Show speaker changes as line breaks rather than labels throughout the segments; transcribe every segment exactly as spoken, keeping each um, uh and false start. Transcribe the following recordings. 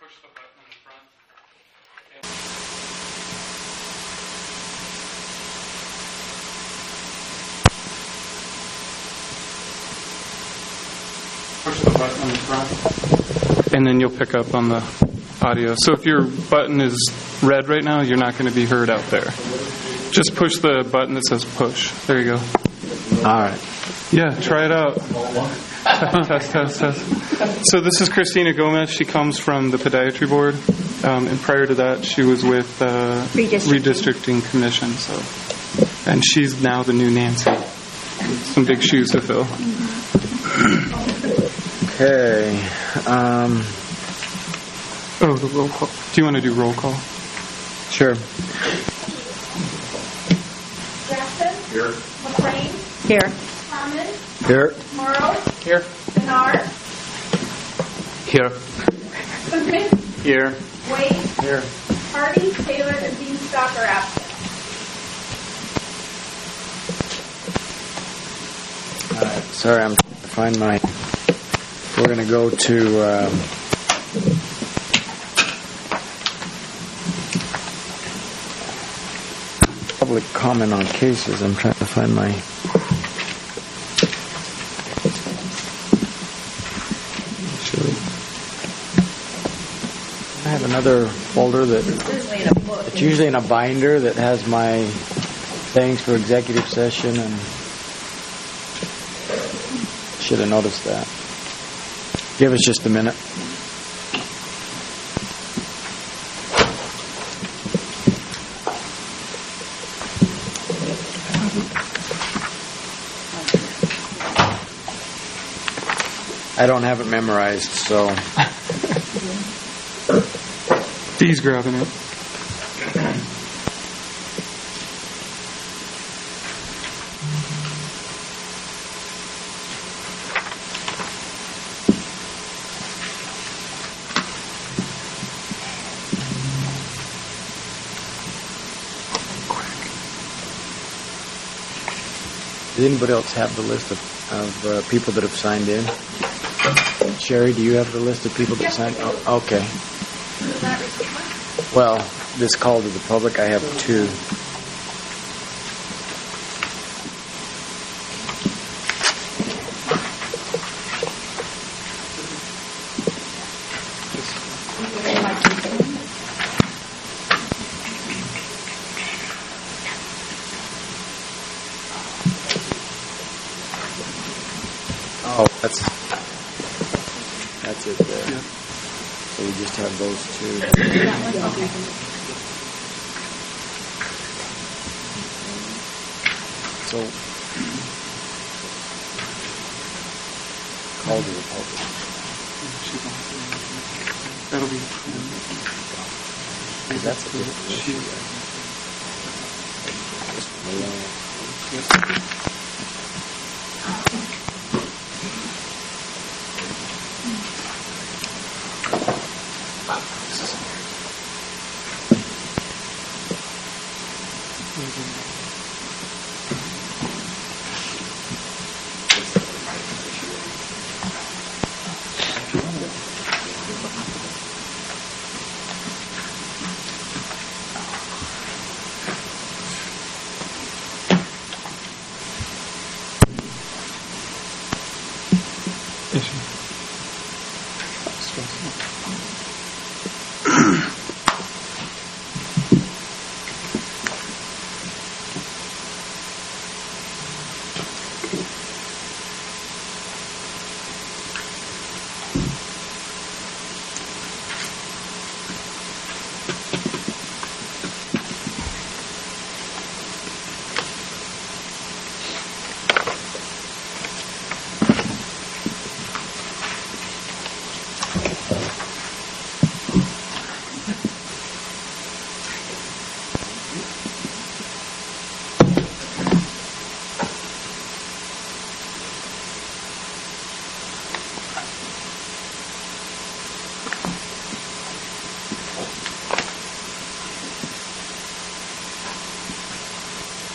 push the button in the front. Push the button in the front, and then you'll pick up on the audio. So if your button is red right now, you're not going to be heard out there. Just push the button that says push. There you go.
All right.
Yeah, try it out. test, test, test. So this is Christina Gomez. She comes from the Podiatry Board, um, and prior to that, she was with uh,
Redistricting.
Redistricting Commission. So, and she's now the new Nancy. Some big shoes to fill.
Okay. Um,
oh, the roll call. Do you want to do roll call?
Sure.
Jackson?
Here.
McLean?
Here.
Harmon?
Here.
Morrow?
Here.
Bernard?
Here.
Smith?
Here.
Wade?
Here.
Hardy? Taylor? And Dean Stock are absent.
All right. Sorry, I'm trying to find my. We're going to go to. Um, public comment on cases. I'm trying to find my. I have another folder that it's usually in a binder that has my things for executive session, and should have noticed that. Give us just a minute. I don't have it memorized, so.
Dee's grabbing it.
Does anybody else have the list of, of uh, people that have signed in? Sherry, do you have the list of people that signed? Oh, okay. Well, this call to the public, I have two. Oh, that's that's it there.
Yeah.
So we just have those two. So, call to the public.
That'll be.
Because that's a different issue.
Yes.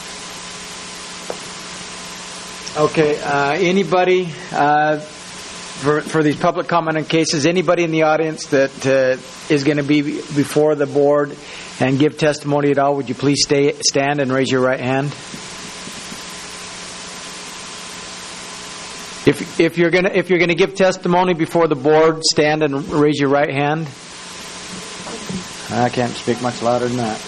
Okay, uh, anybody uh, for, for these public comment on cases, anybody in the audience that uh, is going to be before the board and give testimony at all, would you please stay, stand and raise your right hand? If if you're gonna if you're gonna give testimony before the board, stand and raise your right hand. I can't speak much louder than that.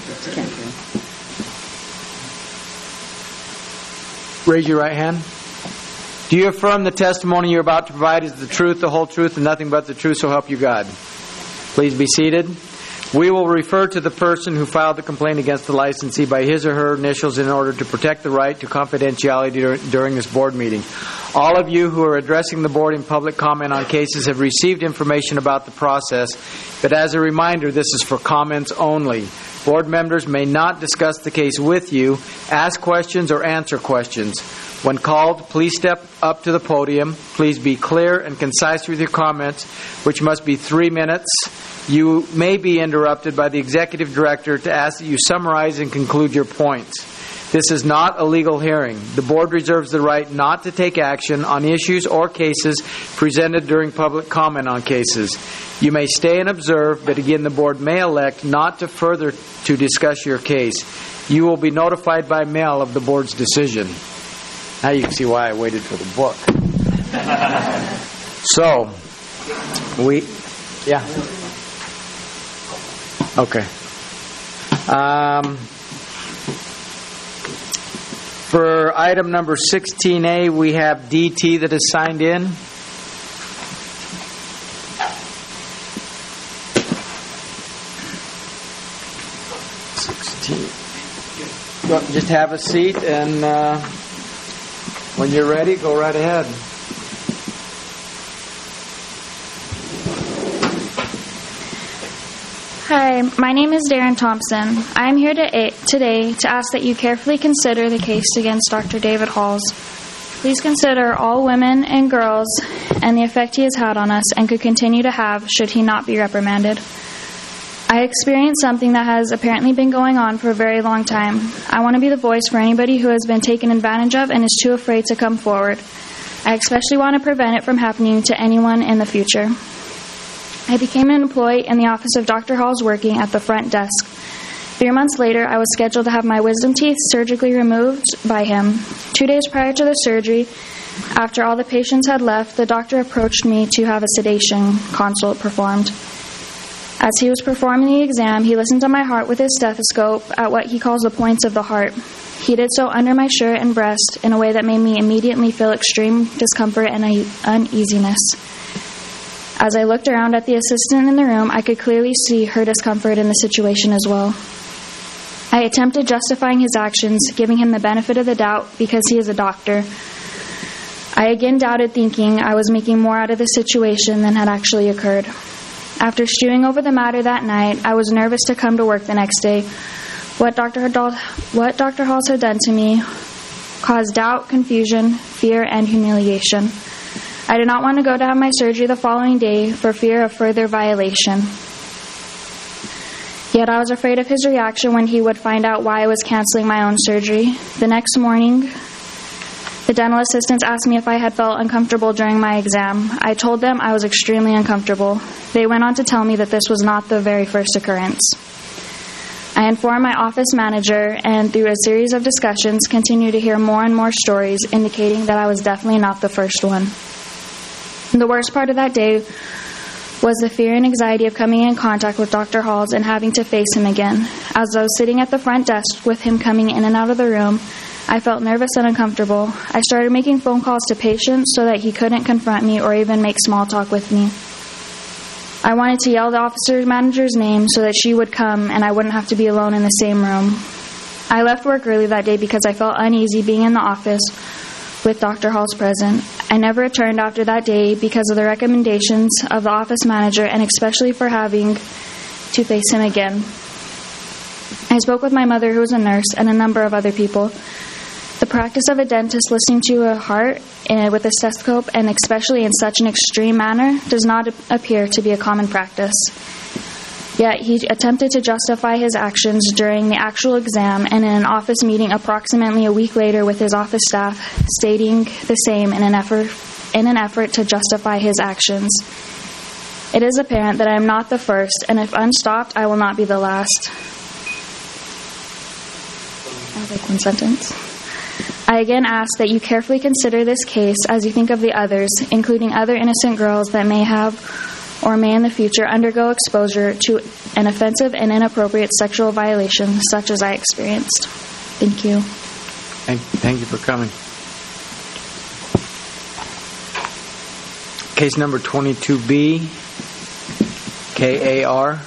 Raise your right hand. Do you affirm the testimony you're about to provide is the truth, the whole truth, and nothing but the truth, so help you God? Please be seated. We will refer to the person who filed the complaint against the licensee by his or her initials in order to protect the right to confidentiality dur- during this board meeting. All of you who are addressing the board in public comment on cases have received information about the process, but as a reminder, this is for comments only. Board members may not discuss the case with you, ask questions, or answer questions. When called, please step up to the podium. Please be clear and concise with your comments, which must be three minutes. You may be interrupted by the executive director to ask that you summarize and conclude your points. This is not a legal hearing. The board reserves the right not to take action on issues or cases presented during public comment on cases. You may stay and observe, but again, the board may elect not to further to discuss your case. You will be notified by mail of the board's decision. Now you can see why I waited for the book. So, we, yeah. Okay. Um, for item number sixteen A, we have D T that is signed in. sixteen. Well, just have a seat, and uh, when you're ready, go right ahead.
Hi, my name is Darren Thompson. I am here to, today to ask that you carefully consider the case against Doctor David Halls. Please consider all women and girls and the effect he has had on us and could continue to have should he not be reprimanded. I experienced something that has apparently been going on for a very long time. I want to be the voice for anybody who has been taken advantage of and is too afraid to come forward. I especially want to prevent it from happening to anyone in the future. I became an employee in the office of Doctor Halls working at the front desk. Three months later, I was scheduled to have my wisdom teeth surgically removed by him. Two days prior to the surgery, after all the patients had left, the doctor approached me to have a sedation consult performed. As he was performing the exam, he listened to my heart with his stethoscope at what he calls the points of the heart. He did so under my shirt and breast in a way that made me immediately feel extreme discomfort and uneasiness. As I looked around at the assistant in the room, I could clearly see her discomfort in the situation as well. I attempted justifying his actions, giving him the benefit of the doubt because he is a doctor. I again doubted, thinking I was making more out of the situation than had actually occurred. After stewing over the matter that night, I was nervous to come to work the next day. What Doctor Hall, what Doctor Halls had done to me caused doubt, confusion, fear, and humiliation. I did not want to go to have my surgery the following day for fear of further violation. Yet I was afraid of his reaction when he would find out why I was canceling my own surgery. The next morning, the dental assistants asked me if I had felt uncomfortable during my exam. I told them I was extremely uncomfortable. They went on to tell me that this was not the very first occurrence. I informed my office manager, and through a series of discussions, continued to hear more and more stories indicating that I was definitely not the first one. The worst part of that day was the fear and anxiety of coming in contact with Doctor Halls and having to face him again. As I was sitting at the front desk with him coming in and out of the room, I felt nervous and uncomfortable. I started making phone calls to patients so that he couldn't confront me or even make small talk with me. I wanted to yell the officer manager's name so that she would come and I wouldn't have to be alone in the same room. I left work early that day because I felt uneasy being in the office with Doctor Halls present. I never returned after that day because of the recommendations of the office manager and especially for having to face him again. I spoke with my mother, who was a nurse, and a number of other people. The practice of a dentist listening to a heart with a stethoscope, and especially in such an extreme manner, does not appear to be a common practice. Yet he attempted to justify his actions during the actual exam and in an office meeting approximately a week later with his office staff, stating the same in an effort in an effort to justify his actions. It is apparent that I am not the first, and if unstopped, I will not be the last. I have like one sentence. I again ask that you carefully consider this case as you think of the others, including other innocent girls that may have or may in the future undergo exposure to an offensive and inappropriate sexual violation such as I experienced. Thank you.
Thank, thank you for coming. Case number twenty-two B, K A R.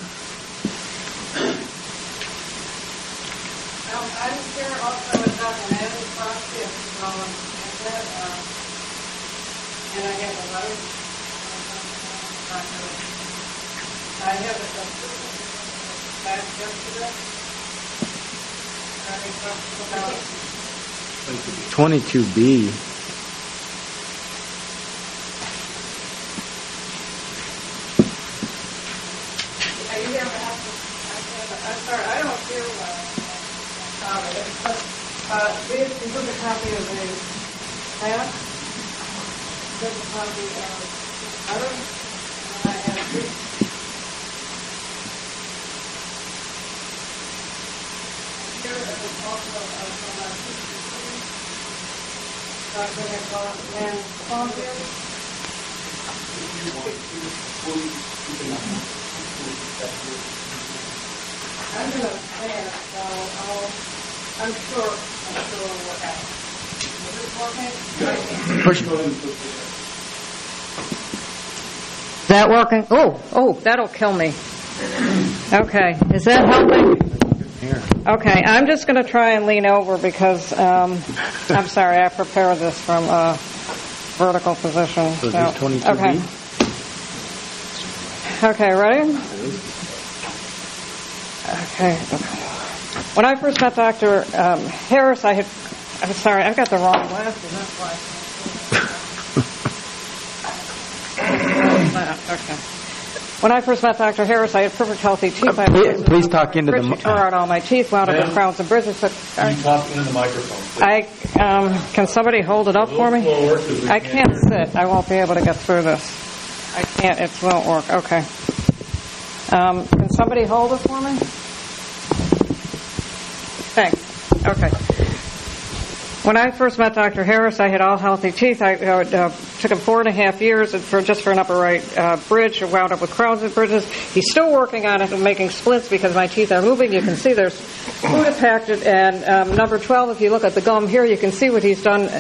I have a back yesterday.
twenty-two B.
I'm sorry, I don't hear well. Uh, we took a copy of the plan. Took a copy of other. I have three. I'm going to plan it, so I'll, I'm sure, I'm sure it'll work out. Is this working?
Push.
Is that working? Oh, oh, that'll kill me. Okay, is that helping?
Here.
Okay, I'm just going to try and lean over because, um, I'm sorry, I prepared this from a vertical position.
So this twenty-two B?
Okay. Okay, ready? Okay. When I first met Doctor Um, Harris, I had, I'm sorry, I've got the wrong glasses, that's why. Okay. When I first met Doctor Harris, I had perfect healthy teeth.
Uh, please, please talk into the
She
mic.
tore out all my teeth, wound up with crowns and bridges. But
Can you talk into the microphone, please?
I um, can somebody hold it up for me?
Slower, 'cause we
I
can't-
can't sit. I won't be able to get through this. I can't. It won't work. Okay. Um, can somebody hold it for me? Thanks. Okay. When I first met Doctor Harris, I had all healthy teeth. I uh, took him four and a half years for just for an upper right uh, bridge. I wound up with crowns and bridges. He's still working on it and making splints because my teeth are moving. You can see there's food impacted. And um, number twelve, if you look at the gum here, you can see what he's done.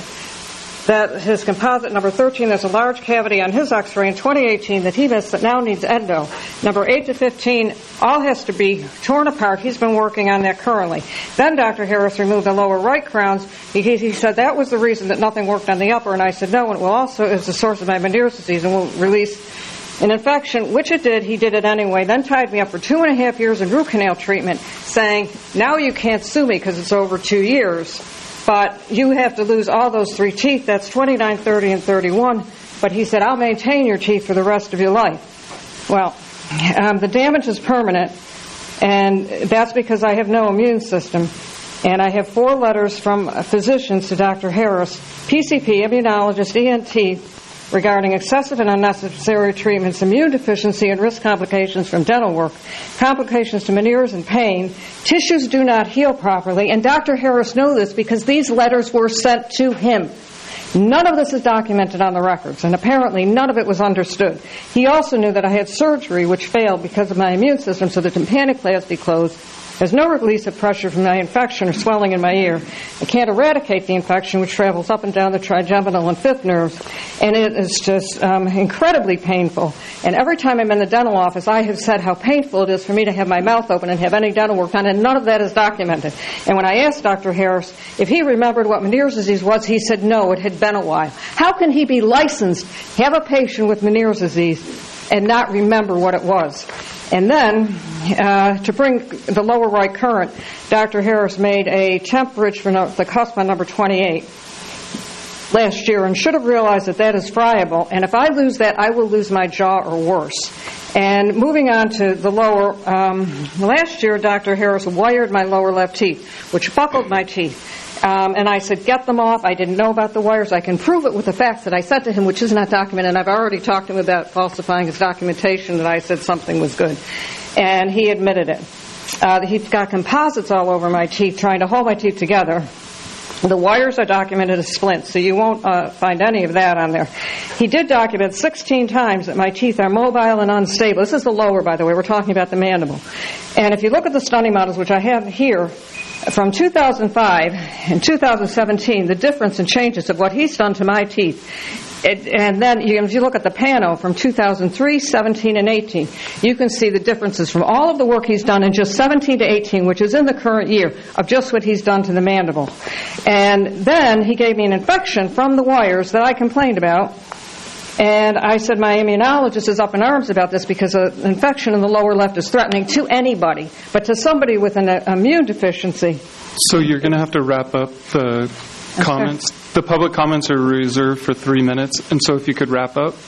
That his composite number thirteen, there's a large cavity on his x-ray in twenty eighteen that he missed that now needs endo. Number eight to fifteen, all has to be torn apart. He's been working on that currently. Then Doctor Harris removed the lower right crowns. He, he said that was the reason that nothing worked on the upper, and I said no, and it will also is the source of my Meniere's disease and will release an infection, which it did. He did it anyway. Then tied me up for two and a half years in root canal treatment, saying, now you can't sue me because it's over two years. But you have to lose all those three teeth. That's twenty-nine, thirty, and thirty-one. But he said, I'll maintain your teeth for the rest of your life. Well, um, the damage is permanent, and that's because I have no immune system. And I have four letters from physicians to Doctor Harris, P C P, immunologist, E N T, regarding excessive and unnecessary treatments, immune deficiency, and risk complications from dental work, complications to Meniere's and pain, tissues do not heal properly, and Doctor Harris knew this because these letters were sent to him. None of this is documented on the records, and apparently none of it was understood. He also knew that I had surgery which failed because of my immune system, so the tympanoplasty closed. There's no release of pressure from my infection or swelling in my ear. I can't eradicate the infection, which travels up and down the trigeminal and fifth nerves, and it is just um, incredibly painful. And every time I'm in the dental office, I have said how painful it is for me to have my mouth open and have any dental work done, and none of that is documented. And when I asked Doctor Harris if he remembered what Meniere's disease was, he said no, it had been a while. How can he be licensed, have a patient with Meniere's disease, and not remember what it was? And then, uh, to bring the lower right current, Doctor Harris made a temp bridge for no, the cusp on number twenty-eight last year and should have realized that that is friable. And if I lose that, I will lose my jaw or worse. And moving on to the lower, um, last year Doctor Harris wired my lower left teeth, which buckled my teeth. Um, and I said, get them off. I didn't know about the wires. I can prove it with the facts that I said to him, which is not documented. And I've already talked to him about falsifying his documentation that I said something was good. And he admitted it. Uh, he's got composites all over my teeth, trying to hold my teeth together. The wires are documented as splints, so you won't uh, find any of that on there. He did document sixteen times that my teeth are mobile and unstable. This is the lower, by the way. We're talking about the mandible. And if you look at the study models, which I have here, from two thousand five and two thousand seventeen, the difference in changes of what he's done to my teeth. It, and then you, if you look at the pano from two thousand three, seventeen, and eighteen, you can see the differences from all of the work he's done in just seventeen to eighteen, which is in the current year, of just what he's done to the mandible. And then he gave me an infection from the wires that I complained about. And I said my immunologist is up in arms about this because an infection in the lower left is threatening to anybody, but to somebody with an uh, immune deficiency.
So you're going to have to wrap up the comments. The public comments are reserved for three minutes, and so if you could wrap up.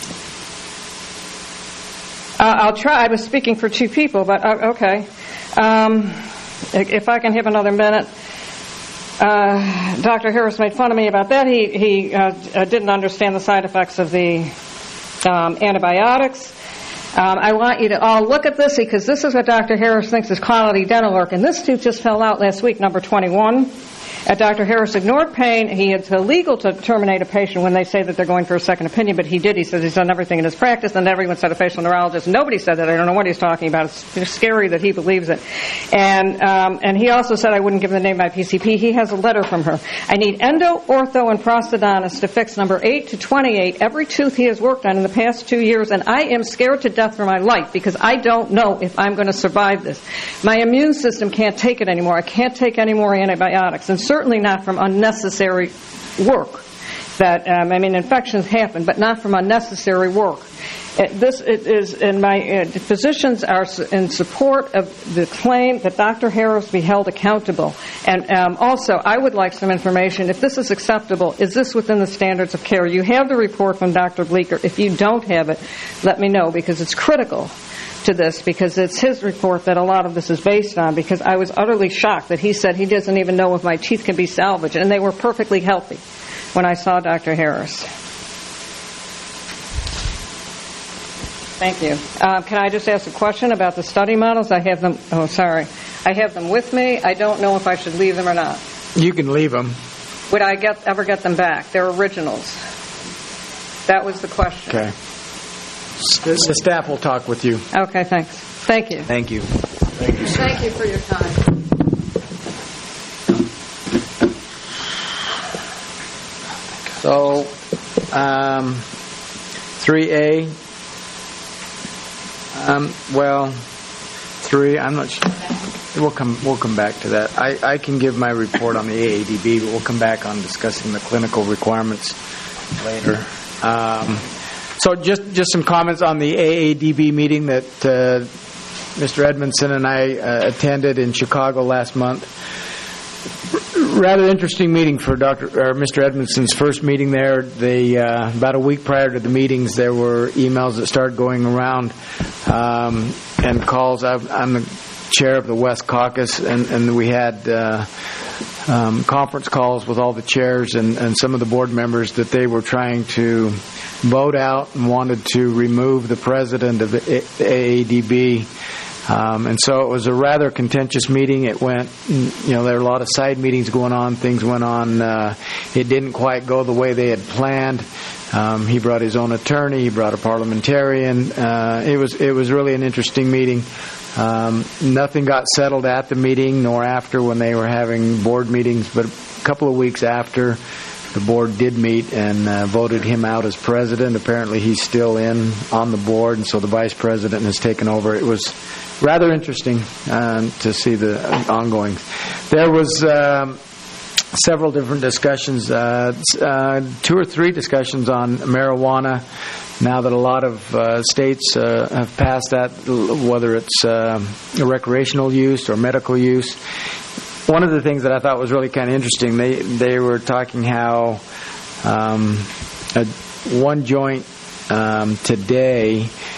Uh, I'll try. I was speaking for two people, but uh, okay. Um, if I can have another minute. Uh, Doctor Harris made fun of me about that. He, he uh, didn't understand the side effects of the um, antibiotics. Um, I want you to all look at this because this is what Doctor Harris thinks is quality dental work. And this tooth just fell out last week, number twenty-one. Uh, Doctor Harris ignored pain. He it's illegal to terminate a patient when they say that they're going for a second opinion, but he did. He says he's done everything in his practice, and everyone said a facial neurologist. Nobody said that. I don't know what he's talking about. It's scary that he believes it. And um, and he also said I wouldn't give the name of my P C P. He has a letter from her. I need endo, ortho, and prosthodontist to fix number eight to twenty-eight, every tooth he has worked on in the past two years, and I am scared to death for my life because I don't know if I'm going to survive this. My immune system can't take it anymore. I can't take any more antibiotics, and certainly not from unnecessary work. That um, I mean, infections happen, but not from unnecessary work. It, this it is, and my uh, physicians are in support of the claim that Doctor Harris be held accountable. And um, also, I would like some information. If this is acceptable, is this within the standards of care? You have the report from Doctor Bleeker. If you don't have it, let me know because it's critical to this because it's his report that a lot of this is based on because I was utterly shocked that he said he doesn't even know if my teeth can be salvaged and they were perfectly healthy when I saw Doctor Harris. Thank you. Uh, can I just ask a question about the study models? I have them, oh sorry, I have them with me. I don't know if I should leave them or not.
You can leave them.
Would I get ever get them back? They're originals. That was the question.
Okay. The staff will talk with you.
Okay, thanks. Thank you.
Thank you.
Thank you, sir.
Thank you for your time.
So, um, three A. Um, well, three. I'm not sure. We'll come. We'll come back to that. I, I can give my report on the A A D B, but we'll come back on discussing the clinical requirements later. Um, So just, just some comments on the A A D B meeting that uh, Mister Edmondson and I uh, attended in Chicago last month. R- rather interesting meeting for Doctor or Mister Edmondson's first meeting there. They uh, about a week prior to the meetings, there were emails that started going around um, and calls. I'm, I'm the chair of the West Caucus, and, and we had uh, um, conference calls with all the chairs and, and some of the board members that they were trying to vote out and wanted to remove the president of the A A D B. Um, and so it was a rather contentious meeting. It went, you know, there were a lot of side meetings going on. Things went on. Uh, it didn't quite go the way they had planned. Um, he brought his own attorney. He brought a parliamentarian. Uh, it was it was really an interesting meeting. Um, nothing got settled at the meeting nor after when they were having board meetings, but a couple of weeks after, the board did meet and uh, voted him out as president. Apparently he's still in on the board, and so the vice president has taken over. It was rather interesting uh, to see the ongoing. There was um, several different discussions, uh, uh, two or three discussions on marijuana. Now that a lot of uh, states uh, have passed that, whether it's uh, recreational use or medical use. One of the things that I thought was really kind of interesting, they they were talking how um, a, one joint um, today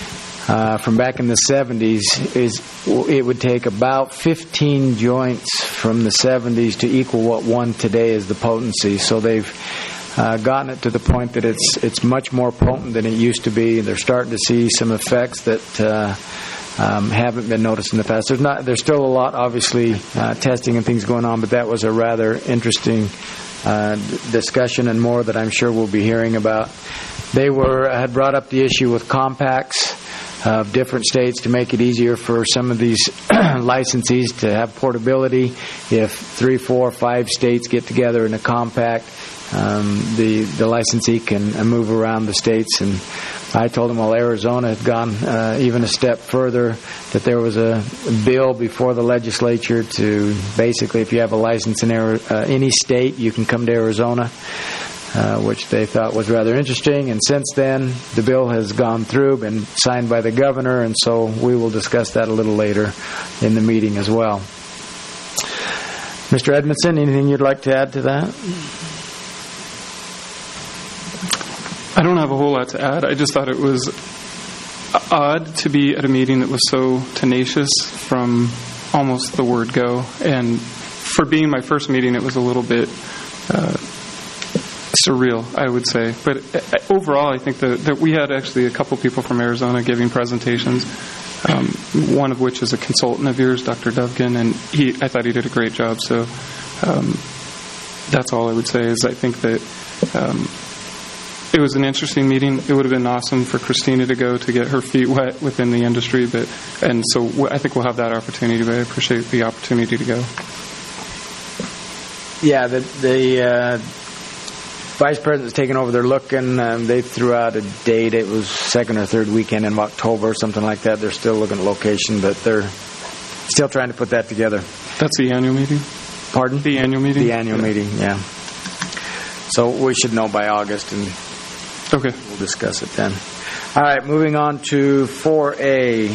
uh, from back in the seventies is it would take about fifteen joints from the seventies to equal what one today is the potency. So they've uh, gotten it to the point that it's it's much more potent than it used to be. They're starting to see some effects that uh, um, haven't been noticed in the past. There's not there's still a lot, obviously, uh, testing and things going on, but that was a rather interesting uh, discussion and more that I'm sure we'll be hearing about. They were had brought up the issue with compacts of different states to make it easier for some of these licensees to have portability. If three, four, five states get together in a compact, um, the the licensee can uh, move around the states. And I told them, well, Arizona had gone uh, even a step further, that there was a bill before the legislature to basically, if you have a license in Ari- uh, any state, you can come to Arizona. Uh, which they thought was rather interesting. And since then, the bill has gone through, been signed by the governor, and so we will discuss that a little later in the meeting as well. Mister Edmondson, anything you'd like to add to that?
I don't have a whole lot to add. I just thought it was odd to be at a meeting that was so tenacious from almost the word go. And for being my first meeting, it was a little bit uh, surreal, I would say. But overall, I think that, that we had actually a couple people from Arizona giving presentations, um, one of which is a consultant of yours, Doctor Dovgan, and he, I thought he did a great job. So um, that's all I would say is I think that um, it was an interesting meeting. It would have been awesome for Christina to go to get her feet wet within the industry, but and so I think we'll have that opportunity, but I appreciate the opportunity to go.
Yeah, the... the uh Vice President's taken over. They're looking. Um, they threw out a date. It was second or third weekend in October, something like that. They're still looking at location, but they're still trying to put that together.
That's the annual meeting?
Pardon?
The annual meeting?
The annual yeah. meeting, yeah. So we should know by August, and
okay,
we'll discuss it then. All right, moving on to four A.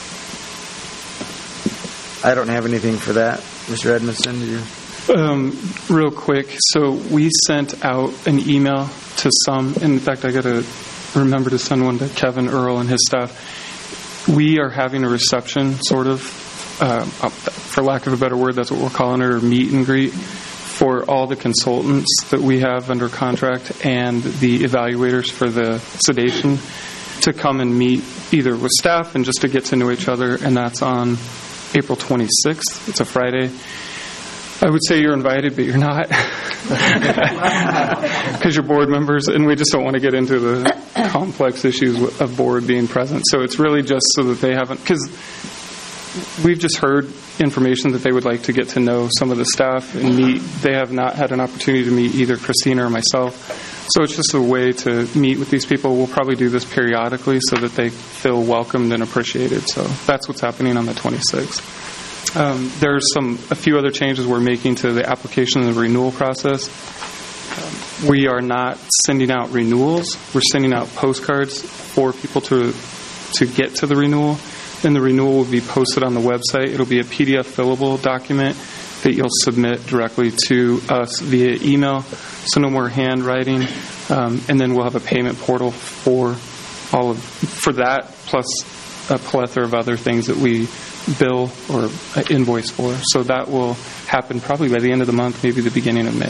I don't have anything for that. Mister Edmondson, do you?
Um, real quick, so we sent out an email to some. In fact, I got to remember to send one to Kevin Earl and his staff. We are having a reception, sort of, uh, for lack of a better word, that's what we're calling it, or meet and greet, for all the consultants that we have under contract and the evaluators for the sedation to come and meet either with staff and just to get to know each other, and that's on April twenty-sixth. It's a Friday. I would say you're invited, but you're not, because you're board members, and we just don't want to get into the complex issues of board being present. So it's really just so that they haven't, because we've just heard information that they would like to get to know some of the staff and meet. They have not had an opportunity to meet either Christina or myself. So it's just a way to meet with these people. We'll probably do this periodically so that they feel welcomed and appreciated. So that's what's happening on the twenty-sixth. Um, there's some a few other changes we're making to the application and the renewal process. Um, we are not sending out renewals. We're sending out postcards for people to to get to the renewal. And the renewal will be posted on the website. It'll be a P D F fillable document that you'll submit directly to us via email. So no more handwriting. Um, and then we'll have a payment portal for all of for that, plus a plethora of other things that we bill or invoice for. So that will happen probably by the end of the month, maybe the beginning of May.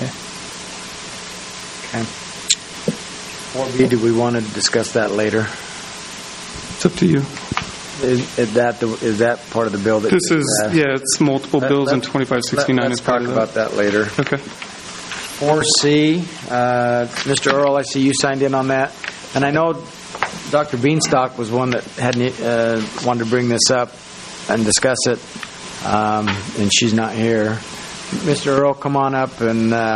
Okay. four B, do we want to discuss that later?
It's up to you.
Is, is that the, is that part of the bill that
this is? Uh, yeah, it's multiple
let,
bills,
let,
and twenty-five sixty-nine
let,
is part
of
that.
Let's talk about that later.
Okay.
four C, uh, Mister Earl, I see you signed in on that, and I know Doctor Beanstalk was one that had uh, wanted to bring this up and discuss it, um, and she's not here. Mister Earl, come on up. And uh,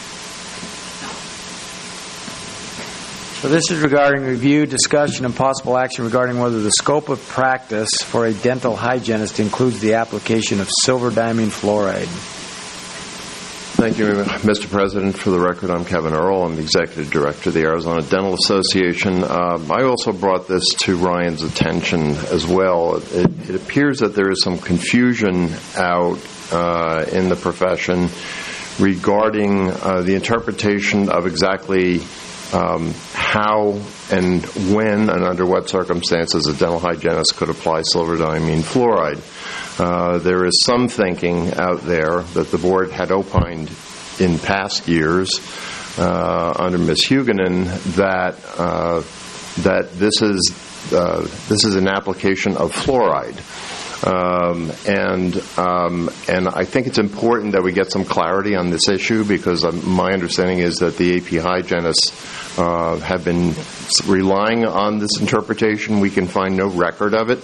so this is regarding review, discussion, and possible action regarding whether the scope of practice for a dental hygienist includes the application of silver diamine fluoride.
Thank you, Mister President. For the record, I'm Kevin Earl. I'm the Executive Director of the Arizona Dental Association. Um, I also brought this to Ryan's attention as well. It, it appears that there is some confusion out uh, in the profession regarding uh, the interpretation of exactly um, how and when and under what circumstances a dental hygienist could apply silverdiamine fluoride. Uh, there is some thinking out there that the board had opined in past years uh, under Miz Huguenin that uh, that this is uh, this is an application of fluoride. Um, and um, and I think it's important that we get some clarity on this issue, because um, my understanding is that the A P hygienists uh, have been relying on this interpretation. We can find no record of it.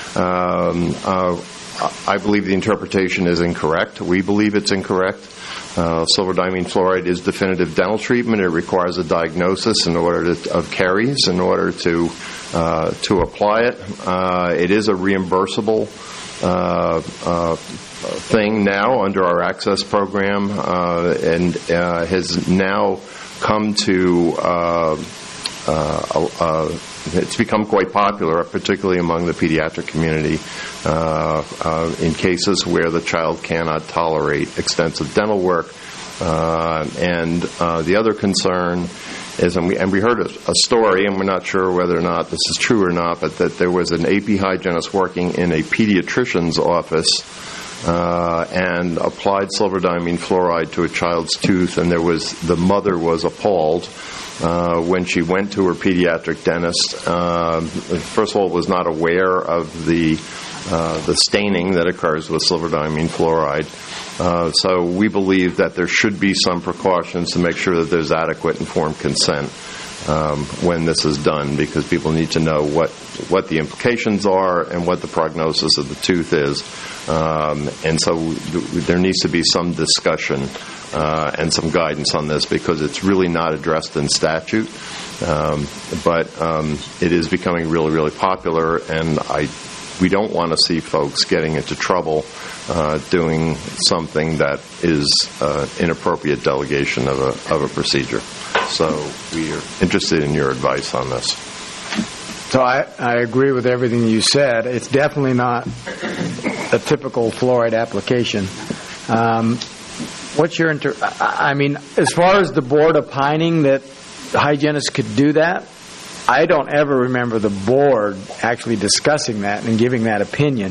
Um, uh, I believe the interpretation is incorrect. We believe it's incorrect. Uh, silverdiamine fluoride is definitive dental treatment. It requires a diagnosis in order to, of caries in order to uh, to apply it. Uh, it is a reimbursable uh, uh, thing now under our access program, uh, and uh, has now come to uh, uh, uh, it's become quite popular, particularly among the pediatric community, uh, uh, in cases where the child cannot tolerate extensive dental work. Uh, and uh, the other concern is, and we, and we heard a, a story, and we're not sure whether or not this is true or not, but that there was an A P hygienist working in a pediatrician's office uh, and applied silverdiamine fluoride to a child's tooth, and there was the mother was appalled. Uh, when she went to her pediatric dentist, uh, first of all, was not aware of the uh, the staining that occurs with silverdiamine fluoride. Uh, so we believe that there should be some precautions to make sure that there's adequate informed consent um, when this is done, because people need to know what what the implications are and what the prognosis of the tooth is. Um, and so th- there needs to be some discussion Uh, and some guidance on this, because it's really not addressed in statute. Um, but um, it is becoming really, really popular, and I, we don't want to see folks getting into trouble uh, doing something that is uh, inappropriate delegation of a of a procedure. So we are interested in your advice on this.
So I, I agree with everything you said. It's definitely not a typical fluoride application. Um, What's your inter- I mean, as far as the board opining that hygienists could do that, I don't ever remember the board actually discussing that and giving that opinion.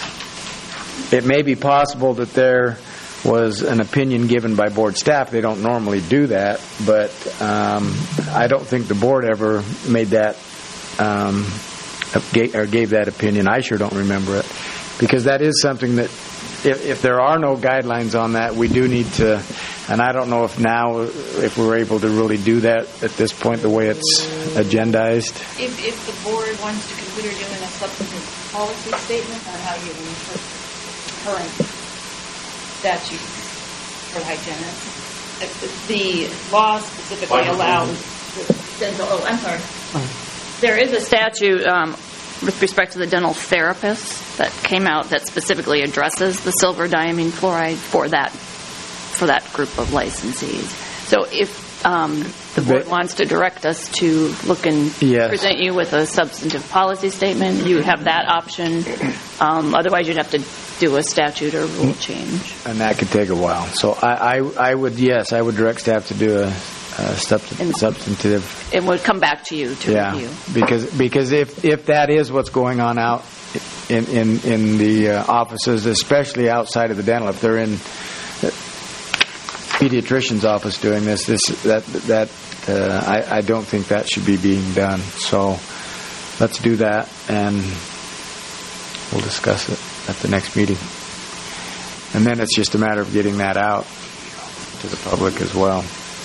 It may be possible that there was an opinion given by board staff. They don't normally do that, but um, I don't think the board ever made that um, or gave that opinion. I sure don't remember it, because that is something that, If, if there are no guidelines on that, we do need to, and I don't know if now, if we're able to really do that at this point, the way it's agendized.
If, if the board wants to consider doing a substantive policy statement on how you interpret current statutes for hygienists, the law specifically allows dental, oh, I'm sorry. There is a statute um, with respect to the dental therapists that came out that specifically addresses the silverdiamine fluoride for that for that group of licensees. So if um, the board but, wants to direct us to look and
yes.
present you with a substantive policy statement, you have that option. Um, otherwise, you'd have to do a statute or rule change.
And that could take a while. So I, I, I would, yes, I would direct staff to do a, a substantive, substantive.
It would come back to you to
yeah,
review.
Because because if, if that is what's going on out in in, in the uh, offices, especially outside of the dental, if they're in the pediatrician's office doing this, this that that uh, I, I don't think that should be being done. So let's do that, and we'll discuss it at the next meeting. And then it's just a matter of getting that out to the public as well.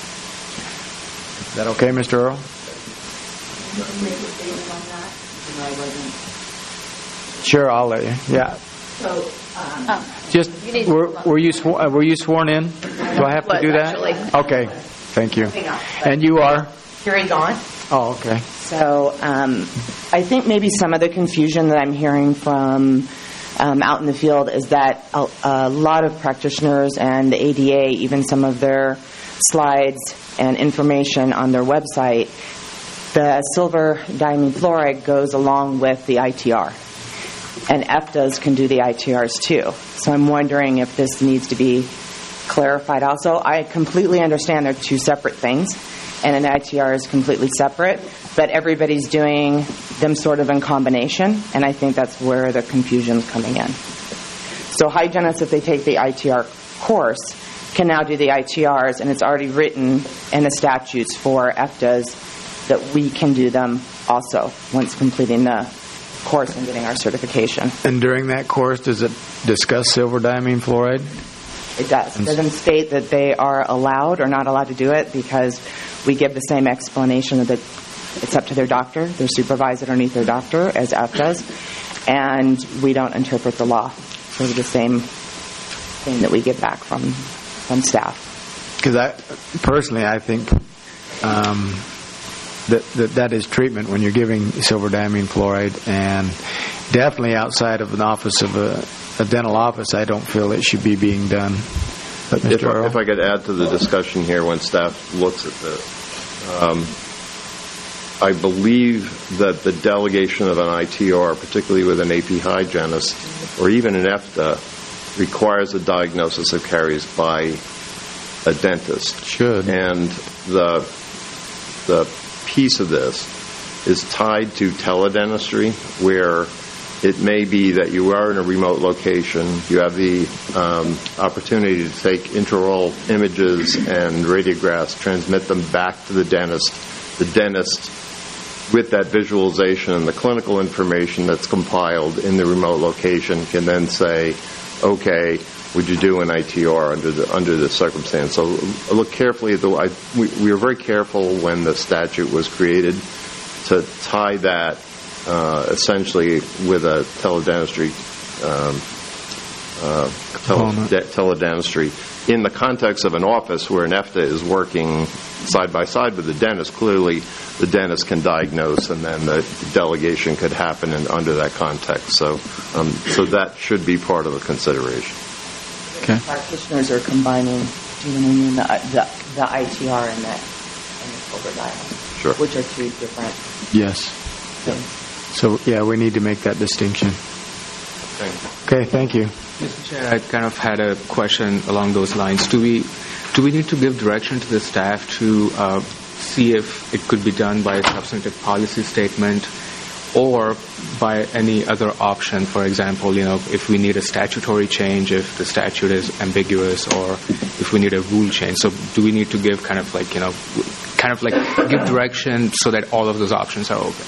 Is that okay, Mister Earl? Sure, I'll let you. Yeah.
So, um,
just were, were you sw- uh, were you sworn in? Do I have to do that?
Actually.
Okay. Thank you. And you are?
Carrie Gaunt.
Oh, okay.
So um, I think maybe some of the confusion that I'm hearing from um, out in the field is that a, a lot of practitioners and the A D A, even some of their slides and information on their website, the silverdiamine fluoride goes along with the I T R. And F D As can do the I T Rs too. So I'm wondering if this needs to be clarified also. I completely understand they're two separate things, and an I T R is completely separate, but everybody's doing them sort of in combination, and I think that's where the confusion's coming in. So hygienists, if they take the I T R course, can now do the I T Rs, and it's already written in the statutes for F D As that we can do them also once completing the course and getting our certification.
And during that course, does it discuss silver diamine fluoride?
It does. It doesn't state that they are allowed or not allowed to do it because we give the same explanation that it's up to their doctor. They're supervised underneath their doctor, as F does, and we don't interpret the law. So the same thing that we get back from from staff.
Because I personally, I think um, that, that that is treatment when you're giving silver diamine fluoride, and definitely outside of an office of a, a dental office, I don't feel it should be being done. But
If I, if I could add to the discussion here when staff looks at this, um, I believe that the delegation of an I T R, particularly with an A P hygienist or even an F D A, requires a diagnosis of caries by a dentist.
Should.
And the the piece of this is tied to teledentistry, where it may be that you are in a remote location, you have the um, opportunity to take intraoral images and radiographs, transmit them back to the dentist. The dentist, with that visualization and the clinical information that's compiled in the remote location, can then say, okay, would you do an I T R under the under the circumstance? So look carefully at the. I, we, we were very careful when the statute was created to tie that uh, essentially with a teledentistry, um, uh, tele, de, teledentistry in the context of an office where an F D A is working side by side with the dentist. Clearly, the dentist can diagnose, and then the delegation could happen in, under that context. So, um, so that should be part of the consideration.
Okay.
Practitioners are combining, you know what I mean, the, the, the I T R and the, and the silver diamond,
sure,
which are two different
yes.
things.
So, yeah, we need to make that distinction.
Thank you.
Okay, thank you.
Mister Chair, I kind of had a question along those lines. Do we do we need to give direction to the staff to uh, see if it could be done by a substantive policy statement or by any other option? For example, you know, if we need a statutory change, if the statute is ambiguous, or if we need a rule change. So do we need to give kind of like, you know, kind of like give direction so that all of those options are open?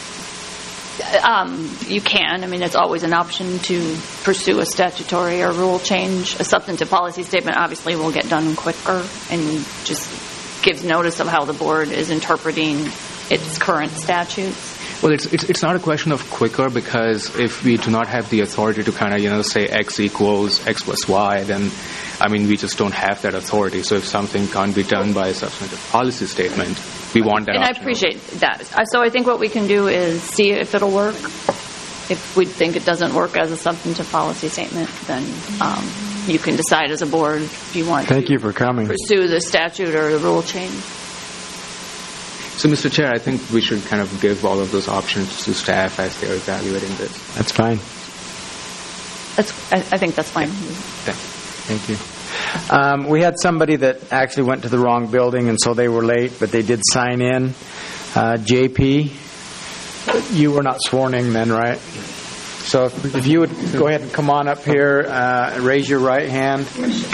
Um, you can. I mean, it's always an option to pursue a statutory or rule change. A substantive policy statement obviously will get done quicker and just gives notice of how the board is interpreting its current statutes.
Well, it's, it's it's not a question of quicker, because if we do not have the authority to kind of, you know, say X equals X plus Y, then, I mean, we just don't have that authority. So if something can't be done by a substantive policy statement, we want that
And
option.
I appreciate that. So I think what we can do is see if it'll work. If we think it doesn't work as a substantive policy statement, then um, you can decide as a board if you want
Thank
to
you for coming.
pursue the statute or the rule change.
So, Mister Chair, I think we should kind of give all of those options to staff as they're evaluating this.
That's fine.
That's, I, I think that's fine.
Thank you. Um, we had somebody that actually went to the wrong building, and so they were late, but they did sign in. Uh, J P, you were not sworn in then, right? So if, if you would go ahead and come on up here, uh, raise your right hand.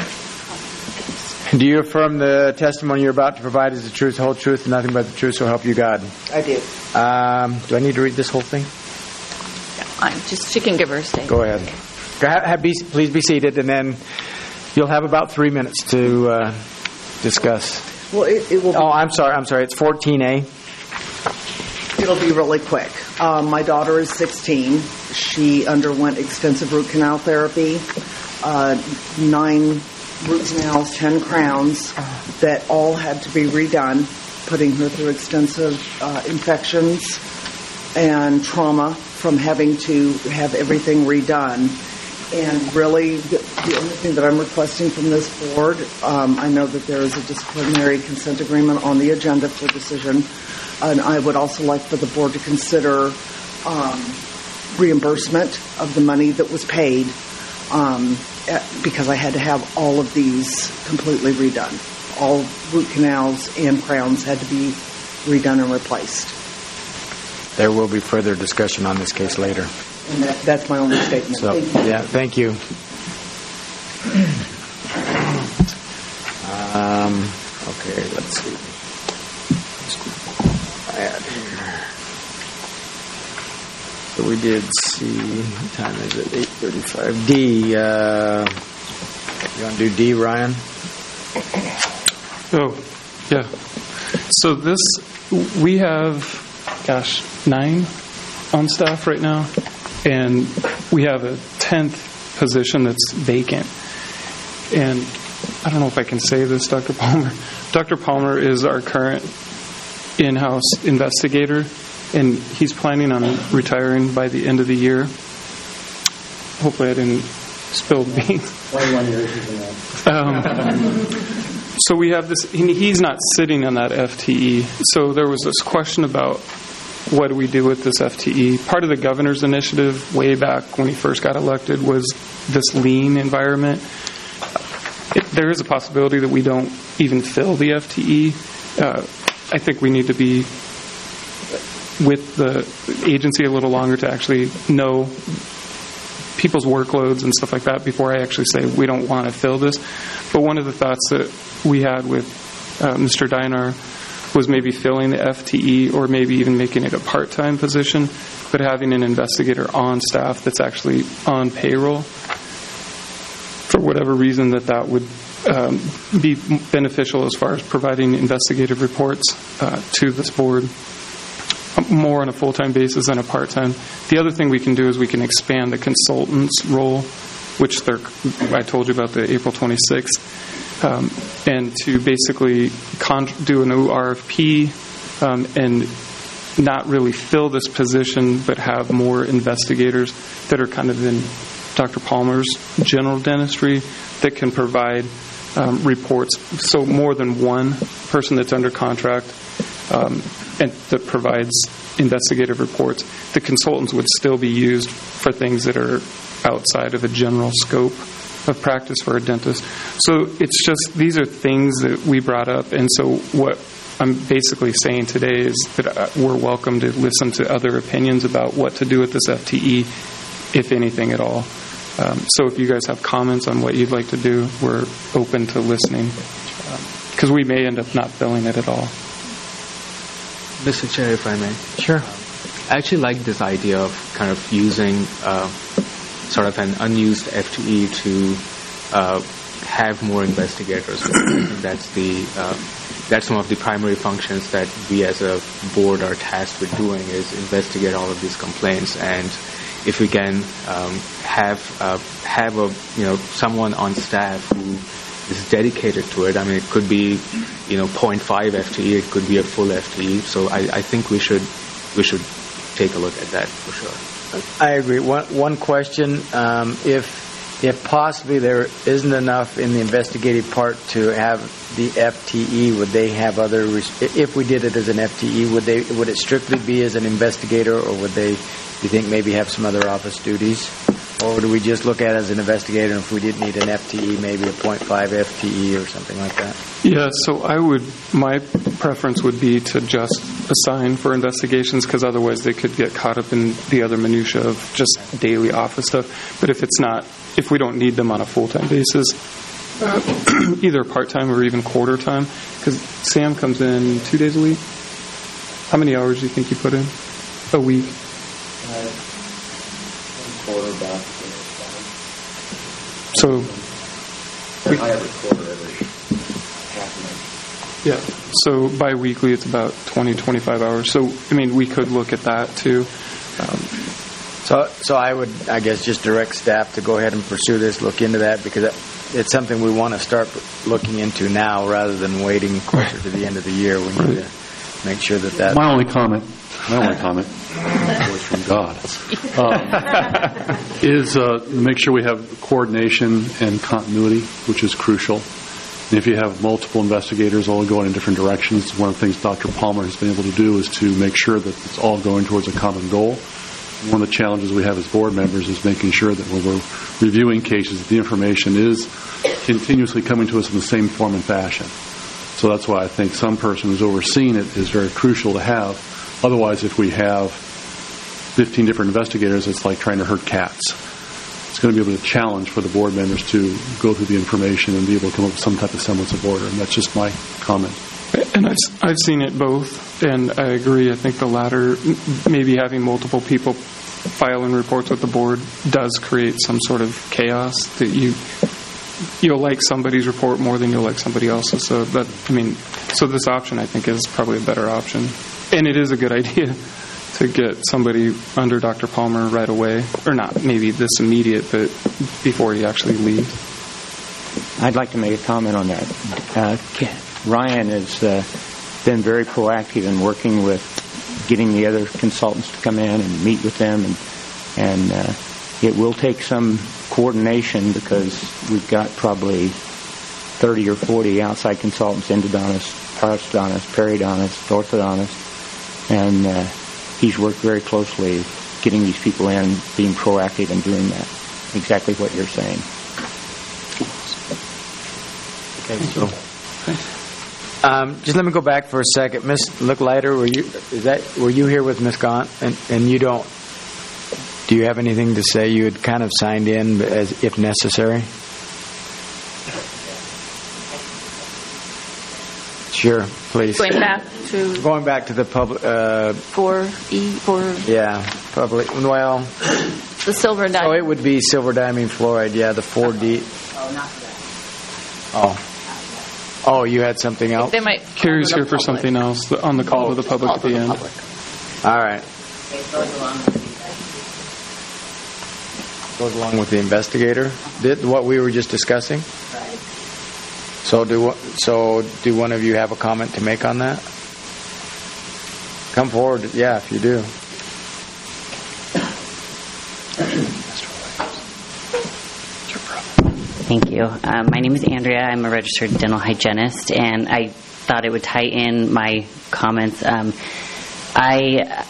Do you affirm the testimony you're about to provide is the truth, the whole truth, and nothing but the truth, so help you God?
I do.
Um, do I need to read this whole thing?
Yeah, fine. Just she can give her a statement.
Go ahead. Go have, have be, please be seated, and then you'll have about three minutes to uh, discuss.
Well, it, it will. Be,
oh, I'm sorry. I'm sorry. It's fourteen A.
It'll be really quick. Um, my daughter is sixteen. She underwent extensive root canal therapy, uh, nine root canals, ten crowns, that all had to be redone, putting her through extensive uh, infections and trauma from having to have everything redone. And really, the, the only thing that I'm requesting from this board, um, I know that there is a disciplinary consent agreement on the agenda for decision, and I would also like for the board to consider um, reimbursement of the money that was paid, um, at, because I had to have all of these completely redone, all root canals and crowns had to be redone and replaced.
There will be further discussion on this case later.
And that, that's my only statement.
So,
Thank you.
yeah, thank you. Um, okay, let's see. So we did see, what time is it? eight thirty-five. D, uh, you want to do D, Ryan?
Oh, yeah. So this, we have, gosh, nine on staff right now, and we have a tenth position that's vacant. And I don't know if I can say this, Doctor Palmer. Doctor Palmer is our current in-house investigator, and he's planning on retiring by the end of the year. Hopefully I didn't spill the beans.
twenty-one years he's been there.
Um, so we have this, he's not sitting on that F T E. So there was this question about what do we do with this F T E. Part of the governor's initiative way back when he first got elected was this lean environment. It, there is a possibility that we don't even fill the F T E. Uh, I think we need to be with the agency a little longer to actually know people's workloads and stuff like that before I actually say we don't want to fill this. But one of the thoughts that we had with uh, Mister Dynar was maybe filling the F T E or maybe even making it a part-time position, but having an investigator on staff that's actually on payroll. For whatever reason that that would um, be beneficial as far as providing investigative reports uh, to this board, more on a full-time basis than a part-time. The other thing we can do is we can expand the consultant's role, which they're, I told you about the April twenty-sixth, um, and to basically con- do a new R F P um, and not really fill this position, but have more investigators that are kind of in Doctor Palmer's general dentistry that can provide um, reports. So more than one person that's under contract um, and that provides investigative reports. The consultants would still be used for things that are outside of a general scope of practice for a dentist. So it's just, these are things that we brought up. And so what I'm basically saying today is that we're welcome to listen to other opinions about what to do with this F T E, if anything at all. Um, so if you guys have comments on what you'd like to do, we're open to listening, because um, we may end up not filling it at all.
Mister Chair, if I may.
Sure.
I actually like this idea of kind of using uh, sort of an unused F T E to uh, have more investigators. I think that's the uh, that's one of the primary functions that we as a board are tasked with doing, is investigate all of these complaints. And if we can um, have uh, have a you know someone on staff who is dedicated to it. I mean, it could be you know zero point five F T E, it could be a full F T E. So I, I think we should we should take a look at that for sure.
I agree. One one question: um, if if possibly there isn't enough in the investigative part to have the F T E, would they have other? If we did it as an F T E, would they would it strictly be as an investigator, or would they? Do you think maybe have some other office duties? Or do we just look at it as an investigator, and if we didn't need an F T E, maybe a zero point five F T E or something like that?
Yeah, so I would, my preference would be to just assign for investigations, because otherwise they could get caught up in the other minutia of just daily office stuff. But if it's not, if we don't need them on a full-time basis, uh, either part-time or even quarter-time, because Sam comes in two days a week. How many hours do you think you put in a week?
Quarterback.
So we,
I have a quarter every half
yeah. So bi-weekly, it's about twenty, twenty-five hours. So I mean, we could look at that too. Um,
so, so I would, I guess, just direct staff to go ahead and pursue this, look into that, because it's something we want to start looking into now rather than waiting closer to the end of the year. We need right. to make sure that that.
My only comment. My only comment. Voice from God. Um, is uh, make sure we have coordination and continuity, which is crucial. And if you have multiple investigators all going in different directions, one of the things Doctor Palmer has been able to do is to make sure that it's all going towards a common goal. And one of the challenges we have as board members is making sure that when we're reviewing cases, the information is continuously coming to us in the same form and fashion. So that's why I think some person who's overseeing it is very crucial to have. Otherwise, if we have fifteen different investigators, it's like trying to herd cats. It's going to be able to challenge for the board members to go through the information and be able to come up with some type of semblance of order. And that's just my comment.
And I've, I've seen it both, and I agree. I think the latter, maybe having multiple people filing reports with the board, does create some sort of chaos that you you'll like somebody's report more than you'll like somebody else's. So that I mean, so this option I think is probably a better option, and it is a good idea to get somebody under Doctor Palmer right away, or not maybe this immediate, but before he actually leaves.
I'd like to make a comment on that. Uh, Ryan has uh, been very proactive in working with getting the other consultants to come in and meet with them, and and uh, it will take some coordination because we've got probably thirty or forty outside consultants, endodontists, prosthodontists, periodontists, orthodontists, and uh, he's worked very closely getting these people in, being proactive and doing that. Exactly what you're saying.
Okay, so um, just let me go back for a second. Miss Licklider, were you is that were you here with Miss Gaunt? And and you don't. Do you have anything to say? You had kind of signed in as if necessary. Sure, please.
Going back to
going back to the public. Uh,
four E four.
Yeah, public. Well,
the silver diamond.
Oh, it would be silver diamond fluoride. Yeah, the four D.
Oh, not for
that. Oh. Oh, you had something else?
They might.
Carrie's here for something else on the call to the public at the end.
All right. Goes along with the investigator. Did what we were just discussing.
Right.
So do so. Do one of you have a comment to make on that? Come forward. Yeah, if you do.
Thank you. Um, my name is Andrea. I'm a registered dental hygienist, and I thought it would tie in my comments. Um, I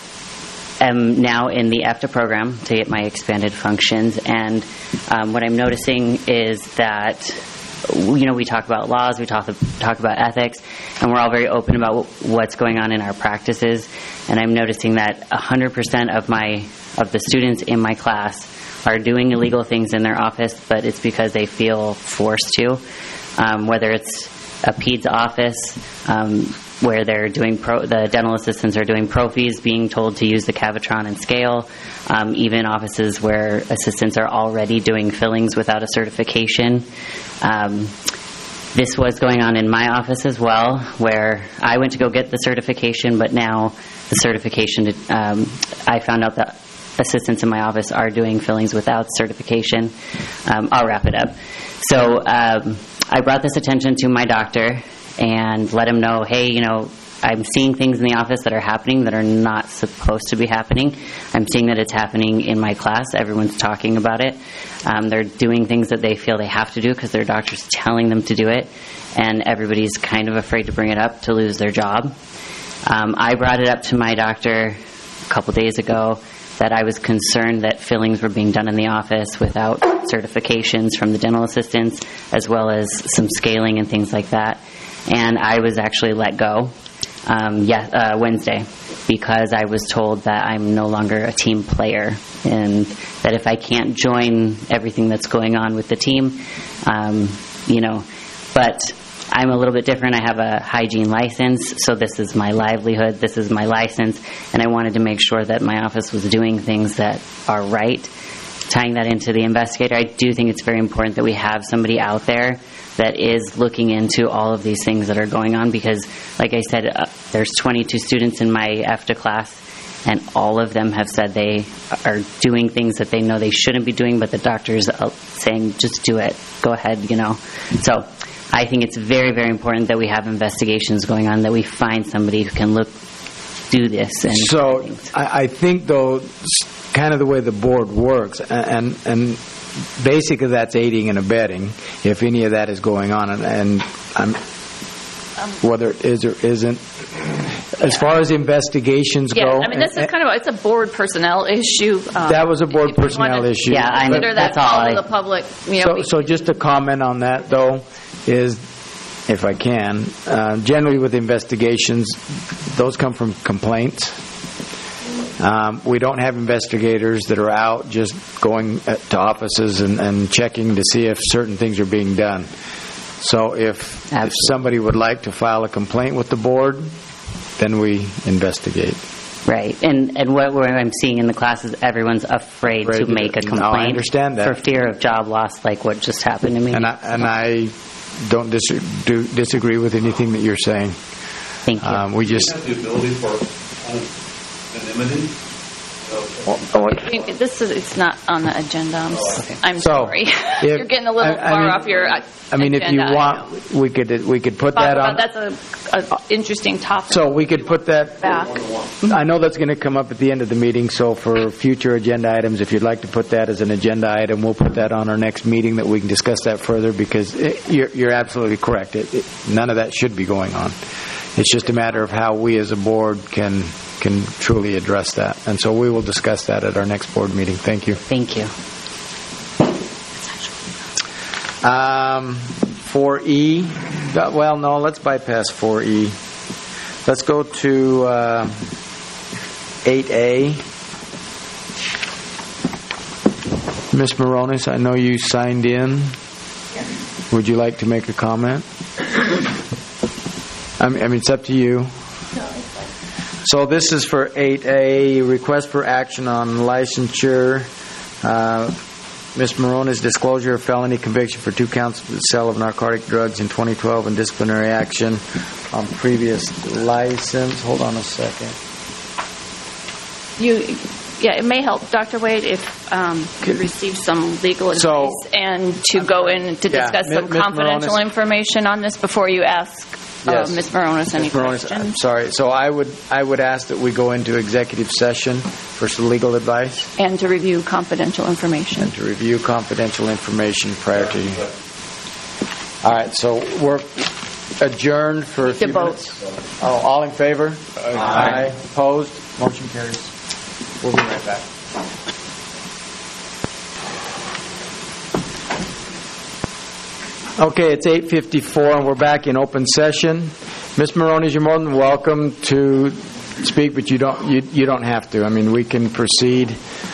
am now in the EFTA program to get my expanded functions, and um, what I'm noticing is that, you know, we talk about laws, we talk talk about ethics, and we're all very open about what's going on in our practices. And I'm noticing that one hundred percent of my of the students in my class are doing illegal things in their office, but it's because they feel forced to. Um, whether it's a peds office um, where they're doing pro, the dental assistants are doing prophies, being told to use the Cavitron and scale. Um, even offices where assistants are already doing fillings without a certification. Um, this was going on in my office as well, where I went to go get the certification, but now the certification, um, I found out that assistants in my office are doing fillings without certification. Um, I'll wrap it up. So um, I brought this attention to my doctor and let him know, hey, you know, I'm seeing things in the office that are happening that are not supposed to be happening. I'm seeing that it's happening in my class. Everyone's talking about it. Um, they're doing things that they feel they have to do because their doctor's telling them to do it, and everybody's kind of afraid to bring it up to lose their job. Um, I brought it up to my doctor a couple days ago that I was concerned that fillings were being done in the office without certifications from the dental assistants, as well as some scaling and things like that. And I was actually let go um, yeah, uh, Wednesday because I was told that I'm no longer a team player, and that if I can't join everything that's going on with the team, um, you know, but I'm a little bit different. I have a hygiene license, so this is my livelihood, this is my license, and I wanted to make sure that my office was doing things that are right. Tying that into the investigator, I do think it's very important that we have somebody out there that is looking into all of these things that are going on, because, like I said, uh, there's twenty-two students in my EFTA class, and all of them have said they are doing things that they know they shouldn't be doing, but the doctor's uh, saying, just do it, go ahead, you know. So I think it's very, very important that we have investigations going on, that we find somebody who can look, do this. And
so I, I think, though, kind of the way the board works, and and basically that's aiding and abetting if any of that is going on, and, and I'm, whether it is or isn't. As far as investigations
yeah,
go,
I mean, this is kind of a, it's a board personnel issue. Um,
that was a board personnel issue.
Yeah, consider that all of the public. You know,
so, so just to comment on that, though, is if I can. Uh, generally with investigations, those come from complaints. Um, we don't have investigators that are out just going to offices and, and checking to see if certain things are being done. So if, if somebody would like to file a complaint with the board, then we investigate.
Right, and and what, what I'm seeing in the class is everyone's afraid,
Afraid
to
to
make a
do-
complaint
no, I understand that.
for fear of job loss, like what just happened to me.
And I, and I don't dis- do, disagree with anything that you're saying.
Thank you.
Um, we
Do you
just
have the ability for anonymity?
I mean, this is, it's not on the agenda. I'm, s- I'm
So,
sorry.
if-
You're getting a little
I- I
far
mean-
off your uh,
I mean, if you
agenda.
want, we could we could put
Talk
that
about-
on.
That's a, a interesting topic.
So we could put that
back.
I know that's going to come up at the end of the meeting, so for future agenda items, if you'd like to put that as an agenda item, we'll put that on our next meeting that we can discuss that further, because it, you're, you're absolutely correct. It, it, none of that should be going on. It's just a matter of how we as a board can can truly address that. And so we will discuss that at our next board meeting. Thank you.
Thank you.
Um, four E, well, no, let's bypass four E. Let's go to uh, eight A. Miz Moronis, I know you signed in. Would you like to make a comment? I mean, I mean, it's up to you. So this is for eight A, request for action on licensure. Uh, Miz Moronis, disclosure of felony conviction for two counts of the sale of narcotic drugs in twenty twelve and disciplinary action on previous license. Hold on a second.
You, yeah, it may help, Doctor Wade, if um, you receive some legal advice
So-
and to go in to
Yeah,
discuss
Mi-
some
Miz
confidential
Moronis-
information on this before you ask uh,
Yes.
Miz Moronis any
Miz Moronis,
questions.
I'm sorry. So I would I would ask that we go into executive session for some legal advice
And to review confidential information.
and to review confidential information prior to. All right. So we're adjourned for a
To
few
vote.
minutes. Oh, all in favor? Aye. Opposed? Motion carries. We'll be right back. Okay, it's eight fifty-four and we're back in open session. Miz Moronis, you're more than welcome to speak, but you don't you, you don't have to. I mean, we can proceed.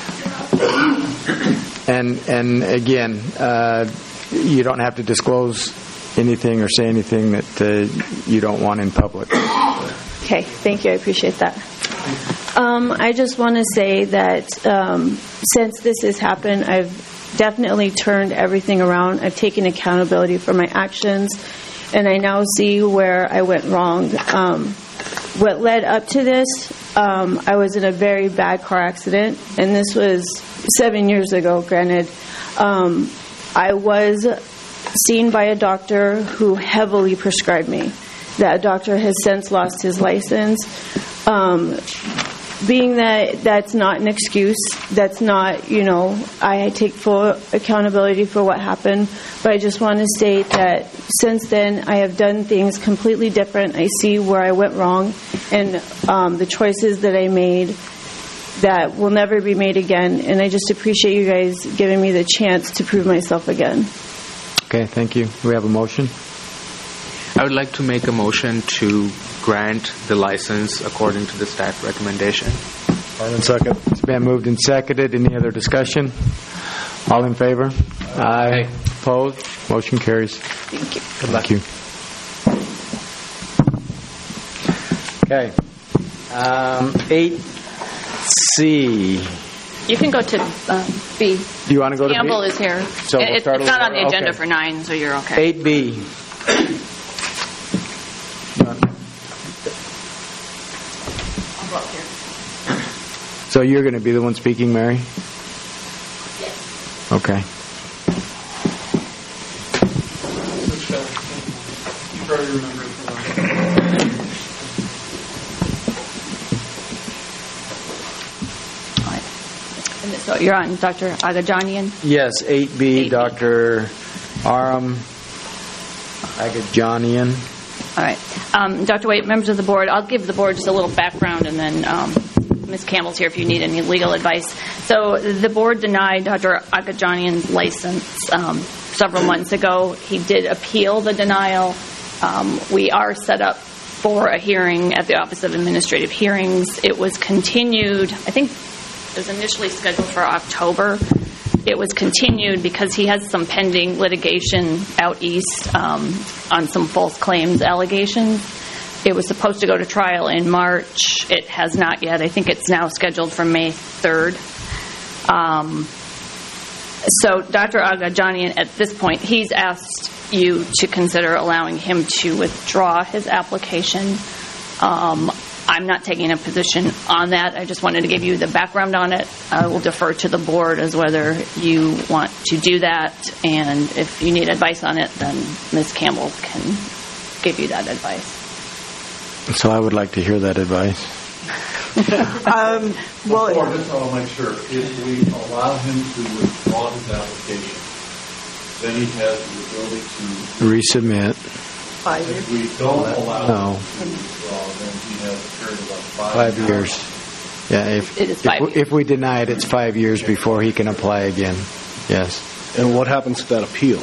And and again, uh, you don't have to disclose anything or say anything that uh, you don't want in public.
Okay, thank you. I appreciate that. Um, I just want to say that um, since this has happened, I've definitely turned everything around. I've taken accountability for my actions, and I now see where I went wrong. Um, what led up to this, um, I was in a very bad car accident, and this was seven years ago, granted. Um, I was seen by a doctor who heavily prescribed me. That doctor has since lost his license. Um, being that that's not an excuse, that's not, you know, I take full accountability for what happened, but I just want to state that since then I have done things completely different. I see where I went wrong and um, the choices that I made that will never be made again, and I just appreciate you guys giving me the chance to prove myself again.
Okay, thank you. Do we have a motion?
I would like to make a motion to grant the license according to the staff recommendation.
All in second. It's been moved and seconded. Any other discussion? All in favor? Aye. Opposed? Motion carries.
Thank you.
Thank you. Okay. Um, eight C.
You can go to um, B.
Do you want to go to B?
Campbell is here.
So we'll
It-
start
it's not
over.
on the agenda
Okay.
for nine, so you're okay.
eight B.
I'll go up here.
So you're going to be the one speaking, Mary?
Yes.
Okay.
You probably remember it from
And so you're on Doctor Agajanian.
Yes, eight B, Doctor Aram Agajanian.
All right. Um, Doctor Wade, members of the board, I'll give the board just a little background, and then um, Miz Campbell's here if you need any legal advice. So the board denied Doctor Agajanian's license um, several months ago. He did appeal the denial, Um, we are set up for a hearing at the Office of Administrative Hearings. It was continued, I think it was initially scheduled for October. It was continued because he has some pending litigation out east um, on some false claims allegations. It was supposed to go to trial in March. It has not yet. I think it's now scheduled for May third. Um, so Doctor Agajanian, at this point, he's asked you to consider allowing him to withdraw his application. Um, I'm not taking a position on that. I just wanted to give you the background on it. I will defer to the board as whether you want to do that, and if you need advice on it, then Miz Campbell can give you that advice.
So I would like to hear that advice.
um, well,
Before, just want to make sure, if we allow him to withdraw his application, then he has the ability to
resubmit.
Five years.
If we don't allow
No.
him to withdraw, then he has a period of about five,
Five
years.
years. Yeah, if,
It is five
if, we- if we deny it, it's five years before he can apply again. Yes.
And what happens to that appeal?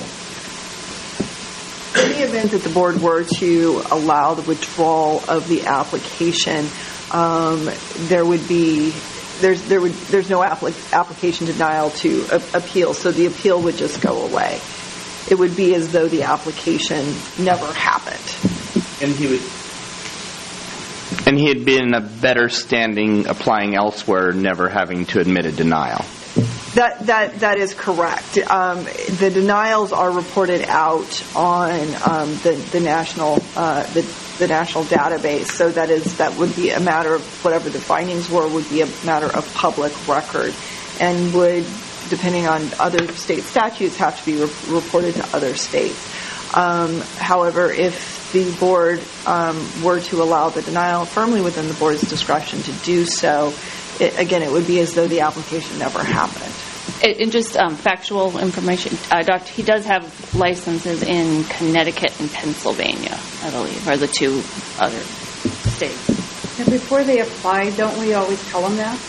In the event that the board were to allow the withdrawal of the application, um, there would be there's there would there's no applic- application denial to a- appeal, so the appeal would just go away. It would be as though the application never happened.
And he would, and he had been in a better standing applying elsewhere, never having to admit a denial.
That that that is correct. Um, the denials are reported out on um, the the national uh, the the national database. So that is that would be a matter of whatever the findings were would be a matter of public record, and would, depending on other state statutes, have to be re- reported to other states. Um, however, if the board um, were to allow the denial, firmly within the board's discretion to do so, it, again, it would be as though the application never happened.
It, it just um, factual information. Uh, Doctor, he does have licenses in Connecticut and Pennsylvania, I believe, are the two other states.
And before they apply, don't we always tell them that?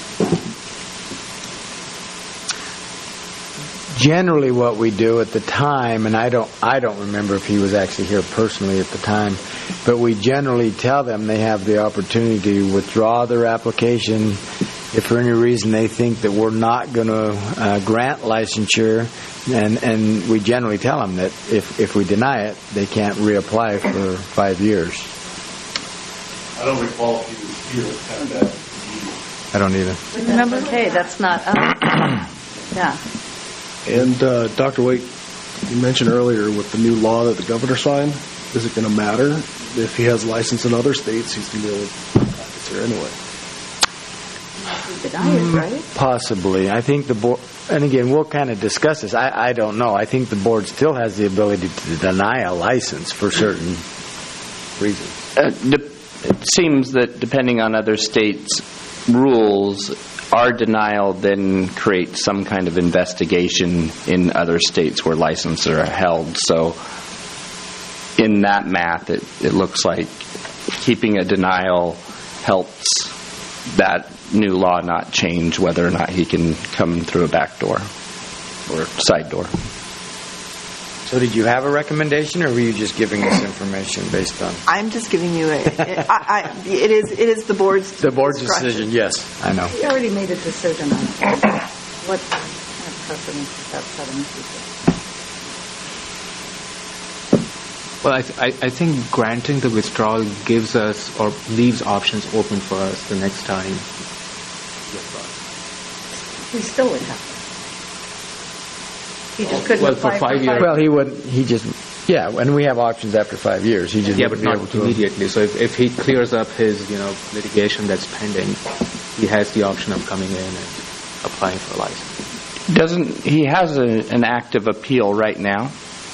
Generally, what we do at the time, and I don't, I don't remember if he was actually here personally at the time, but we generally tell them they have the opportunity to withdraw their application if for any reason they think that we're not going to uh, grant licensure, and and we generally tell them that if if we deny it, they can't reapply for five years.
I don't recall if he was here at that.
I don't either.
Remember, hey, that's not us. Yeah.
And uh, Doctor Waite, you mentioned earlier with the new law that the governor signed, is it going to matter if he has license in other states? He's going to be able to practice here anyway.
Mm, possibly. I think the board, and again, we'll kind of discuss this. I, I don't know. I think the board still has the ability to deny a license for certain reasons.
Uh, de- it seems that depending on other states' rules, our denial then creates some kind of investigation in other states where licenses are held. So in that math, it, it looks like keeping a denial helps that new law not change whether or not he can come through a back door or side door.
So did you have a recommendation, or were you just giving us information based on?
I'm just giving you a. I, I, it is it is the board's
the board's
discretion.
decision. Yes, I know.
He already made a decision on it. What kind of precedent is that setting?
Well, I, th- I I think granting the withdrawal gives us or leaves options open for us the next time.
He still would have. He just couldn't
Well, for
apply
five
for
years.
Well, he would. He just. Yeah, and we have options after five years. He just
Yeah, but
wouldn't be
not
able to.
immediately. So if, if he clears up his, you know, litigation that's pending, he has the option of coming in and applying for a license.
Doesn't he has a, an active appeal right now?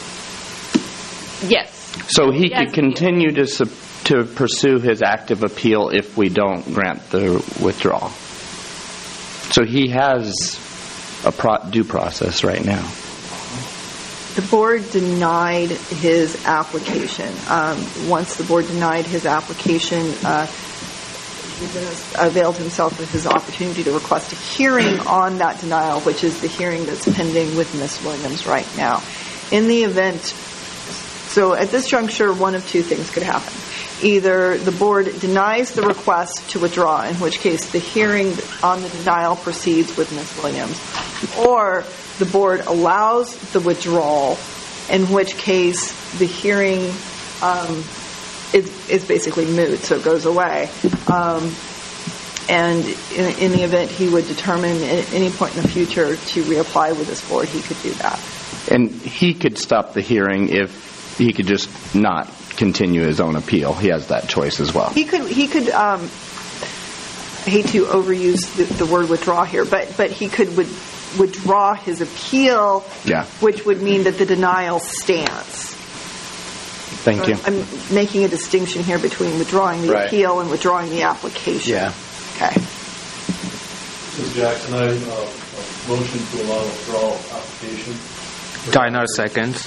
Yes.
So he
Yes,
could continue to sub, to pursue his active appeal if we don't grant the withdrawal. So he has a pro, due process right now.
The board denied his application. Um, once the board denied his application, uh, he then availed himself of his opportunity to request a hearing on that denial, which is the hearing that's pending with Miz Williams right now. In the event,
So at this juncture, one of two things could happen. Either the board denies the request to withdraw, in which case the hearing on the denial proceeds with Miz Williams, or the board allows the withdrawal, in which case the hearing um, is, is basically moot, so it goes away. Um, and in, in the event he would determine at any point in the future to reapply with this board, he could do that.
And he could stop the hearing if he could just not continue his own appeal. He has that choice as well.
He could, he could, um, I hate to overuse the, the word withdraw here, but, but he could would, withdraw his appeal,
Yeah.
which would mean that the denial stands.
Thank you.
I'm making a distinction here between withdrawing the
Right.
appeal and withdrawing the application.
Yeah.
Okay.
Miz Jackson, I uh, motion to allow withdrawal application.
Tyner seconds.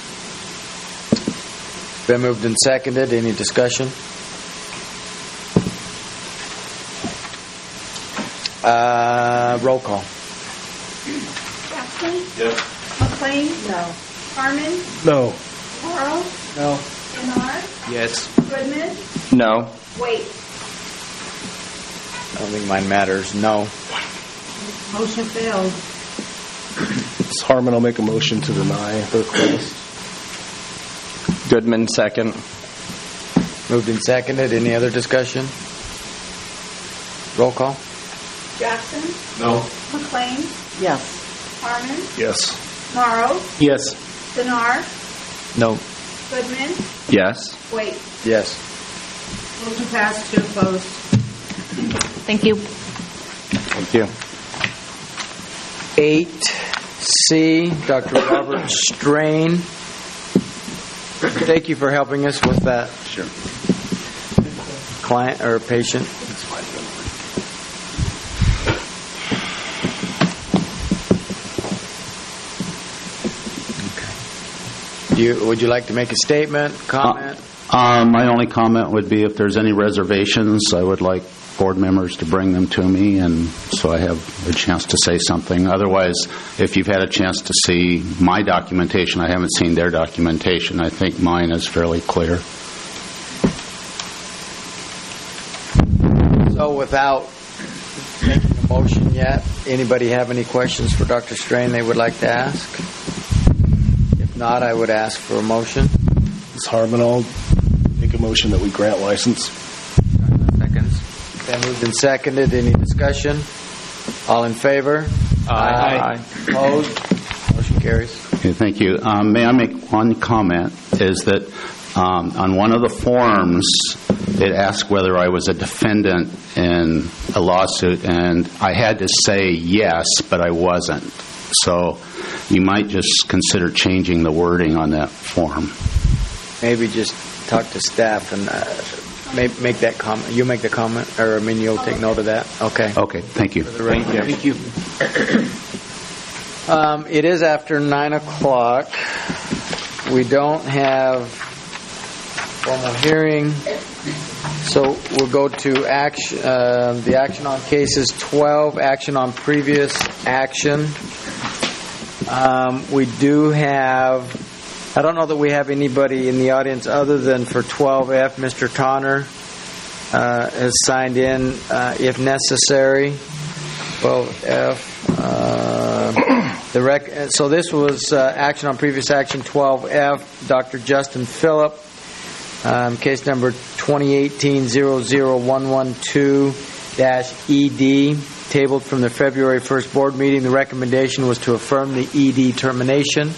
Been moved and seconded. Any discussion? Uh, roll call.
Jackson?
Yes.
McLean?
No.
Harmon?
No.
Morrow?
No.
Denard?
Yes.
Goodman?
No.
Wait.
I don't think mine matters. No.
Motion failed.
Miz Harmon, I'll make a motion to deny the request.
Goodman, second.
Moved and seconded. Any other discussion? Roll call.
Jackson?
No.
McLean?
Yes.
Harmon?
Yes.
Morrow?
Yes.
Denard?
No.
Goodman?
Yes.
Wait.
Yes.
Motion passed, two opposed.
Thank you.
Thank you. eight C, Doctor Robert Strain. Thank you for helping us with that.
Sure.
Client or patient. Okay. You, would you like to make a statement, comment?
Uh, uh, my only comment would be if there's any reservations, I would like board members to bring them to me, and so I have a chance to say something. Otherwise, if you've had a chance to see my documentation, I haven't seen their documentation. I think mine is fairly clear.
So without making a motion yet, anybody have any questions for Doctor Strain they would like to ask? If not, I would ask for a motion.
Miz Harmon, I'll make a motion that we grant license.
Seconds.
Been moved and seconded. Any discussion? All in favor?
Aye.
Opposed? Motion carries.
Okay, thank you. Um, may I make one comment? Is that um, on one of the forms, it asked whether I was a defendant in a lawsuit, and I had to say yes, but I wasn't. So you might just consider changing the wording on that form.
Maybe just talk to staff and uh, make, make that comment. You make the comment, or I mean, you'll take note of that. Okay.
Okay. Thank you.
Thank you. Um, it is after nine o'clock. We don't have formal hearing, so we'll go to action. Uh, the action on cases twelve. Action on previous action. Um, we do have. I don't know that we have anybody in the audience other than for twelve F. Mister Tonner uh, has signed in uh, if necessary. twelve F. Uh, the rec- so this was uh, action on previous action twelve F. Doctor Justin Phillip, um, case number twenty eighteen zero zero one one two E D, tabled from the February first board meeting. The recommendation was to affirm the E D termination.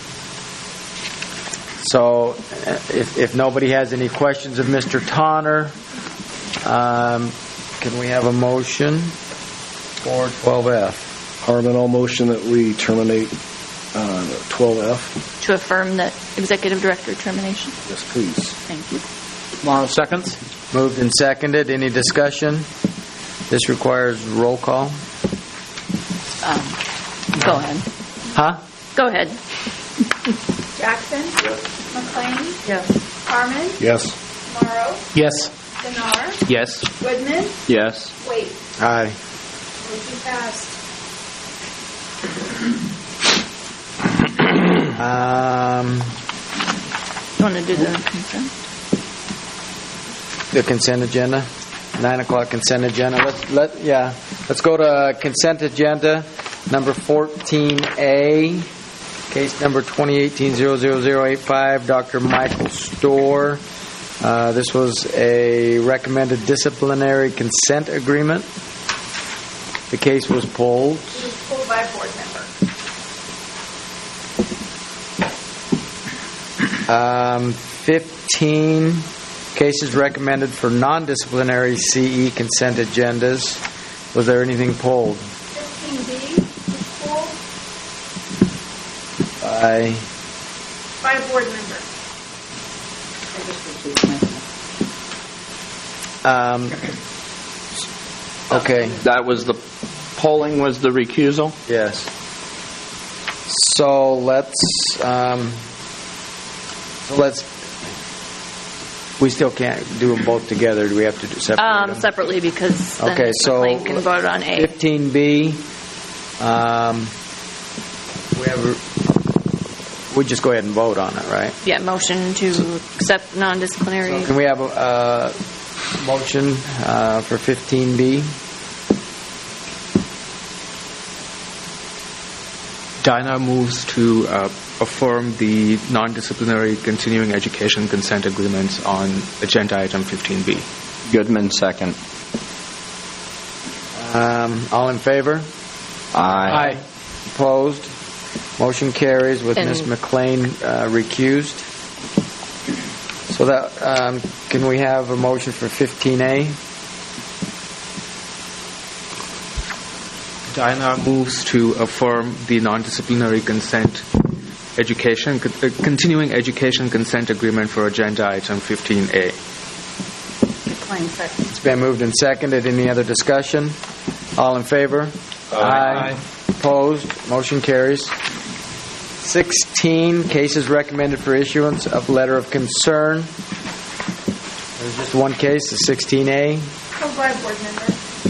So if, if nobody has any questions of Mister Tonner, um, can we have a motion for twelve F?
Harmon, I'll motion that we terminate uh, twelve F.
To affirm the executive director termination.
Yes, please.
Thank you.
Tomorrow seconds. Moved and seconded. Any discussion? This requires roll call.
Um, go ahead.
Huh?
Go ahead.
Jackson? Yes. McLean?
Yes.
Harmon?
Yes.
Morrow?
Yes.
Denard?
Yes.
Goodman?
Yes.
Wait.
Aye.
Motion passed.
Um,
You want to do the consent?
The consent agenda? Nine o'clock consent agenda. Let's, let, yeah, let's go to consent agenda number fourteen A, case number twenty eighteen zero zero zero eight five, Doctor Michael Storr. Uh, this was a recommended disciplinary consent agreement. The case was pulled.
It was pulled by a board member.
Um, fifteen cases recommended for non-disciplinary C E consent agendas. Was there anything pulled?
fifteen B was pulled
By
by a board member.
Um, okay.
That was the polling was the recusal?
Yes. So let's um, so let's we still can't do them both together. Do we have to do separate?
Um, separately because then
Okay, so
McLean can vote on A.
fifteen B. Um, we have. We just go ahead and vote on it, right?
Yeah, motion to accept non-disciplinary.
Can we have a uh, motion uh, for fifteen B?
Dinah moves to uh, affirm the non-disciplinary continuing education consent agreements on agenda item fifteen B.
Goodman, second.
Um, all in favor?
Aye.
Aye. Opposed? Motion carries with
And-
Miz McLean uh, recused. So that um, can we have a motion for fifteen A?
Dinah moves to affirm the non-disciplinary consent education, uh, continuing education consent agreement for agenda item fifteen A.
McLean second.
It's been moved and seconded. Any other discussion? All in favor?
Aye.
Opposed? Motion carries. sixteen, cases recommended for issuance of letter of concern. There's just one case, the sixteen A.
Pulled by a board member.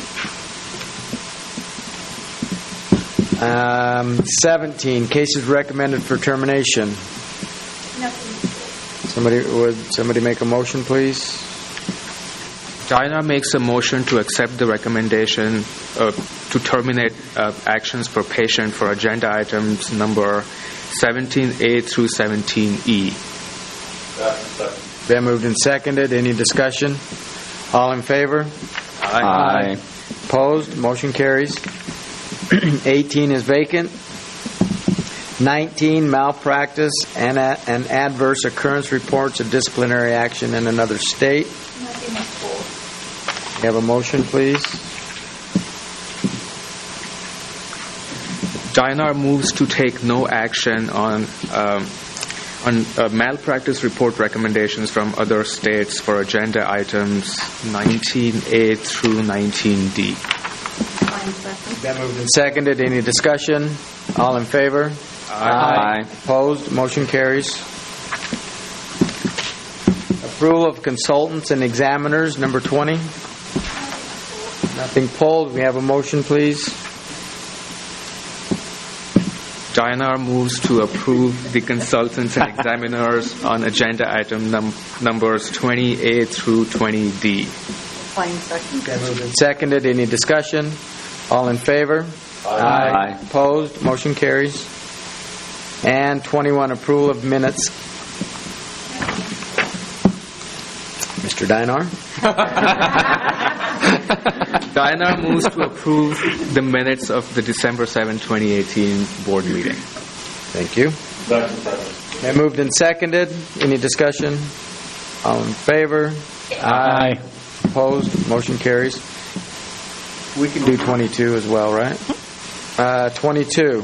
Um, seventeen, cases recommended for termination.
Nothing.
Somebody would somebody make a motion, please?
Dinah makes a motion to accept the recommendation uh, to terminate uh, actions per patient for agenda items number seventeen A through seventeen E.
Been moved and seconded. Any discussion? All in favor?
Aye. Aye.
Opposed? Motion carries. eighteen is vacant. nineteen, malpractice and, a, and adverse occurrence reports of disciplinary action in another state.
Nothing was pulled.
You have a motion, please?
Dinah moves to take no action on um, on uh, malpractice report recommendations from other states for agenda items nineteen A through nineteen D.
Been moved and seconded. Any discussion? All in favor?
Aye.
Opposed? Motion carries. Approval of consultants and examiners, number twenty. Nothing pulled. We have a motion, please.
Dinah moves to approve the consultants and examiners on agenda item num- numbers twenty A through twenty D.
McLean second.
Been moved and seconded. Any discussion? All in favor?
Aye. Aye.
Opposed? Motion carries. And twenty-one, approval of minutes. Mister Dinar?
Dinah moves to approve the minutes of the December seventh, twenty eighteen board meeting.
Thank you. Been moved and seconded. Any discussion? All in favor?
Aye.
Opposed? Motion carries. We can do twenty-two as well, right? Uh, twenty-two.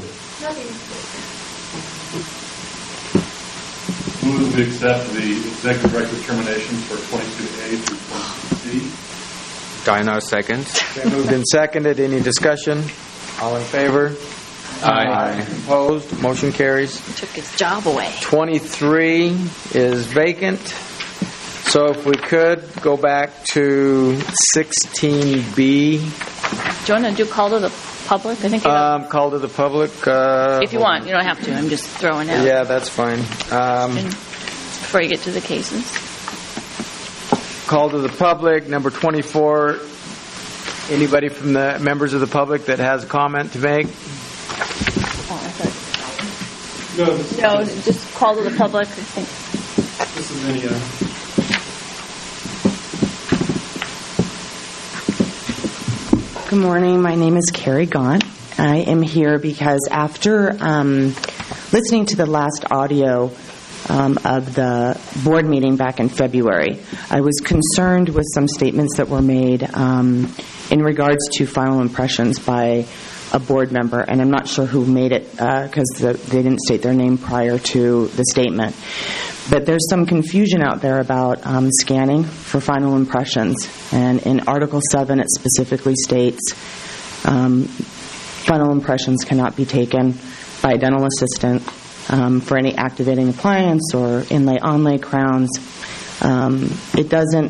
Move to accept the executive director terminations for twenty-two A through twenty-two C.
Dinah seconds.
Been moved and seconded. Any discussion? All in favor?
Aye.
Opposed? Motion carries.
Took his job away.
twenty-three is vacant. So if we could go back to sixteen B.
Do you want to do call to the public? I think you have,
Um, call to the public. Uh,
if you want. You don't have to. I'm just throwing out.
Yeah, that's fine. Um,
before you get to the cases.
Call to the public, number twenty-four. Anybody from the members of the public that has a comment to make?
No, just call to the public, I think.
This is any, uh,
Good morning. My name is Carrie Gaunt. I am here because after um, listening to the last audio um, of the board meeting back in February, I was concerned with some statements that were made um, in regards to final impressions by a board member, and I'm not sure who made it because the, they didn't state their name prior to the statement. But there's some confusion out there about um, scanning for final impressions. And in Article seven, it specifically states um, final impressions cannot be taken by a dental assistant um, for any activating appliance or inlay-onlay crowns. Um, it doesn't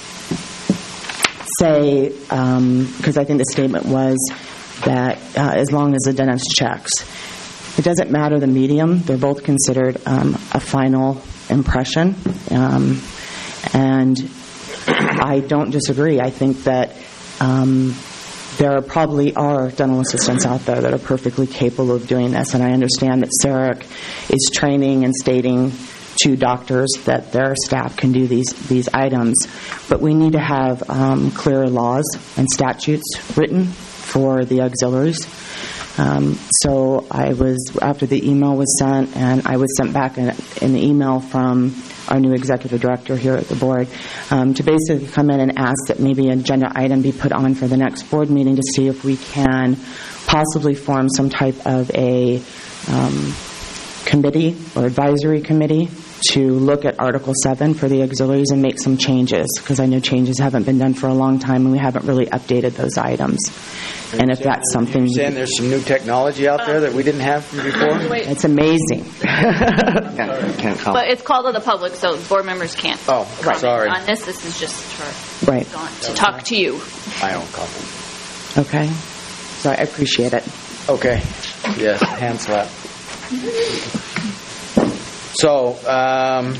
say, because um, I think the statement was that uh, as long as the dentist checks. It doesn't matter the medium. They're both considered um, a final impression. Um, and I don't disagree. I think that um, there probably are dental assistants out there that are perfectly capable of doing this. And I understand that C E R C is training and stating to doctors that their staff can do these, these items. But we need to have um, clear laws and statutes written for the auxiliaries. Um, so I was, after the email was sent, and I was sent back an, an email from our new executive director here at the board um, to basically come in and ask that maybe an agenda item be put on for the next board meeting to see if we can possibly form some type of a um, committee or advisory committee to look at Article seven for the auxiliaries and make some changes, because I know changes haven't been done for a long time and we haven't really updated those items. And if that's something...
You're saying there's some new technology out there that we didn't have from before?
Wait.
It's amazing.
Can't comment.
But it's called to the public, so board members can't
Oh,
comment
sorry.
on this. This is just for
Right.
to talk to you.
My own comment.
Okay. So I appreciate it.
Okay. Yes, hand slap. So, um,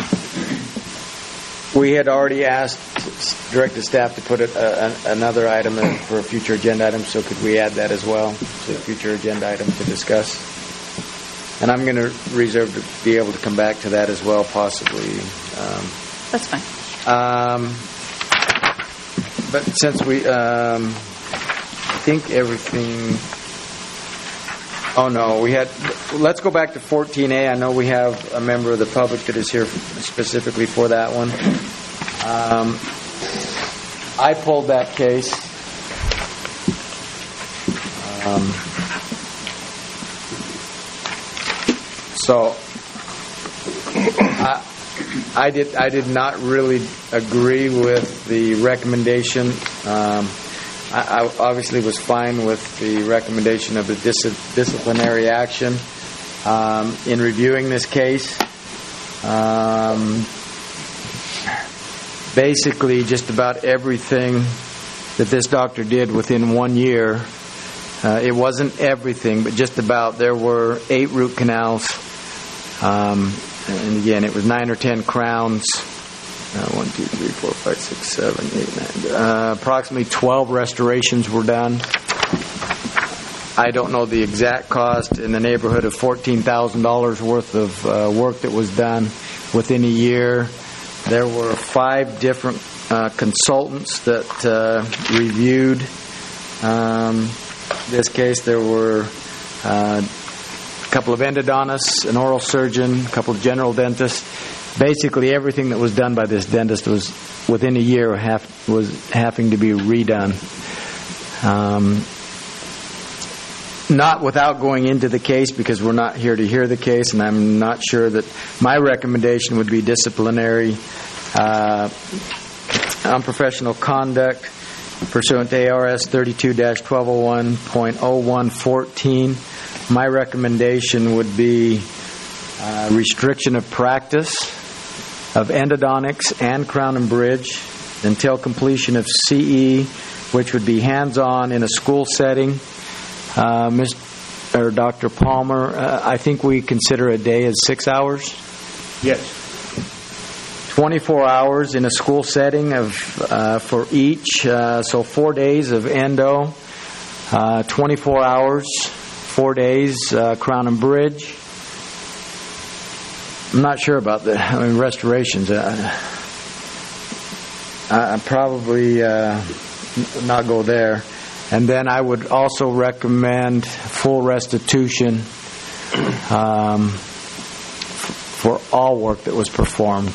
we had already asked, directed staff to put a, a, another item in for a future agenda item, so could we add that as well to a future agenda item to discuss? And I'm going to reserve to be able to come back to that as well, possibly. Um,
That's fine.
Um, but since we, um, I think everything. Oh no, we had. Let's go back to fourteen A. I know we have a member of the public that is here specifically for that one. Um, I pulled that case. Um, so I, I did. I did not really agree with the recommendation. Um, I, I obviously was fine with the recommendation of the dis- disciplinary action. Um, in reviewing this case, um, basically just about everything that this doctor did within one year, uh, it wasn't everything, but just about. There were eight root canals, um, and again, it was nine or ten crowns. Uh, one, two, three, four, five, six, seven, eight, nine. Uh, approximately twelve restorations were done. I don't know the exact cost. In the neighborhood of fourteen thousand dollars worth of uh, work that was done within a year. There were five different uh, consultants that uh, reviewed um, this case. There were uh, a couple of endodontists, an oral surgeon, a couple of general dentists. Basically, everything that was done by this dentist was within a year have, was having to be redone. Um, not without going into the case, because we're not here to hear the case, and I'm not sure that my recommendation would be disciplinary uh, unprofessional conduct pursuant to A R S thirty-two dash twelve oh one point oh one fourteen. My recommendation would be uh, restriction of practice of endodontics and crown and bridge until completion of C E, which would be hands-on in a school setting. Uh, Mister or Doctor Palmer, uh, I think we consider a day as six hours.
Yes.
twenty-four hours in a school setting of uh, for each, uh, so four days of endo, uh, twenty-four hours, four days uh, Crown and Bridge. I'm not sure about the I mean, restorations. Uh, I I'd probably uh, not go there. And then I would also recommend full restitution um, for all work that was performed.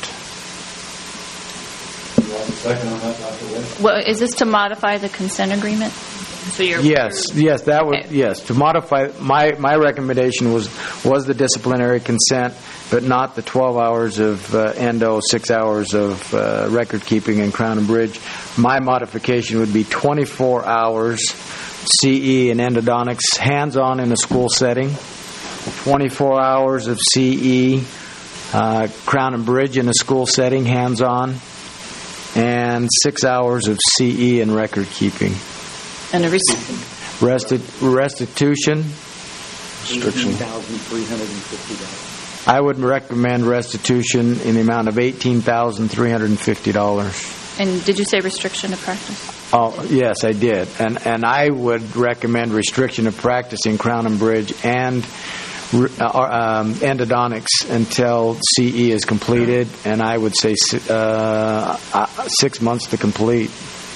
Well, is this to modify the consent agreement? So you're
Yes, yes, that would yes to modify. My my recommendation was was the disciplinary consent, but not the twelve hours of uh, endo, six hours of uh, record keeping and Crown and Bridge. My modification would be twenty-four hours C E and endodontics hands on in a school setting, twenty-four hours of C E uh, Crown and Bridge in a school setting hands on, and six hours of C E and record keeping.
And a rec-
Resti- restitution.
Restriction. eighteen thousand three hundred fifty dollars.
I would recommend restitution in the amount of eighteen thousand three hundred fifty dollars.
And did you say restriction of practice?
Oh, yes, I did. And and I would recommend restriction of practice in Crown and Bridge and uh, um, endodontics until C E is completed, and I would say uh, uh, six months to complete.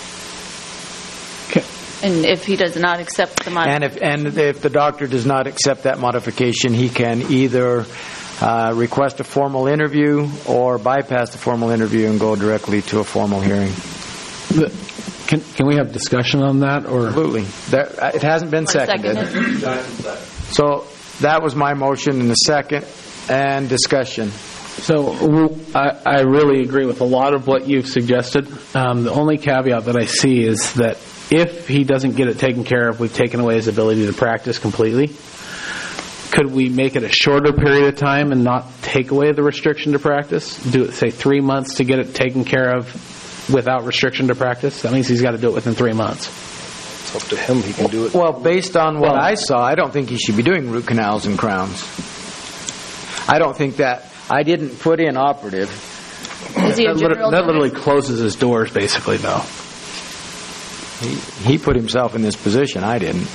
And if he does not accept the
And if and if the doctor does not accept that modification, he can either uh, request a formal interview or bypass the formal interview and go directly to a formal hearing.
Can can we have discussion on that? Or
absolutely, there, it hasn't been seconded. So that was my motion in the second, and discussion.
So I, I really agree with a lot of what you've suggested. Um, the only caveat that I see is that if he doesn't get it taken care of, we've taken away his ability to practice completely. Could we make it a shorter period of time and not take away the restriction to practice? Do it, say, three months to get it taken care of without restriction to practice? That means he's got to do it within three months.
It's up to him. He can do it.
Well, based on what I saw, I don't think he should be doing root canals and crowns. I don't think that. I didn't put in operative.
Is he a
that,
general
that literally closes his doors, basically, though.
He, he put himself in this position. I didn't.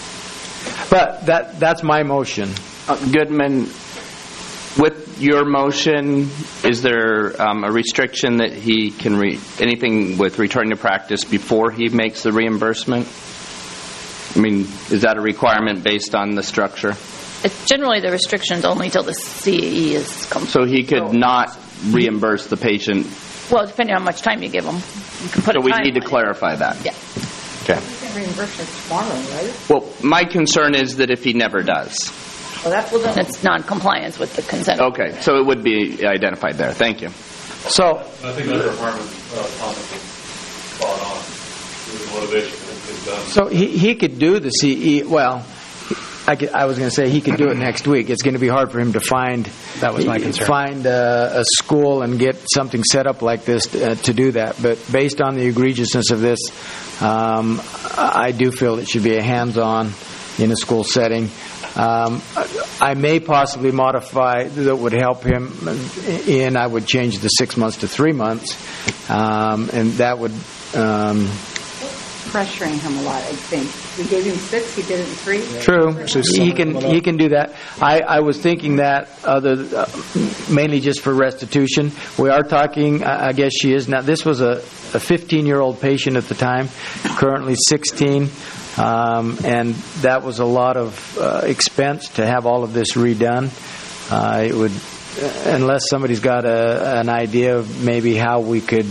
But that that's my motion.
Uh, Goodman, with your motion, is there um, a restriction that he can re- anything with returning to practice before he makes the reimbursement? I mean, is that a requirement based on the structure?
It's generally the restriction's only till the C E is complete.
So he could not reimburse the patient.
Well, depending on how much time you give him. You can put
So
a
we
time
need to
on it.
clarify that.
Yeah.
Okay.
You can reimburse it tomorrow, right?
Well, my concern is that if he never does.
Well, that's well, then it's non-compliance with the consent.
Okay, so it would be identified there. Thank you.
So
I think that requirement uh, spot on. The motivation is done.
So he he could do the C E. Well, I, could, I was going to say he could do it next week. It's going to be hard for him to find
that was my concern.
Find a, a school and get something set up like this to, uh, to do that. But based on the egregiousness of this, um, I do feel it should be a hands-on in a school setting. Um, I may possibly modify that would help him in. I would change the six months to three months, um, and that would. Um,
Pressuring him a lot, I think. We gave him six, he did it in three.
True. He can he can do that. I, I was thinking that other uh, mainly just for restitution. We are talking. I guess she is now. This was a a fifteen-year-old patient at the time, currently sixteen, um, and that was a lot of uh, expense to have all of this redone. Uh, it would, unless somebody's got a, an idea of maybe how we could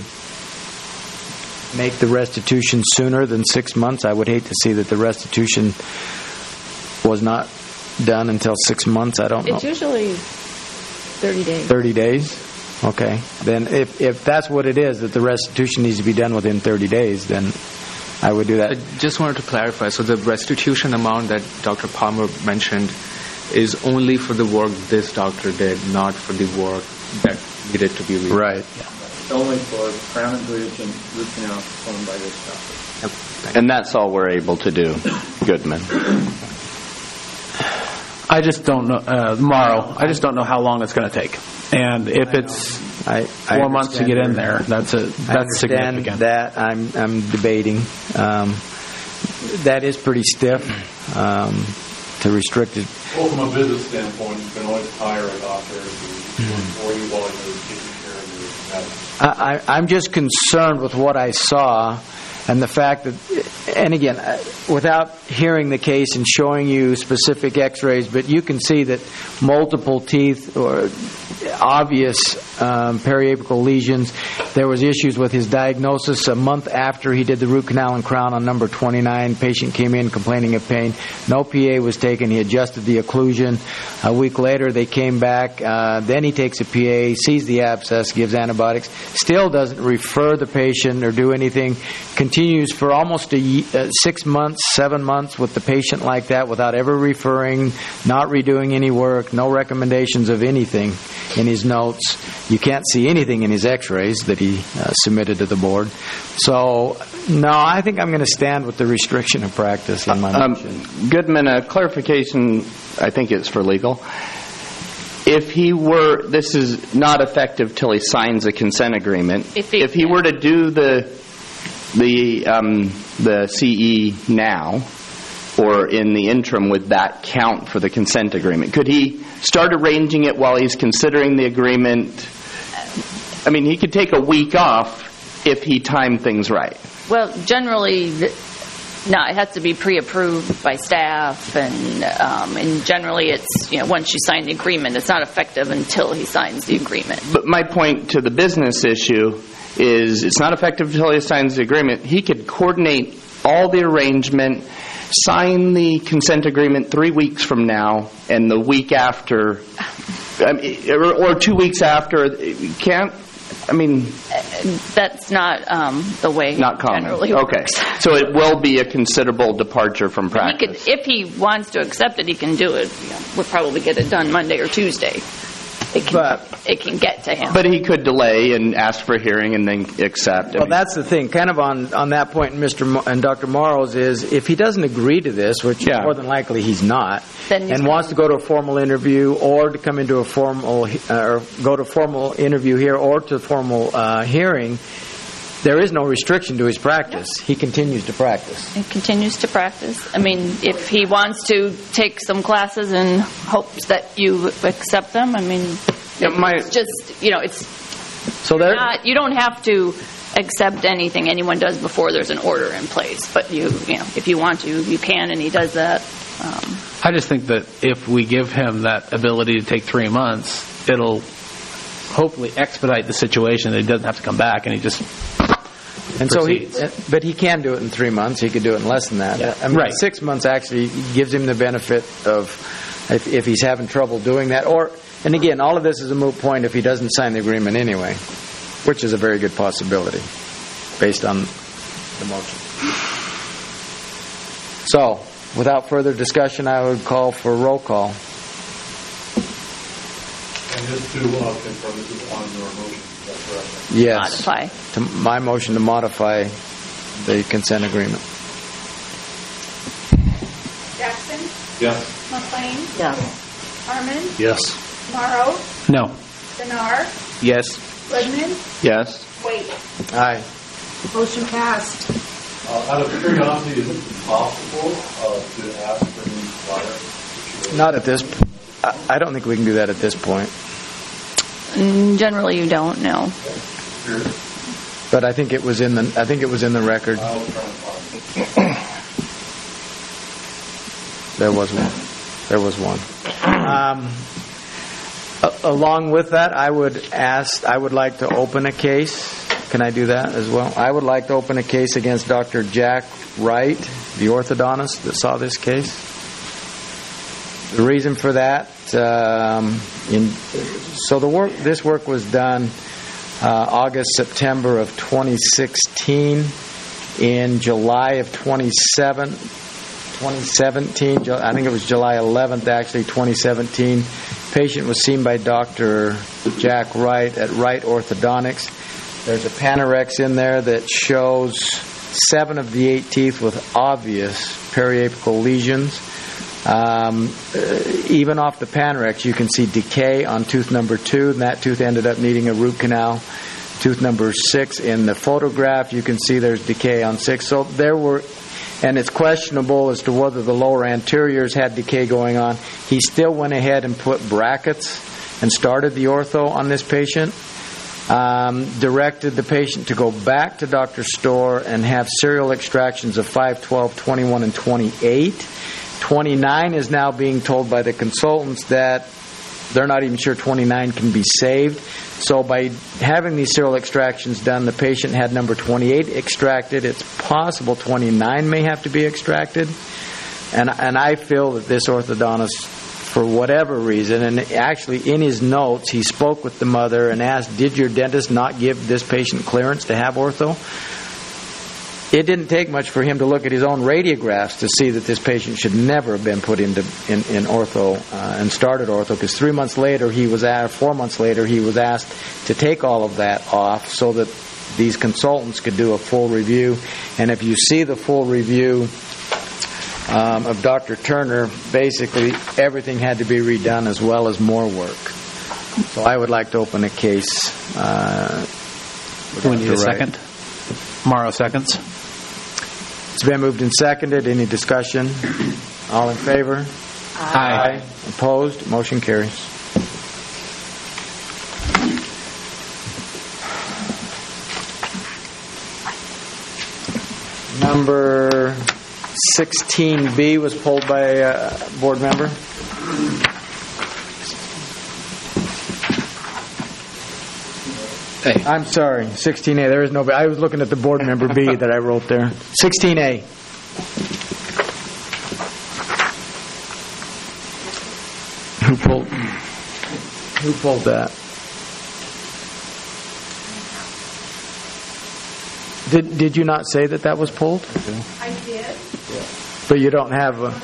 make the restitution sooner than six months. I would hate to see that the restitution was not done until six months. I don't know.
It's usually thirty days.
thirty days? Okay. Then if, if that's what it is, that the restitution needs to be done within thirty days, then I would do that.
I just wanted to clarify. So the restitution amount that Doctor Palmer mentioned is only for the work this doctor did, not for the work that needed to be reviewed.
Right.
Yeah.
Only for crown and bridge and root canal performed by this doctor.
And that's all we're able to do, Goodman.
I just don't know, uh, tomorrow, I just don't know how long it's going to take. And if it's
I, I
four months to get in there, that's a,
I
that's
understand
significant.
that. I'm, I'm debating. Um, that is pretty stiff um, to restrict it.
Well, from a business standpoint, you can always hire a doctor to work for you while you're taking care of your medicine.
I, I, I'm just concerned with what I saw and the fact that, and again, uh, without hearing the case and showing you specific x-rays, but you can see that multiple teeth or obvious um, periapical lesions. There was issues with his diagnosis a month after he did the root canal and crown on number twenty-nine. Patient came in complaining of pain. No P A was taken. He adjusted the occlusion. A week later, they came back. Uh, then he takes a P A, sees the abscess, gives antibiotics. Still doesn't refer the patient or do anything. Continues for almost a ye- uh, six months, seven months with the patient like that without ever referring, not redoing any work, no recommendations of anything in his notes. You can't see anything in his x-rays that he uh, submitted to the board. So, no, I think I'm going to stand with the restriction of practice in my
Um,
motion.
Goodman, a clarification, I think it's for legal. If he were, this is not effective till he signs a consent agreement.
If he-
If he were to do the the um, the C E now, or in the interim, would that count for the consent agreement? Could he start arranging it while he's considering the agreement? I mean, he could take a week off if he timed things right.
Well, generally, th- no, it has to be pre-approved by staff, and um, and generally it's, you know, once you sign the agreement, it's not effective until he signs the agreement.
But my point to the business issue is it's not effective until he signs the agreement. He could coordinate all the arrangement, sign the consent agreement three weeks from now, and the week after, I mean, or, or two weeks after, can't, I mean...
That's not um, the way
Not common.
generally
Okay.
works.
So it will be a considerable departure from
He
practice.
could, if he wants to accept it, he can do it. You know, we'll probably get it done Monday or Tuesday. It can, it can get to him.
But he could delay and ask for a hearing and then accept. I
Well,
mean,
that's the thing. Kind of on, on that point, Mister Mo- and Doctor Morrow's is if he doesn't agree to this, which
Yeah.
more than likely he's not,
Then he's
and
gonna-
wants to go to a formal interview or to come into a formal uh, or go to a formal interview here or to a formal uh, hearing, there is no restriction to his practice. He continues to practice.
He continues to practice. I mean, if he wants to take some classes in hopes that you accept them, I mean,
Yeah, my-
it's just, you know, it's
so there.
not, you don't have to accept anything anyone does before there's an order in place. But you, you know, if you want to, you can, and he does that. Um,
I just think that if we give him that ability to take three months, it'll hopefully expedite the situation that he doesn't have to come back and he just
And so he,
proceeds.
uh, but he can do it in three months. He could do it in less than that. I mean,
Right.
six months actually gives him the benefit of if, if he's having trouble doing that. Or, and again, all of this is a moot point if he doesn't sign the agreement anyway, which is a very good possibility based on the motion. So, without further discussion, I would call for a roll call.
And just to uh, confirm, this is on your motion, is that correct?
Yes.
Modify.
To my motion to modify the consent agreement.
Jackson,
Yes.
McLean,
Yes.
Harmon,
Yes.
Morrow,
No.
Denard,
Yes.
Goodman,
yes.
Wade.
Aye.
Motion passed.
Uh, out of curiosity, is it possible uh, to ask for new flyer?
Not at this. I, I don't think we can do that at this point.
Mm, Generally, you don't know.
But I think it was in the. I think it was in the record. There was one. There was one. Um, a- along with that, I would ask. I would like to open a case. Can I do that as well? I would like to open a case against Doctor Jack Wright, the orthodontist that saw this case. The reason for that, um, in, so the work. This work was done uh, August, September of twenty sixteen. In July of twenty seventeen, Ju- I think it was July eleventh, actually, twenty seventeen. Patient was seen by Doctor Jack Wright at Wright Orthodontics. There's a Panorex in there that shows seven of the eight teeth with obvious periapical lesions. Um, uh, even off the Panrex, you can see decay on tooth number two, and that tooth ended up needing a root canal. Tooth number six in the photograph, you can see there's decay on six. So there were, and it's questionable as to whether the lower anteriors had decay going on. He still went ahead and put brackets and started the ortho on this patient. Um, directed the patient to go back to Doctor Storr and have serial extractions of five, twelve, twenty-one, and twenty-eight. twenty-nine is now being told by the consultants that they're not even sure twenty-nine can be saved. So by having these serial extractions done, the patient had number twenty-eight extracted. It's possible twenty-nine may have to be extracted. And, and I feel that this orthodontist, for whatever reason, and actually in his notes, he spoke with the mother and asked, did your dentist not give this patient clearance to have ortho? It didn't take much for him to look at his own radiographs to see that this patient should never have been put into in, in ortho uh, and started ortho, because three months later he was asked, four months later he was asked to take all of that off so that these consultants could do a full review. And if you see the full review um, of Doctor Turner, basically everything had to be redone as well as more work. So I would like to open a case. Uh,
Do we need a second? Morrow seconds.
It's been moved and seconded. Any discussion? All in favor?
Aye. Aye.
Opposed? Motion carries. Number sixteen B was pulled by a board member.
A.
I'm sorry, sixteen A. There is no B. I was looking at the board member B that I wrote there. sixteen A. Who pulled? Who pulled that? Did Did you not say that that was pulled?
I did.
But you don't have a.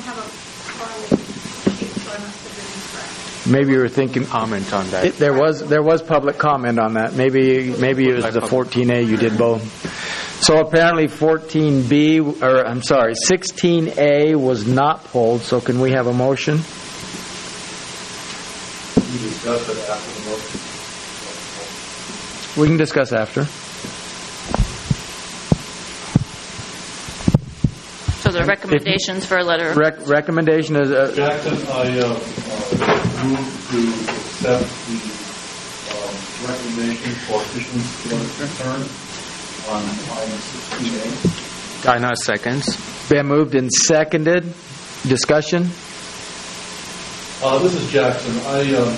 Maybe you were thinking
comment on that.
It, there was there was public comment on that. Maybe maybe it was the fourteen A. You did both. So apparently fourteen B, or I'm sorry, sixteen A was not pulled. So can we have a motion?
We discuss it after the motion.
We can discuss after.
So the recommendations for a letter.
Rec- recommendation is. Uh,
Jackson, I uh, uh, move to accept the um, recommendation for issuance of concern on item sixteen A.
Dinah seconds.
Been moved and seconded. Discussion.
Uh, this is Jackson. I um,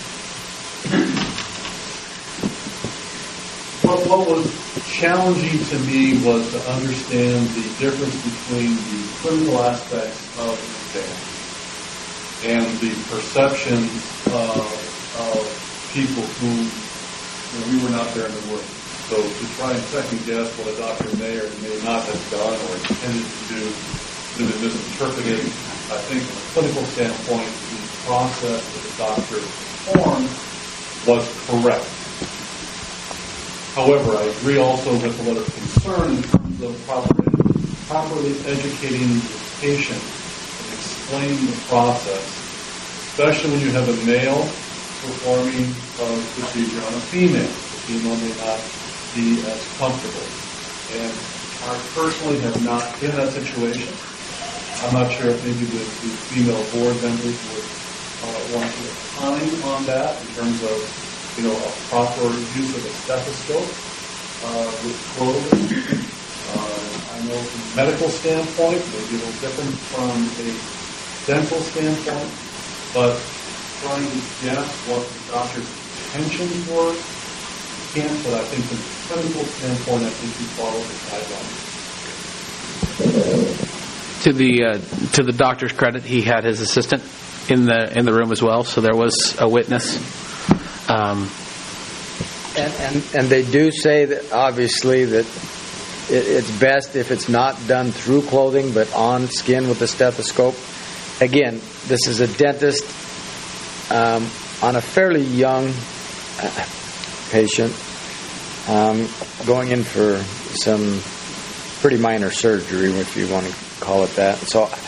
what, what was challenging to me was to understand the difference between the clinical aspects of the exam and the perception uh, of people who, you know, we were not there in the room. So to try and second guess what a doctor may or may not have done or intended to do, to misinterpret it, I think from a clinical standpoint, the process that the doctor performed was correct. However, I agree also with the letter of concern in terms of properly, properly educating the patient and explaining the process, especially when you have a male performing a procedure on a female. The female may not be as comfortable. And I personally have not been in that situation. I'm not sure if maybe the, the female board members would uh, want to opine on that in terms of, you know, a proper use of a stethoscope uh, with clothing. Uh, I know from a medical standpoint, maybe a little different from a dental standpoint, but trying to guess what the doctor's intentions were, you can't, but I think from a clinical standpoint, I think you follow the guidelines.
To the uh, to the doctor's credit, he had his assistant in the in the room as well, so there was a witness. Um,
and, and and they do say that obviously that it, it's best if it's not done through clothing but on skin with a stethoscope. Again, this is a dentist um, on a fairly young uh, patient um, going in for some pretty minor surgery, if you want to call it that. So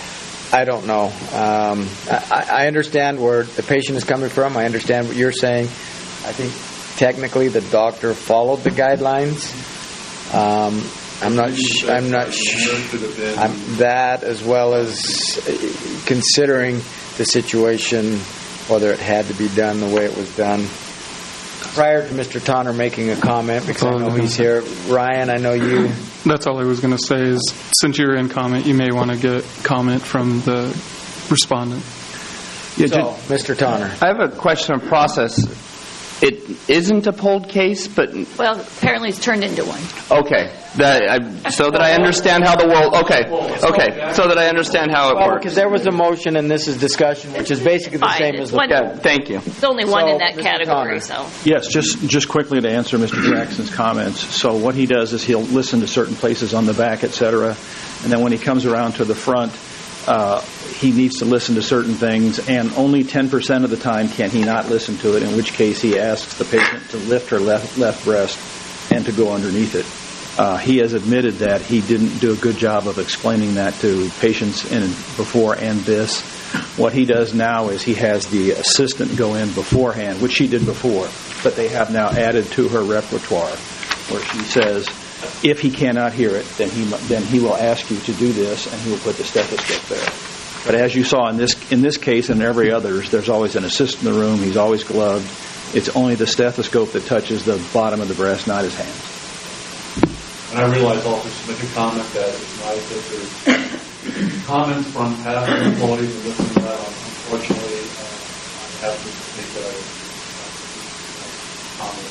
I don't know. Um, I, I understand where the patient is coming from. I understand what you're saying. I think technically the doctor followed the guidelines. Um, I'm not. Sh- I'm not. Sh- I'm that as well as considering the situation, whether it had to be done the way it was done. Prior to Mister Tonner making a comment, because I know he's here, Ryan, I know you.
That's all I was going to say is, since you're in comment, you may want to get comment from the respondent.
Yeah, so, Mister Tonner.
I have a question of process. It isn't a pulled case, but...
Well, apparently it's turned into one.
Okay. That, I, so that I understand how the world... Okay. Okay. So that I understand how it
well,
works.
Because there was a motion and this is discussion, which is basically the
Fine.
same
It's
as the...
one,
yeah, thank you.
It's only one
So,
in that
Mister
category,
Tonner.
so...
Yes, just just quickly to answer Mister Jackson's comments. So what he does is he'll listen to certain places on the back, et cetera, and then when he comes around to the front, uh, he needs to listen to certain things, and only ten percent of the time can he not listen to it, in which case he asks the patient to lift her left, left breast and to go underneath it. Uh, he has admitted that he didn't do a good job of explaining that to patients in before and this. What he does now is he has the assistant go in beforehand, which she did before, but they have now added to her repertoire, where she says, if he cannot hear it, then he then he will ask you to do this, and he will put the stethoscope there. But as you saw in this in this case and every others, there's always an assistant in the room. He's always gloved. It's only the stethoscope that touches the bottom of the breast, not his hands.
And I realize also to make a comment that it's nice that there's comments from past employees and listening to that. Unfortunately, uh, I have to think that I would comment.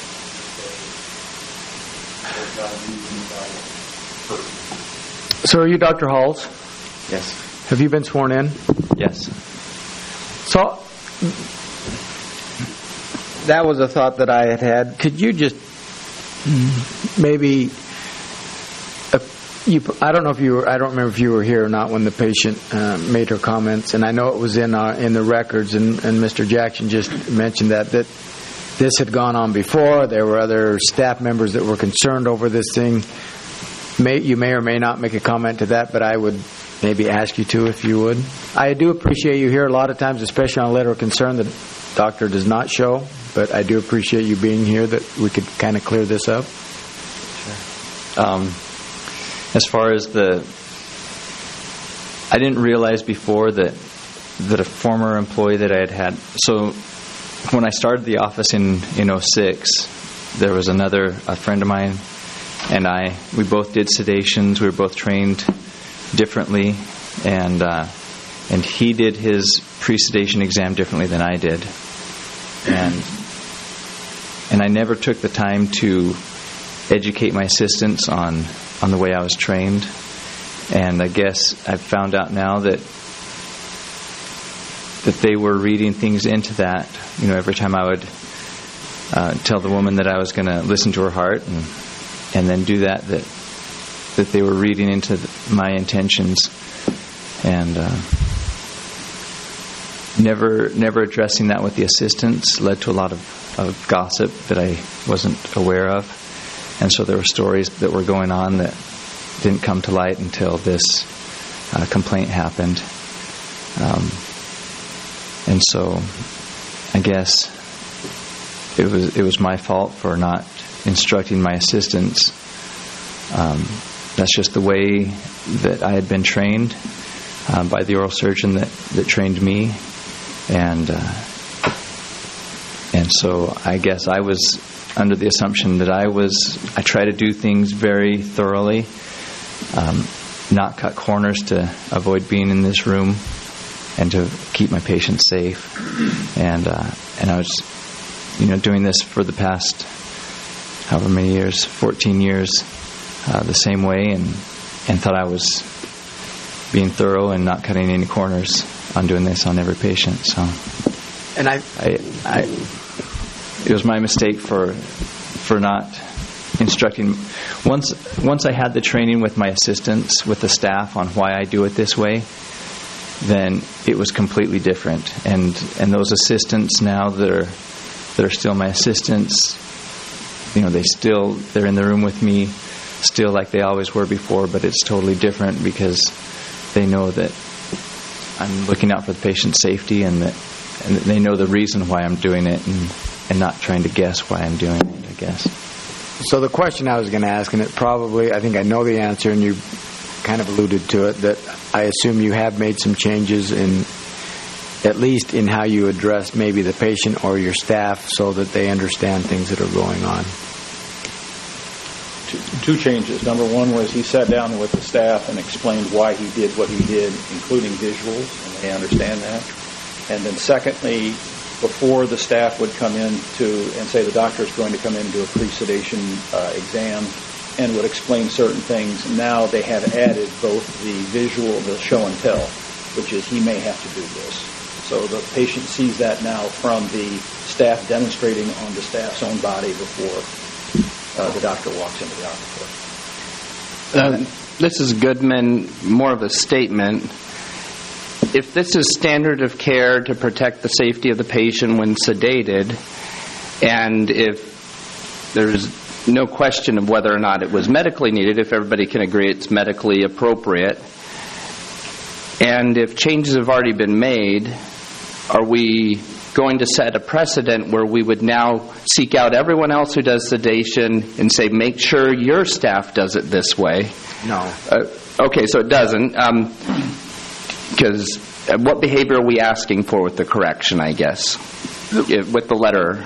So are you Doctor Halls?
Yes.
Have you been sworn in?
Yes.
So that was a thought that I had had. Could you just maybe uh, you? I don't know if you were. I don't remember if you were here or not when the patient uh, made her comments, and I know it was in our, in the records. And, and Mister Jackson just mentioned that that this had gone on before. There were other staff members that were concerned over this thing. May, you may or may not make a comment to that, but I would maybe ask you to if you would. I do appreciate you here a lot of times, especially on a letter of concern that doctor does not show, but I do appreciate you being here that we could kind of clear this up.
Sure. Um, as far as the, I didn't realize before that that a former employee that I had had, so when I started the office in, in oh six, there was another, a friend of mine and I, we both did sedations. We were both trained differently, and uh, and he did his pre-sedation exam differently than I did, and and I never took the time to educate my assistants on on the way I was trained, and I guess I've found out now that that they were reading things into that. You know, every time I would uh, tell the woman that I was going to listen to her heart and and then do that, that that they were reading into the, my intentions, and uh, never never addressing that with the assistants led to a lot of, of gossip that I wasn't aware of, and so there were stories that were going on that didn't come to light until this uh, complaint happened, um, and so I guess it was it was my fault for not instructing my assistants. Um, that's just the way that I had been trained um, by the oral surgeon that, that trained me, and uh, and so I guess I was under the assumption that I was I try to do things very thoroughly, um, not cut corners to avoid being in this room, and to keep my patients safe, and uh, and I was you know doing this for the past however many years, fourteen years, uh, the same way, and and thought I was being thorough and not cutting any corners on doing this on every patient. So,
and I,
I, I it was my mistake for for not instructing. Once once I had the training with my assistants, with the staff on why I do it this way, then it was completely different. And and those assistants now that are that are still my assistants, you know, they still, they're in the room with me, still like they always were before, but it's totally different because they know that I'm looking out for the patient's safety, and that and that they know the reason why I'm doing it, and and not trying to guess why I'm doing it, I guess.
So the question I was going to ask, and it probably, I think I know the answer, and you kind of alluded to it, that I assume you have made some changes in, at least in how you address maybe the patient or your staff, so that they understand things that are going on.
Two, two changes. Number one was he sat down with the staff and explained why he did what he did, including visuals, and they understand that. And then secondly, before the staff would come in to and say the doctor is going to come in and do a pre-sedation uh, exam and would explain certain things, now they have added both the visual, the show and tell, which is he may have to do this. So the patient sees that now from the staff demonstrating on the staff's own body before uh, the doctor walks into the operative.
Uh, this is Goodman, more of a statement. If this is standard of care to protect the safety of the patient when sedated, and if there's no question of whether or not it was medically needed, if everybody can agree it's medically appropriate, and if changes have already been made, are we going to set a precedent where we would now seek out everyone else who does sedation and say, make sure your staff does it this way?
No.
Uh, okay, so it doesn't. Um, Because what behavior are we asking for with the correction, I guess, with the letter?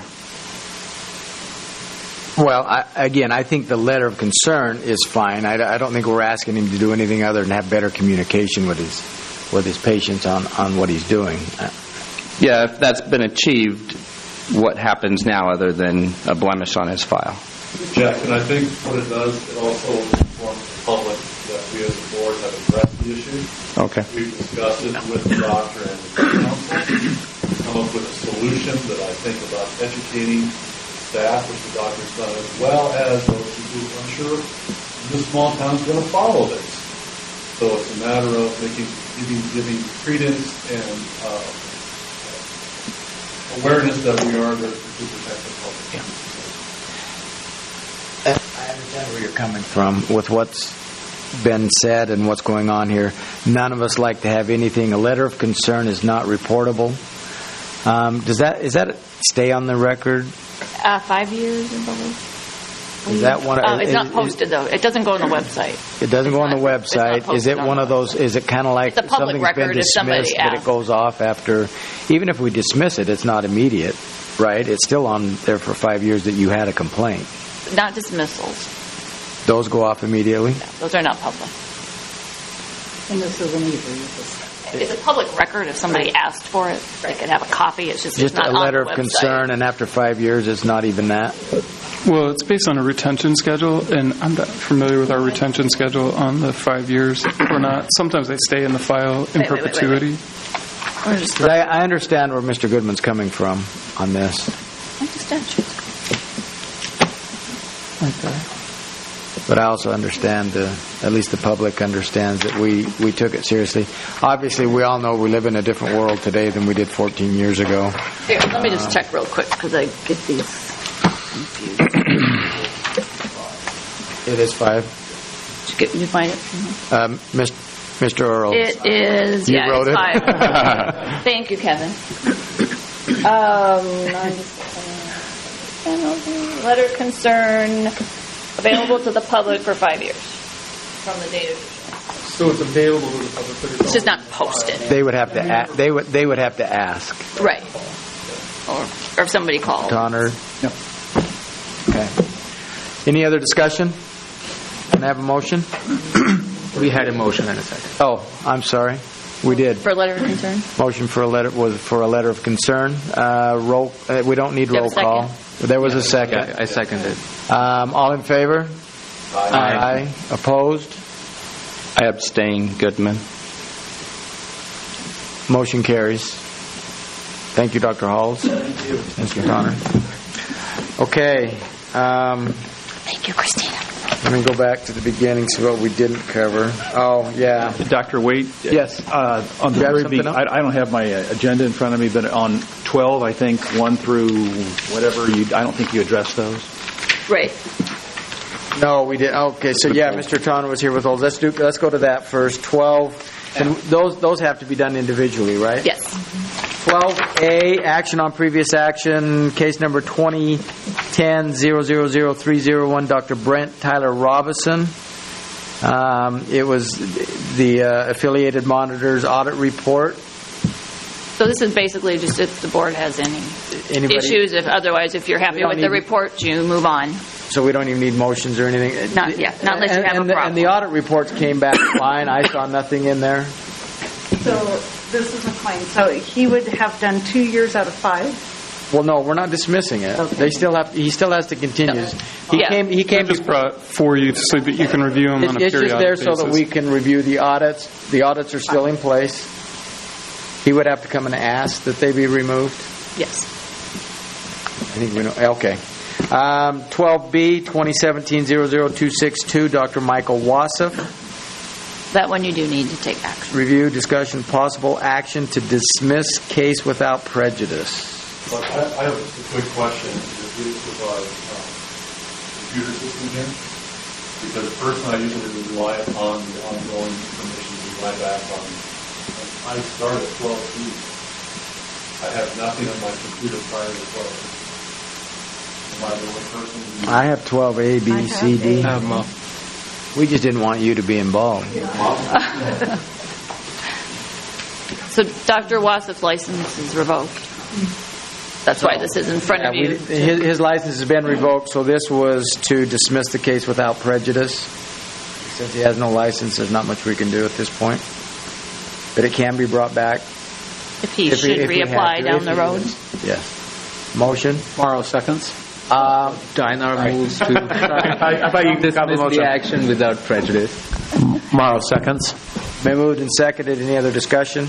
Well, I, again, I think the letter of concern is fine. I, I don't think we're asking him to do anything other than have better communication with his with his patients on, on what he's doing.
Yeah, if that's been achieved, what happens now other than a blemish on his file?
Jack, and I think what it does, it also informs the public that we as a board have addressed the issue.
Okay.
We've discussed it with the doctor and the council, come up with a solution that I think about educating staff, which the doctor's done, as well as those who are unsure this small town's going to follow this. So it's a matter of making, giving, giving credence and uh, awareness that we are there to protect the public.
Yeah. I understand where you're coming from with what's been said and what's going on here. None of us like to have anything. A letter of concern is not reportable. Um, does that is that stay on the record?
Uh, five years, I believe.
Is that one?
Uh, it's
is,
not posted though. It doesn't go on the website.
It doesn't go on the website. Is it one of those? Is it kind of like
It's a public
something's been
record if somebody
dismissed, but it
asks.
goes off after? Even if we dismiss it, it's not immediate, right? It's still on there for five years that you had a complaint.
Not dismissals.
Those go off immediately.
Those are not public.
And this is an easy.
It's a public record. If somebody asked for it, they could have a copy. It's just,
Just
it's not
a letter
on
of
the website.
concern, and after five years, it's not even that.
Well, it's based on a retention schedule, and I'm not familiar with our retention schedule on the five years or not. Sometimes they stay in the file in
Wait, wait, wait, wait,
perpetuity.
wait.
But I, I understand where Mister Goodman's coming from on this.
Like that.
But I also understand, uh, at least the public understands that we, we took it seriously. Obviously, we all know we live in a different world today than we did fourteen years ago.
Here, let me just check real quick because I get these confused.
It is five.
Did you, get, you find it?
Um, Mister Earl.
It is.
You
yeah,
wrote
it's
it?
five. Thank you, Kevin. Um, letter of concern available to the public for five years from the date of issuance.
So it's available to the public. but
It's just not posted.
They would have to. A- they would. They would have to ask.
Right. Or, or if somebody called.
Connor. No. Okay. Any other discussion? Can I have a motion?
We had a motion and a second.
Oh, I'm sorry. We did.
For a letter of concern?
Motion for a letter was for a letter of concern. Uh, roll. Uh, we don't need
Do you
roll
have a
call. There was a second.
Yeah, I seconded.
Um, all in favor?
Aye.
Aye. Opposed?
I abstain, Goodman.
Motion carries. Thank you, Doctor Halls.
Thank you.
Mister Connor. Okay. Um,
Thank you, Christina.
let me go back to the beginning, see what we didn't cover. Oh, yeah.
Doctor Waite?
Yes.
Uh, on the
You have
very
something
be-
else?
I, I don't have my uh, agenda in front of me, but on twelve, I think, one through whatever, you, I don't think you addressed those.
Right.
No, we did. Okay, so yeah, Mister Connor was here with those. Let's do. Let's go to that first. Twelve And those those have to be done individually, right?
Yes.
twelve A, action on previous action, case number twenty ten zero zero zero three zero one, Doctor Brent Tyler Robinson. Um, it was the uh, affiliated monitors audit report.
So this is basically just if the board has any
Anybody?
issues. If otherwise, if you're
We
happy
don't
with the
need-
report, you move on.
So we don't even need motions or anything?
Not yeah, not unless you
And-
have
and
a
the-
problem.
And the audit reports came back fine. I saw nothing in there.
So this is McLean. So he would have done two years out of five?
Well, no, we're not dismissing it. They still have. He still has to continue. He
Yeah.
came. He came.
We just brought for you so that you can review them
It's,
on a
it's just
periodic
there
basis.
so that we can review the audits. The audits are still in place. He would have to come and ask that they be removed.
Yes.
I think we know. Okay. Um, twelve B, twenty seventeen zero zero two six two, Doctor Michael Wasif.
That one you do need to take action.
Review, discussion, possible action to dismiss case without prejudice.
But I, I have a quick question. Is it with our um, computer system here? Because personally, I usually rely upon the ongoing information we rely back on. I start at twelve B. I have nothing on my computer prior to twelve. Am I the only person?
I have twelve A, B, C, D.
Um,
We just didn't want you to be involved.
So Doctor Wasif's license is revoked. That's why this is in front of
Yeah,
you.
we- his, his license has been revoked, so this was to dismiss the case without prejudice. Since he has no license, there's not much we can do at this point. But it can be brought back.
If he
If we-
should
if we have
reapply
to,
down
if
the
he
road.
is. Yes. Motion?
Morrow seconds.
Uh,
Dinar moves to
I, I thought you got the
dismiss
motion.
the action without prejudice.
Morrow seconds.
Been moved and seconded. Any other discussion?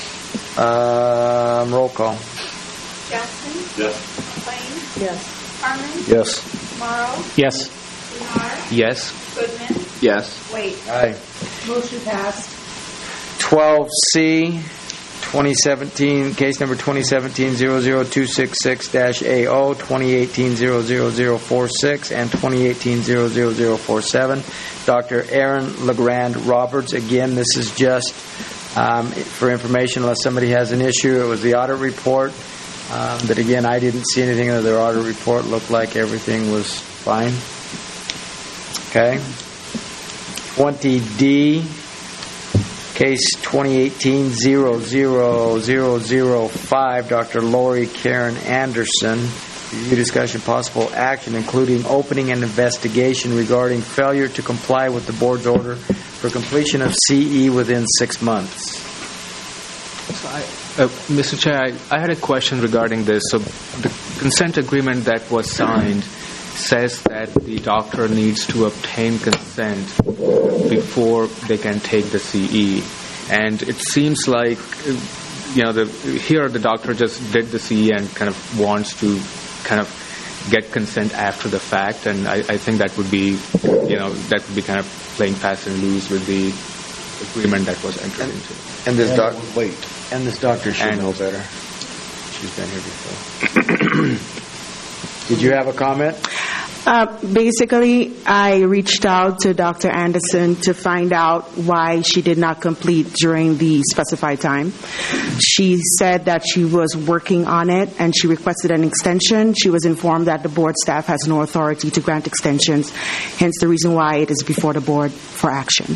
Um, roll call.
Jackson?
Yes.
McLean?
Yes.
Harmon?
Yes.
Morrow?
Yes.
Denard?
Yes.
Goodman?
Yes.
Wait.
Aye.
Motion passed.
twelve C, twenty seventeen, case number twenty seventeen zero zero two six six A O, twenty eighteen zero zero zero four six, and twenty eighteen zero zero zero four seven. Doctor Aaron LeGrand Roberts. Again, this is just um, for information unless somebody has an issue. It was the audit report. Um, but again, I didn't see anything in their audit report. Looked like everything was fine. Okay. twenty D. Case twenty eighteen zero zero zero zero five, Doctor Lori Karen Anderson. Review, discussion, possible action, including opening an investigation regarding failure to comply with the board's order for completion of C E within six months.
So I, uh, Mister Chair, I, I had a question regarding this. So the consent agreement that was signed says that the doctor needs to obtain consent before they can take the C E. And it seems like, you know, the, here the doctor just did the C E and kind of wants to kind of get consent after the fact. And I, I think that would be, you know, that would be kind of playing fast and loose with the agreement that was entered into.
And this
And
doc-
it was late.
And this doctor should
And-
know better. She's been here before. Did you have a comment?
Uh, basically, I reached out to Doctor Anderson to find out why she did not complete during the specified time. She said that she was working on it and she requested an extension. She was informed that the board staff has no authority to grant extensions, hence the reason why it is before the board for action.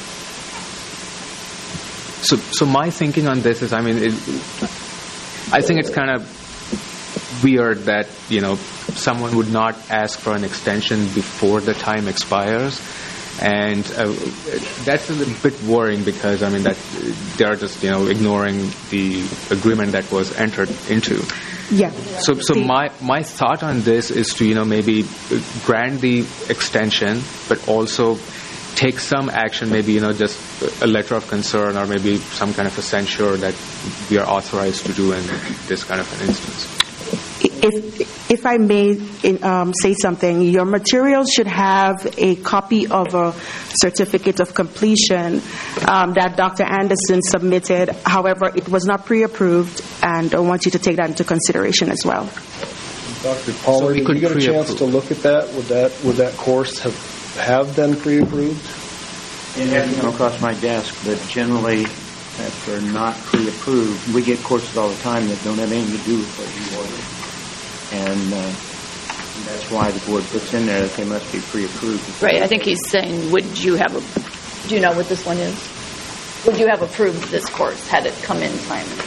So, so my thinking on this is, I mean, it, I think it's kind of weird that, you know, someone would not ask for an extension before the time expires. And uh, that's a little bit worrying because, I mean, that they're just, you know, ignoring the agreement that was entered into.
Yeah.
So, so my, my thought on this is to, you know, maybe grant the extension, but also take some action, maybe, you know, just a letter of concern or maybe some kind of a censure that we are authorized to do in this kind of an instance.
If if I may um, say something, your materials should have a copy of a certificate of completion um, that Doctor Anderson submitted. However, it was not pre-approved, and I want you to take that into consideration as well.
Doctor Pollard,
So we
did
could
you get a chance
pre-approve.
to look at that? Would that would that course have have been pre-approved?
It hasn't come across my desk, but generally, if they're not pre-approved, we get courses all the time that don't have anything to do with what you ordered. And uh, that's why the board puts in there that they must be pre-approved.
Right. I think he's saying, would you have a, do you know what this one is? Would you have approved this course had it come in timely?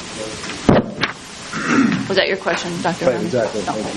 Was that your question, Doctor
Right, exactly.
No.
Thank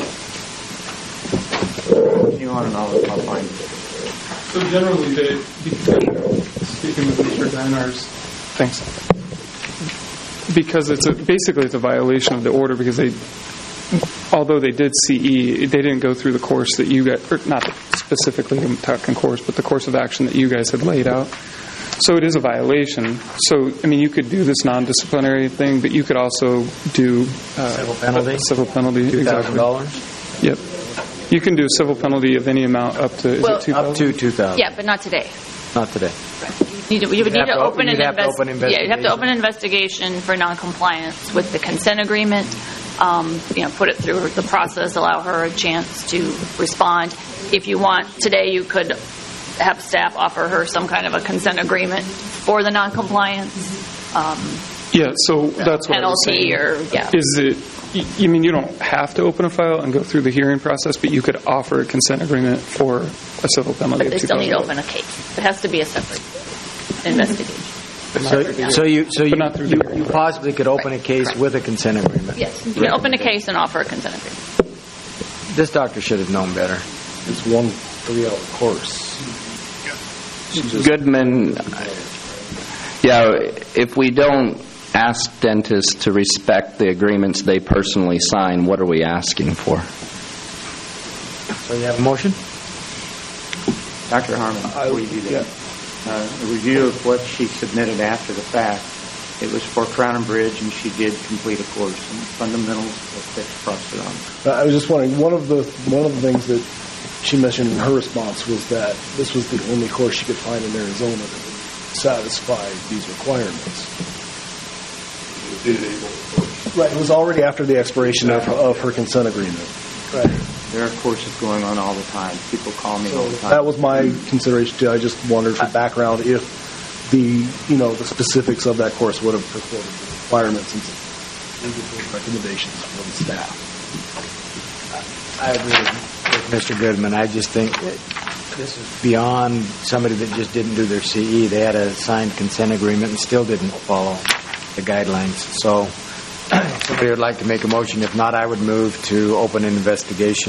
you.
You want to know, I'll find it.
So generally, they, speaking with Mister Dinars, thanks. Because it's a, basically it's a violation of the order because they, although they did C E, they didn't go through the course that you guys, or not specifically the talking course, but the course of action that you guys had laid out. So it is a violation. So, I mean, you could do this non-disciplinary thing, but you could also do uh,
Civil penalty?
a civil penalty.
two thousand dollars?
Exactly. Yep. You can do a civil penalty of any amount up to, is
Well,
it two thousand?
Up to two thousand.
Yeah, but not today.
Not today.
You, need to, you would
You'd
need
have
to
to o-
open an
you'd have to
invest-
open
Yeah, you have to
investigation.
open an investigation for noncompliance with the consent agreement. Um, you know, put it through the process, allow her a chance to respond. If you want, today you could have staff offer her some kind of a consent agreement for the noncompliance. Um,
Yeah, so that's what I was
penalty
saying.
or yeah.
Is it, y- you mean you don't have to open a file and go through the hearing process, but you could offer a consent agreement for a civil penalty
But they
of
still need to
two thousand dollars.
open a case. It has to be a separate investigation.
So, so you, so you, you, you possibly could open a case with a consent agreement.
Yes, you can open a case and offer a consent agreement.
This doctor should have known better.
It's one three-hour course.
Goodman, yeah, if we don't ask dentists to respect the agreements they personally sign, what are we asking for?
So you have a motion?
Doctor Harmon, before you do that, uh, a review of what she submitted after the fact, it was for Crown and Bridge, and she did complete a course in fundamentals of fixed prosthodontics.
Uh, I was just wondering, one of the one of the things that she mentioned in her response was that this was the only course she could find in Arizona that would satisfy these requirements. Right, it was already after the expiration of, of her consent agreement. Right.
There are courses going on all the time. People call me all the time.
That was my consideration too. I just wondered for background if the you know the specifics of that course would have fulfilled the requirements and recommendations from staff.
I agree with Mister Goodman. I just think that this is beyond somebody that just didn't do their C E. They had a signed consent agreement and still didn't follow the guidelines. So if somebody would like to make a motion. If not, I would move to open an investigation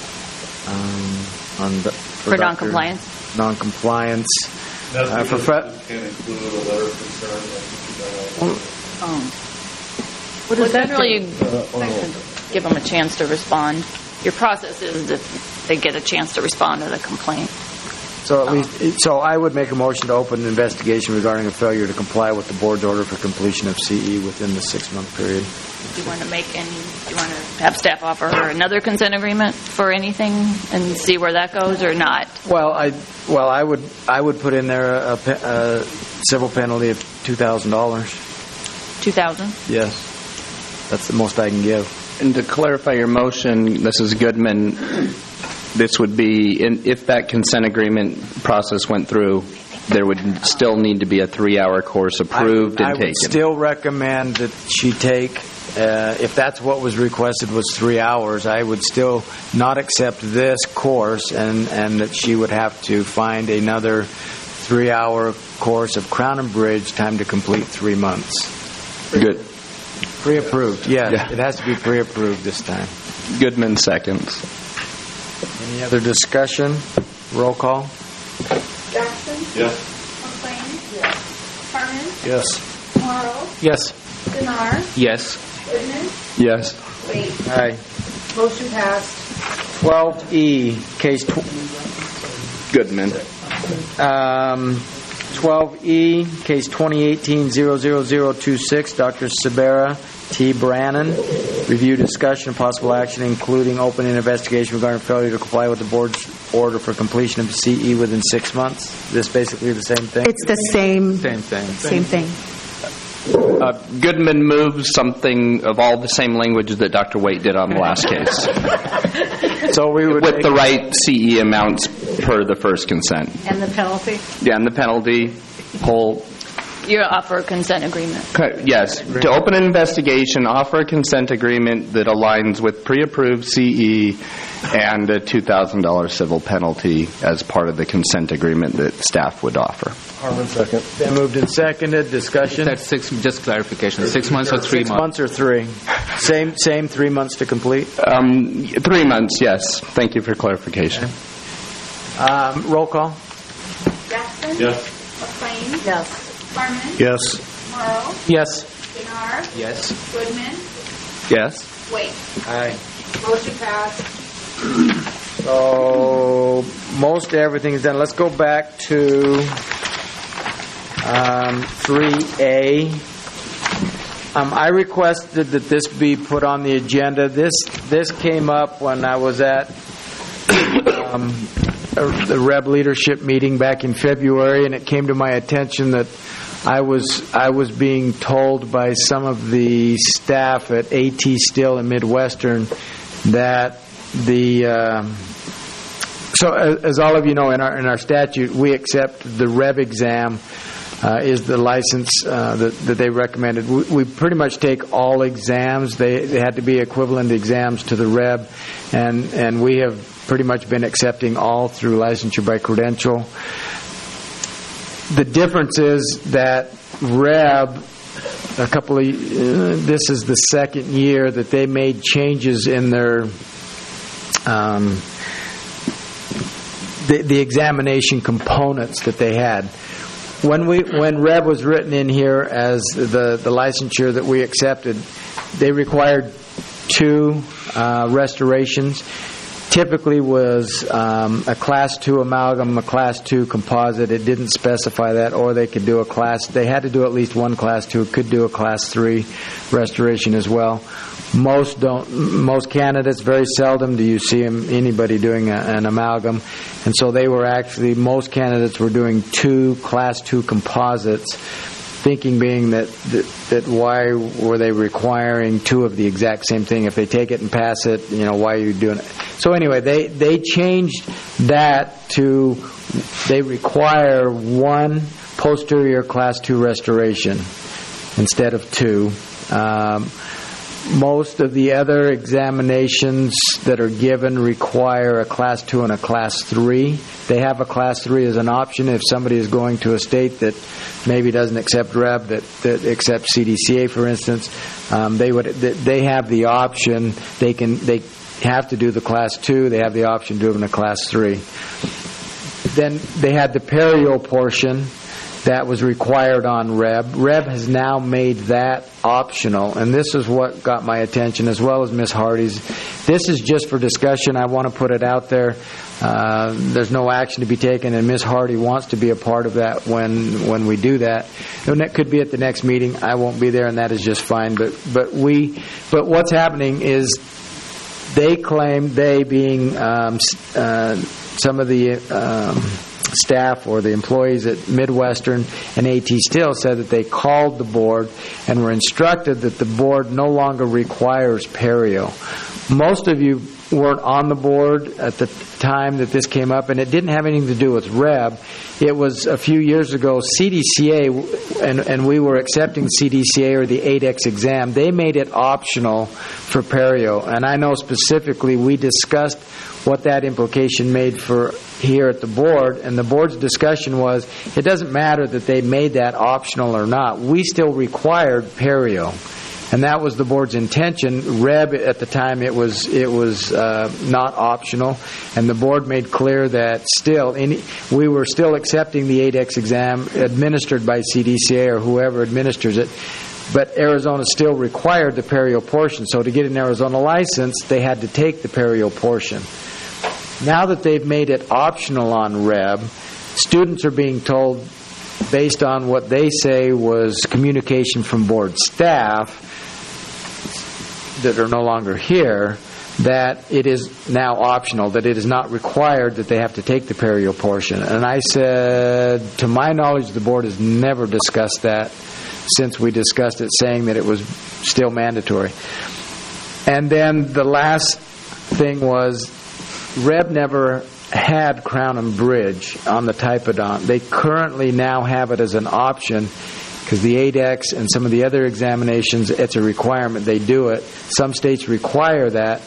um, on the, for,
For
Doctor
noncompliance?
Noncompliance.
That's
Uh, for
because
fe-
it can include a letter of concern like
Um, What does that really give them a chance to respond? Your process is that they get a chance to respond to the complaint.
So at least, so I would make a motion to open an investigation regarding a failure to comply with the board's order for completion of C E within the six-month period.
Do you want to make any, do you want to have staff offer her another consent agreement for anything and see where that goes or not?
Well, I well I would I would put in there a, a, a civil penalty of two thousand dollars.
two thousand dollars?
Yes, that's the most I can give.
And to clarify your motion, this is Goodman. This would be, in, if that consent agreement process went through, there would still need to be a three-hour course approved
I,
and
I
taken.
would still recommend that she take, uh, if that's what was requested was three hours, I would still not accept this course and, and that she would have to find another three-hour course of Crown and Bridge, time to complete three months.
Good.
Pre-approved, yes.
Yeah.
It has to be pre-approved this time.
Goodman seconds.
Any other discussion? Roll call?
Jackson?
Yes.
McLean? Yes. Harmon?
Yes.
Morrow?
Yes.
Dinar?
Yes.
Goodman?
Yes.
Wade?
Aye.
Motion passed.
twelve E, case tw-
Goodman.
Um, twelve E, case twenty eighteen zero zero zero two six, Doctor Sabera T. Brannon. Review, discussion, and possible action, including opening an investigation regarding failure to comply with the board's order for completion of C E within six months. Is this basically the same thing?
It's the same
Same thing.
same thing.
Uh, Goodman moves something of all the same language that Doctor Waite did on the last case.
So we would
with the right C E amounts per the first consent.
And the penalty?
Yeah, and the penalty, whole.
You offer a consent agreement.
Okay, yes, to open an investigation, offer a consent agreement that aligns with pre-approved C E and a two thousand dollars civil penalty as part of the consent agreement that staff would offer.
Harmon, second.
Then moved and seconded. Discussion.
That's six. Just clarification. Six months or three
Six
months?
months or three? Same, same. Three months to complete.
Um, three months. Yes. Thank you for clarification.
Um, roll call.
Jackson?
Yes.
McLean?
Yes.
Harmon?
Yes.
Morrow?
Yes.
Denard?
Yes.
Goodman?
Yes.
Wait.
Aye.
Motion passed.
So most everything is done. Let's go back to um, three A. Um, I requested that this be put on the agenda. This this came up when I was at um, the R E B leadership meeting back in February, and it came to my attention that I was I was being told by some of the staff at A T Still and Midwestern that the um, so as, as all of you know, in our in our statute, we accept the R E B exam uh, is the license uh, that, that they recommended. We, we pretty much take all exams. They they had to be equivalent exams to the R E B, and and we have pretty much been accepting all through licensure by credential. The difference is that R E B, a couple of, uh, this is the second year that they made changes in their, um, the, the examination components that they had. When we when R E B was written in here as the, the licensure that we accepted, they required two uh, restorations. Typically was um, a class two amalgam, a class two composite. It didn't specify that, or they could do a class. They had to do at least one class two. Could do a class three restoration as well. Most don't. Most candidates, very seldom do you see them, anybody doing a, an amalgam, and so they were actually most candidates were doing two class two composites. Thinking being that, that that why were they requiring two of the exact same thing? If they take it and pass it, you know, why are you doing it? So anyway, they, they changed that to they require one posterior class two restoration instead of two. Um, most of the other examinations that are given require a class two and a class three. They have a class three as an option if somebody is going to a state that maybe doesn't accept R E B, that, that accepts C D C A, for instance. Um, they would they have the option. They can they have to do the class two. They have the option to do it in a class three. Then they had the perio portion that was required on R E B. R E B has now made that optional, and this is what got my attention, as well as Miz Hardy's. This is just for discussion. I want to put it out there. Uh, there's no action to be taken, and Miz Hardy wants to be a part of that when when we do that. And that could be at the next meeting. I won't be there, and that is just fine. But but we but what's happening is they claim, they being um, uh, some of the um, staff or the employees at Midwestern and A T Still said that they called the board and were instructed that the board no longer requires perio. Most of you weren't on the board at the time that this came up, and it didn't have anything to do with R E B. It was a few years ago, C D C A, and, and we were accepting C D C A or the eight X exam. They made it optional for perio, and I know specifically we discussed what that implication made for here at the board, and the board's discussion was it doesn't matter that they made that optional or not. We still required perio. And that was the board's intention. R E B at the time, it was it was uh, not optional, and the board made clear that still any, we were still accepting the eight X exam administered by C D C A or whoever administers it, but Arizona still required the perio portion. So to get an Arizona license, they had to take the perio portion. Now that they've made it optional on R E B, students are being told, based on what they say was communication from board staff that are no longer here, that it is now optional, that it is not required that they have to take the perio portion. And I said, to my knowledge, the board has never discussed that. since we discussed it, saying that it was still mandatory. And then the last thing was, R E B never had Crown and Bridge on the typodont. They currently now have it as an option because the A D E X and some of the other examinations, it's a requirement. They do it. Some states require that.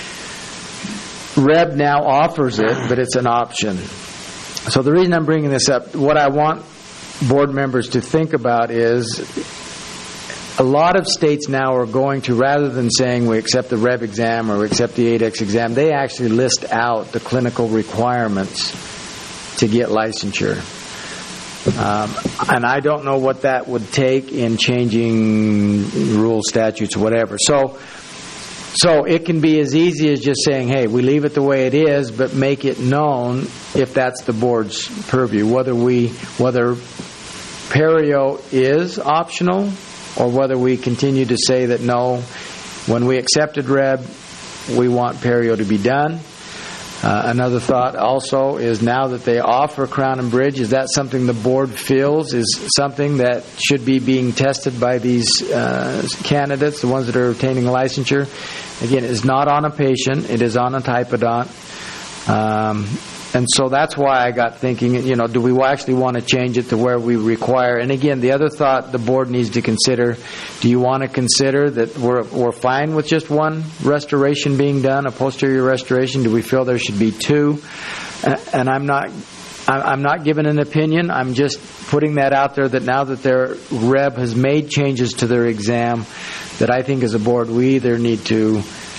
R E B now offers it, but it's an option. So the reason I'm bringing this up, what I want board members to think about is a lot of states now are going to, rather than saying we accept the R E B exam or we accept the A D E X exam, they actually list out the clinical requirements to get licensure. Um, and I don't know what that would take in changing rules, statutes, whatever. So, so it can be as easy as just saying, hey, we leave it the way it is, but make it known if that's the board's purview, whether we, whether perio is optional, or whether we continue to say that no, when we accepted R E B, we want perio to be done. Uh, another thought also is now that they offer Crown and Bridge, is that something the board feels is something that should be being tested by these uh, candidates, the ones that are obtaining licensure? Again, it is not on a patient, it is on a typodont. Um, And so that's why I got thinking, you know, do we actually want to change it to where we require? And again, the other thought the board needs to consider, do you want to consider that we're, we're fine with just one restoration being done, a posterior restoration? Do we feel there should be two? And I'm not, I'm not giving an opinion. I'm just putting that out there that now that their R E B has made changes to their exam, that I think as a board we either need to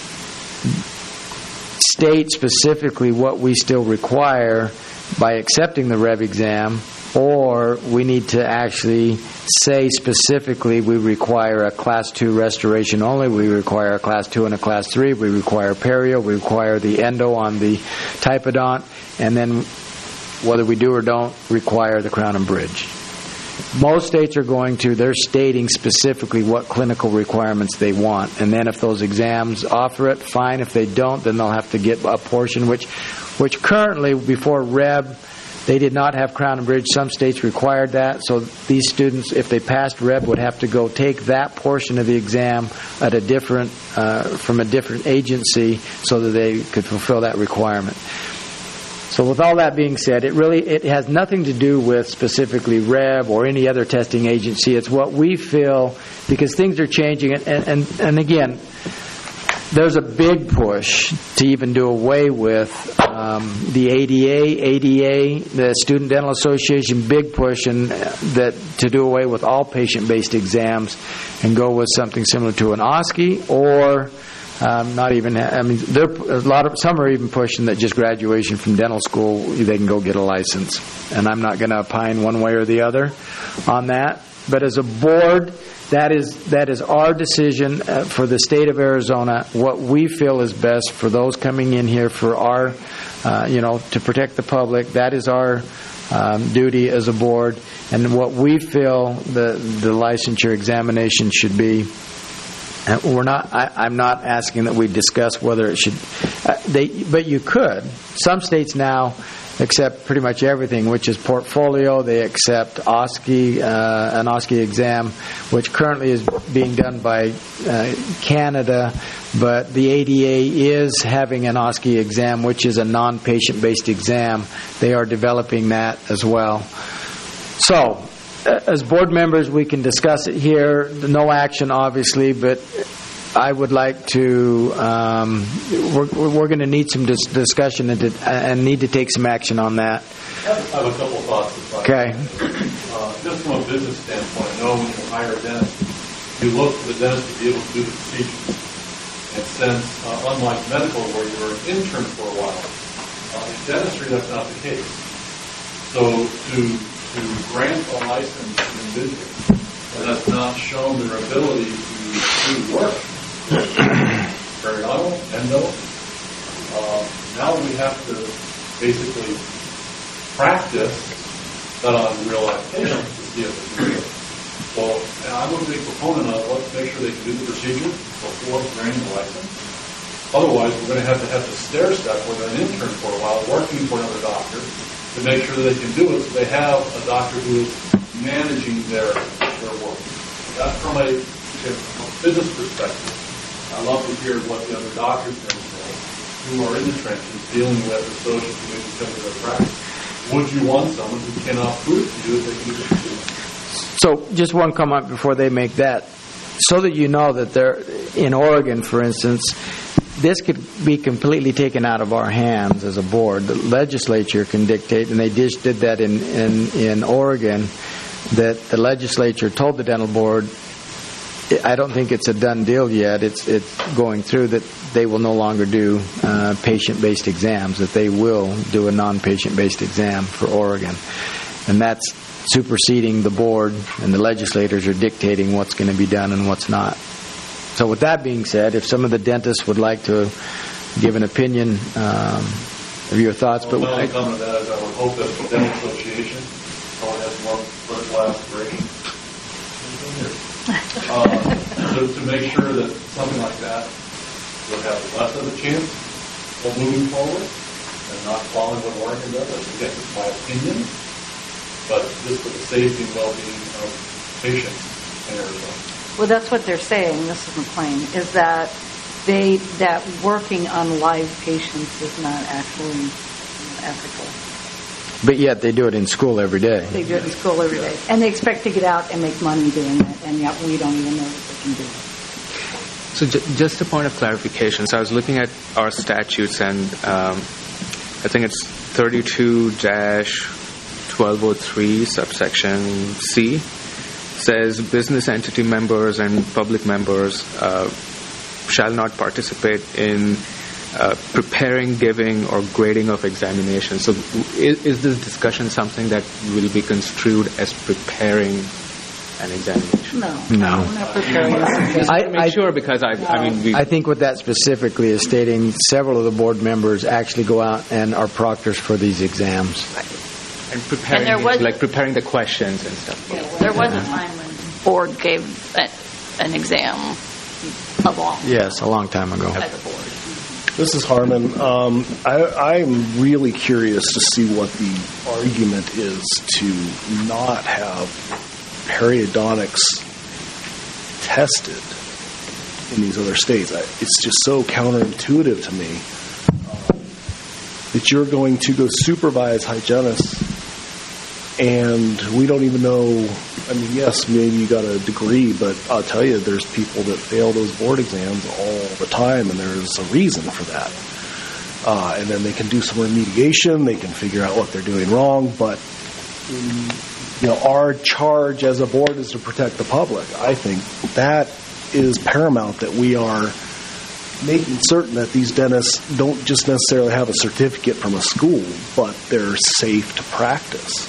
state specifically what we still require by accepting the R E B exam, or we need to actually say specifically we require a class two restoration only, we require a class two and a class three, we require perio, we require the endo on the typodont, and then whether we do or don't require the Crown and Bridge. Most states are going to, they're stating specifically what clinical requirements they want. And then if those exams offer it, fine. If they don't, then they'll have to get a portion, which which currently, before R E B, they did not have Crown and Bridge. Some states required that. So these students, if they passed R E B, would have to go take that portion of the exam at a different, uh, from a different agency so that they could fulfill that requirement. So with all that being said, it really it has nothing to do with specifically R E B or any other testing agency. It's what we feel, because things are changing. And, and, and again, there's a big push to even do away with um, the A D A, A D A, the Student Dental Association, big push and that to do away with all patient-based exams and go with something similar to an O S C E or Um, not even, I mean, there a lot of some are even pushing that just graduation from dental school, they can go get a license. And I'm not going to opine one way or the other on that. But as a board, that is that is our decision uh, for the state of Arizona. What we feel is best for those coming in here for our, uh, you know, to protect the public. That is our um, duty as a board, and what we feel the the licensure examination should be. And we're not. I, I'm not asking that we discuss whether it should. Uh, they, but you could. Some states now accept pretty much everything, which is portfolio. They accept O S C E, uh, an O S C E exam, which currently is being done by uh, Canada. But the A D A is having an O S C E exam, which is a non-patient-based exam. They are developing that as well. So, as board members, we can discuss it here. No action, obviously, but I would like to. Um, we're we're going to need some dis- discussion and, to, and need to take some action on that.
I have a couple thoughts.
Okay.
Uh, just from a business standpoint, I know when you hire a dentist, you look for the dentist to be able to do the procedure. And since, uh, unlike medical, where you're an intern for a while, uh, in dentistry that's not the case. So to to grant a license to an individual that has not shown their ability to do work, periodontal, endo, uh, now we have to basically practice that on real life patients to see if they can do it. So and I'm a big proponent of let's make sure they can do the procedure before granting the license. Otherwise, we're going to have to have the stair step where they're an intern for a while, working for another doctor, to make sure that they can do it, so they have a doctor who is managing their their work. That's from a, from a business perspective. I love to hear what the other doctors can say, who are in the trenches dealing with the social community because of their practice. Would you want someone who cannot prove to you that they can do it?
So just one comment before they make that. So that you know that they're, in Oregon, for instance, this could be completely taken out of our hands as a board. The legislature can dictate, and they just did that in, in, in Oregon, that the legislature told the dental board, I don't think it's a done deal yet, it's, it's going through, that they will no longer do uh, patient-based exams, that they will do a non-patient-based exam for Oregon. And that's superseding the board, and the legislators are dictating what's going to be done and what's not. So with that being said, if some of the dentists would like to give an opinion um, of your thoughts.
Well,
but
my only comment to that is I would hope that the dental association probably has more political aspiration uh, to, to make sure that something like that would have less of a chance of moving forward and not following what Oregon does. Again, it's my opinion, but just for the safety and well-being of patients in Arizona.
Well, that's what they're saying, Missus McLean, is that they that working on live patients is not actually ethical.
But yet they do it in school every day.
They do it in school every day. And they expect to get out and make money doing it, and yet we don't even know that they can do it.
So j- just a point of clarification. So I was looking at our statutes, and um, I think it's thirty-two dash twelve oh three subsection C. Says business entity members and public members uh, shall not participate in uh, preparing, giving, or grading of examinations. So is, is this discussion something that will be construed as preparing an examination?
No.
No.
We're not preparing this.
Just to make sure, because I, I mean, we,
I think what that specifically is stating, several of the board members actually go out and are proctors for these exams.
and preparing,
And there was-
like preparing the questions and stuff.
There was a time when the board gave a, an exam a long
Yes, a long time ago.
as a board.
This is Harmon. Um, I, I'm really curious to see what the argument is to not have periodontics tested in these other states. I, it's just so counterintuitive to me uh, that you're going to go supervise hygienists and we don't even know. I mean, yes, maybe you got a degree, but I'll tell you, there's people that fail those board exams all the time, and there's a reason for that. Uh, and then they can do some remediation, they can figure out what they're doing wrong, but you know, our charge as a board is to protect the public. I think that is paramount, that we are making certain that these dentists don't just necessarily have a certificate from a school, but they're safe to practice.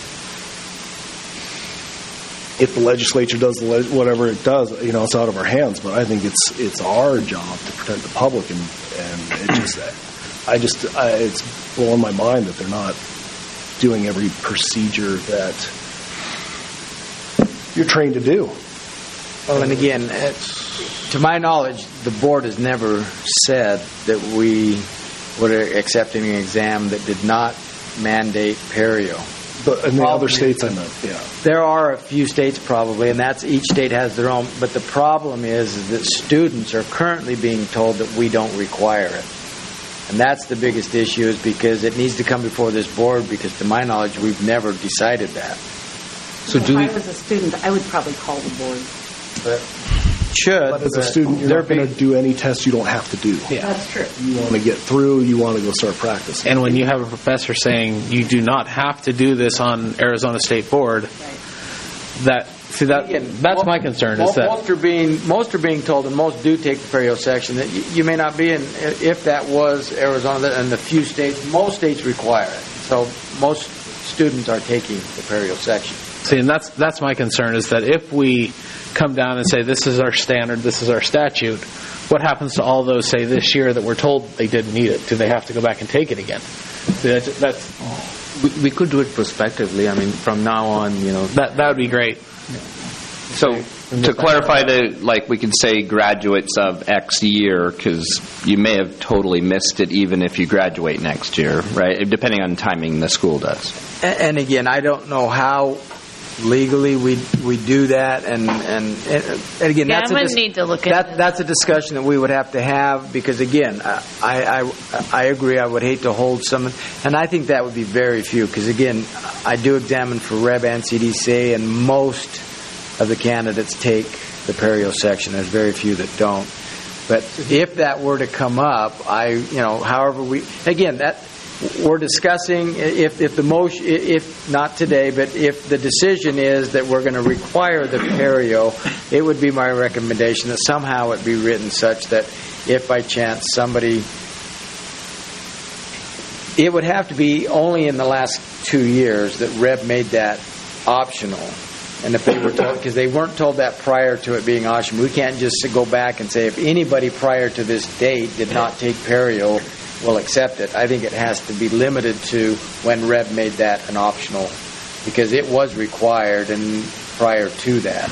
If the legislature does the leg- whatever it does, you know, it's out of our hands. But I think it's it's our job to protect the public, and and it just, I just, I, it's blowing my mind that they're not doing every procedure that you're trained to do.
Well, and again, uh, to my knowledge, the board has never said that we were accepting an exam that did not mandate perio.
But in the other states, I know, yeah.
There are a few states probably, and that's each state has their own. But the problem is, is that students are currently being told that we don't require it. And that's the biggest issue, is because it needs to come before this board, because to my knowledge, we've never decided that.
So if I was a student, I would probably call the board.
But should.
But as a student, you're not going to do any tests you don't have to do.
Yeah. That's true.
You want to get through, you want to go start practicing.
And when you have a professor saying you do not have to do this on Arizona State Board, that see that that's my concern. Is that
most are being most are being told, and most do take the perio section, that you, you may not be in. If that was Arizona and the few states, most states require it. So most students are taking the perio section.
See, and that's that's my concern, is that if we come down and say this is our standard, this is our statute, what happens to all those, say, this year that were told they didn't need it? Do they have to go back and take it again? See, that's, that's
we, we could do it prospectively. I mean, from now on, you know,
that that would be great.
So to clarify, the like we can say graduates of X year, because you may have totally missed it even if you graduate next year, right? Depending on timing the school does.
And, and again, I don't know how legally we we do that, and and, and again,
Yeah,
that's
I
a
would
dis-
need to look
that,
into
that's a discussion that we would have to have, because again, I, I I agree. I would hate to hold someone, and I think that would be very few, because again, I do examine for R E B and C D C, and most of the candidates take the perio section. There's very few that don't. But if that were to come up, I, you know, however we, again, that we're discussing, if, if the motion, if not today, but if the decision is that we're going to require the perio, it would be my recommendation that somehow it be written such that if by chance somebody, it would have to be only in the last two years that R E B made that optional. And if they were told, because they weren't told that prior to it being optional, we can't just go back and say if anybody prior to this date did not take perio, we'll accept it. I think it has to be limited to when R E B made that an optional, because it was required and prior to that.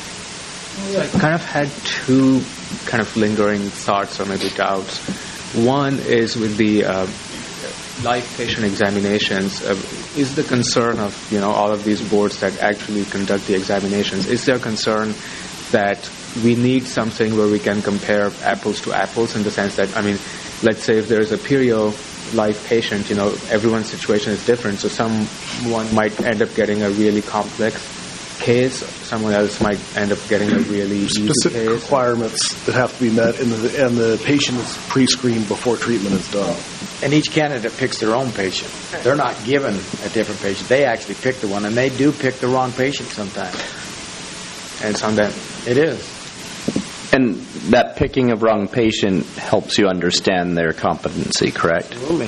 I kind of had two kind of lingering thoughts or maybe doubts. One is with the uh, live patient examinations. Uh, is the concern of, you know, all of these boards that actually conduct the examinations, is there concern that we need something where we can compare apples to apples, in the sense that, I mean, let's say if there's a perio live patient, you know, everyone's situation is different, so someone might end up getting a really complex case, someone else might end up getting a really easy
specific
case.
requirements that have to be met, and the, and the patient is pre-screened before treatment is done.
And each candidate picks their own patient. They're not given a different patient. They actually pick the one, and they do pick the wrong patient sometimes.
And it's on them.
It is.
And that picking of wrong patient helps you understand their competency, correct?
Absolutely.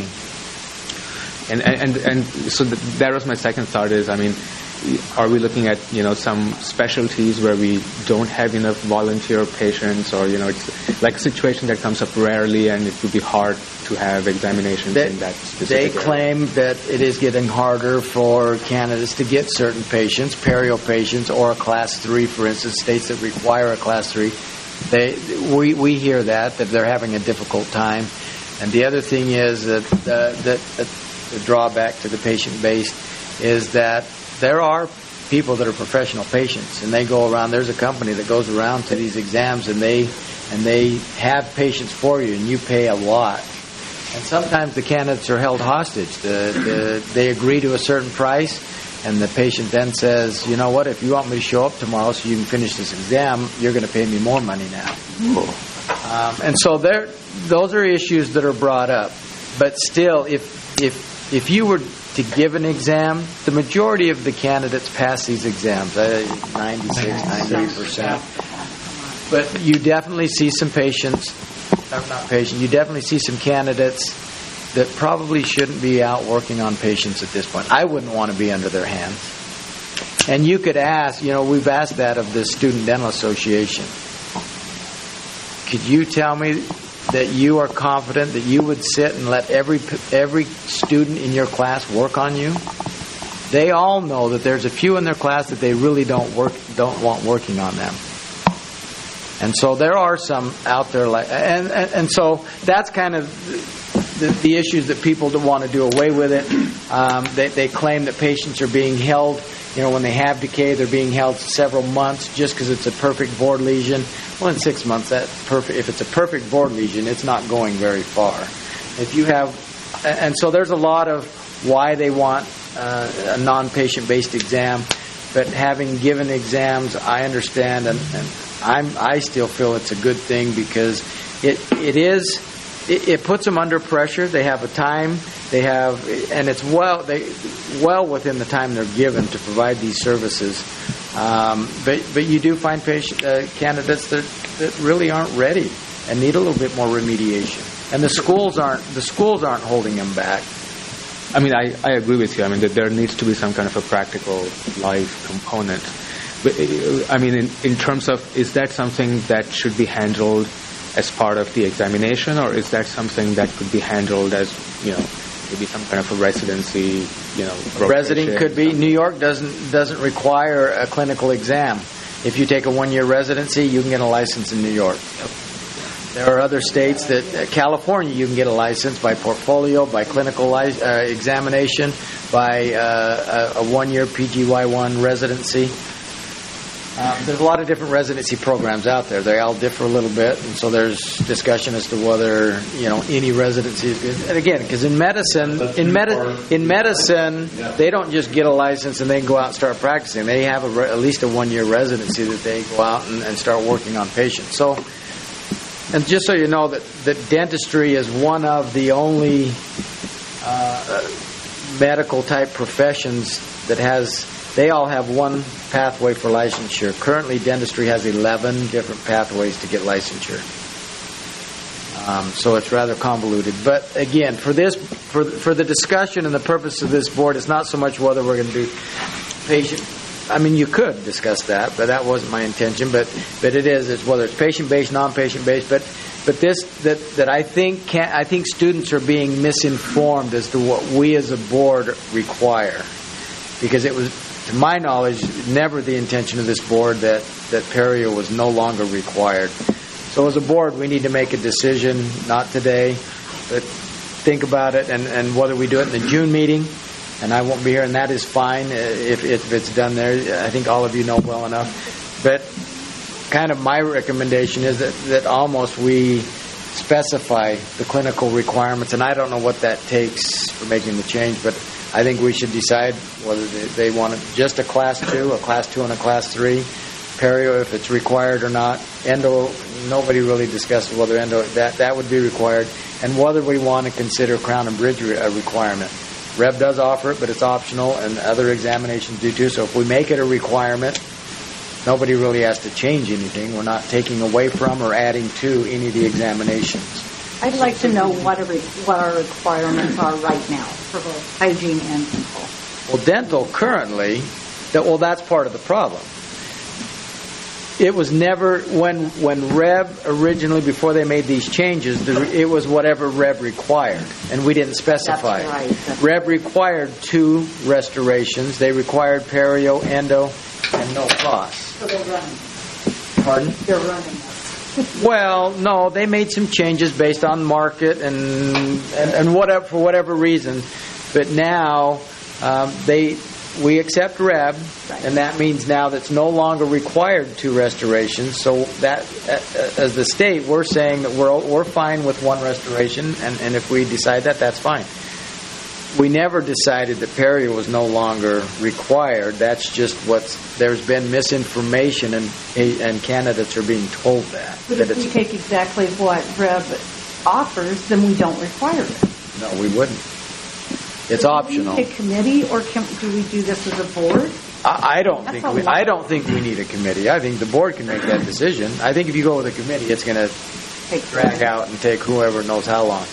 And and and so the, that was my second thought is, I mean, are we looking at, you know, some specialties where we don't have enough volunteer patients, or, you know, it's like a situation that comes up rarely and it would be hard to have examinations
they,
in that specific
They
area.
claim that it is getting harder for candidates to get certain patients, perio patients, or a class three, for instance, states that require a class three. They, we, we hear that, that they're having a difficult time. And the other thing is that, uh, that, that the drawback to the patient-based is that there are people that are professional patients, and they go around. There's a company that goes around to these exams, and they and they have patients for you, and you pay a lot. And sometimes the candidates are held hostage. The, the, they agree to a certain price, and the patient then says, you know what, if you want me to show up tomorrow so you can finish this exam, you're going to pay me more money now. Um, and so there, those are issues that are brought up. But still, if if if you were to give an exam, the majority of the candidates pass these exams, uh, ninety-six, ninety-eight percent. But you definitely see some patients, uh, not patients, you definitely see some candidates that probably shouldn't be out working on patients at this point. I wouldn't want to be under their hands. And you could ask, you know, we've asked that of the Student Dental Association. Could you tell me that you are confident that you would sit and let every every student in your class work on you? They all know that there's a few in their class that they really don't work don't want working on them. And so there are some out there like, and and, and so that's kind of the, the issues that people don't want to do away with it. Um, they they claim that patients are being held, you know, when they have decay, they're being held several months just because it's a perfect board lesion. Well, in six months, that perfect. If it's a perfect board lesion, it's not going very far. If you have, and so there's a lot of why they want uh, a non-patient-based exam. But having given exams, I understand, and, and I'm I still feel it's a good thing, because it it is it, it puts them under pressure. They have a time. They have, and it's well they well within the time they're given to provide these services. Um, but but you do find patient uh, candidates that, that really aren't ready and need a little bit more remediation. And the schools aren't the schools aren't holding them back.
I mean, I, I agree with you. I mean, that there needs to be some kind of a practical life component. But, I mean, in, in terms of, is that something that should be handled as part of the examination, or is that something that could be handled as, you know, maybe some kind of a residency, you know,
A resident could be. New York doesn't doesn't require a clinical exam. If you take a one-year residency, you can get a license in New York. There are other states that, uh, California, you can get a license by portfolio, by clinical li- uh, examination, by uh, a, a one-year P G Y one residency. Um, there's a lot of different residency programs out there. They all differ a little bit, and so there's discussion as to whether, you know, any residency is good. And again, because in medicine, in, medi- in medicine, they don't just get a license and then go out and start practicing. They have a re- at least a one-year residency that they go out and, and start working on patients. So, and just so you know, that, that dentistry is one of the only uh, medical-type professions that has... They all have one pathway for licensure. Currently, dentistry has eleven different pathways to get licensure. Um, so it's rather convoluted. But again, for this, for for the discussion and the purpose of this board, it's not so much whether we're going to do patient. I mean, you could discuss that, but that wasn't my intention. But but it is. It's whether it's patient-based, non-patient-based. But but this that that I think can I think students are being misinformed as to what we as a board require, because it was, to my knowledge, never the intention of this board that, that perio was no longer required. So as a board, we need to make a decision, not today, but think about it, and, and whether we do it in the June meeting, and I won't be here, and that is fine if, if it's done there. I think all of you know well enough. But kind of my recommendation is that, that almost we specify the clinical requirements, and I don't know what that takes for making the change, but I think we should decide whether they, they want it just a class two, a class two and a class three, perio if it's required or not. Endo, nobody really discussed whether endo, that, that would be required, and whether we want to consider crown and bridge re- a requirement. R E B does offer it, but it's optional, and other examinations do too. So if we make it a requirement, nobody really has to change anything. We're not taking away from or adding to any of the examinations.
I'd like to know what, a re- what our requirements are right now for both hygiene and dental.
Well, dental currently, that, well, that's part of the problem. It was never, when when R E B originally, before they made these changes, the, it was whatever R E B required, and we didn't specify.
That's right. That's
R E B required two restorations. They required perio, endo, and no floss.
So they're running.
Pardon?
They're running.
Well, no, they made some changes based on market and and, and whatever, for whatever reason. But now um, they we accept R E B, right, and that means now that's no longer required two restorations. So that, uh, as the state, we're saying that we're we're fine with one restoration, and, and if we decide that, that's fine. We never decided that perio was no longer required. That's just what's, there's been misinformation, and and candidates are being told that.
But
that
if
it's,
we take exactly what R E B offers, then we don't require it.
no, we wouldn't. It's
So
optional.
Do we need a committee, or can, do we do this as a board?
I, I don't
That's
think
a
we,
lot.
I don't think we need a committee. I think the board can make that decision. I think if you go with a committee, it's going to drag out and take whoever knows how long.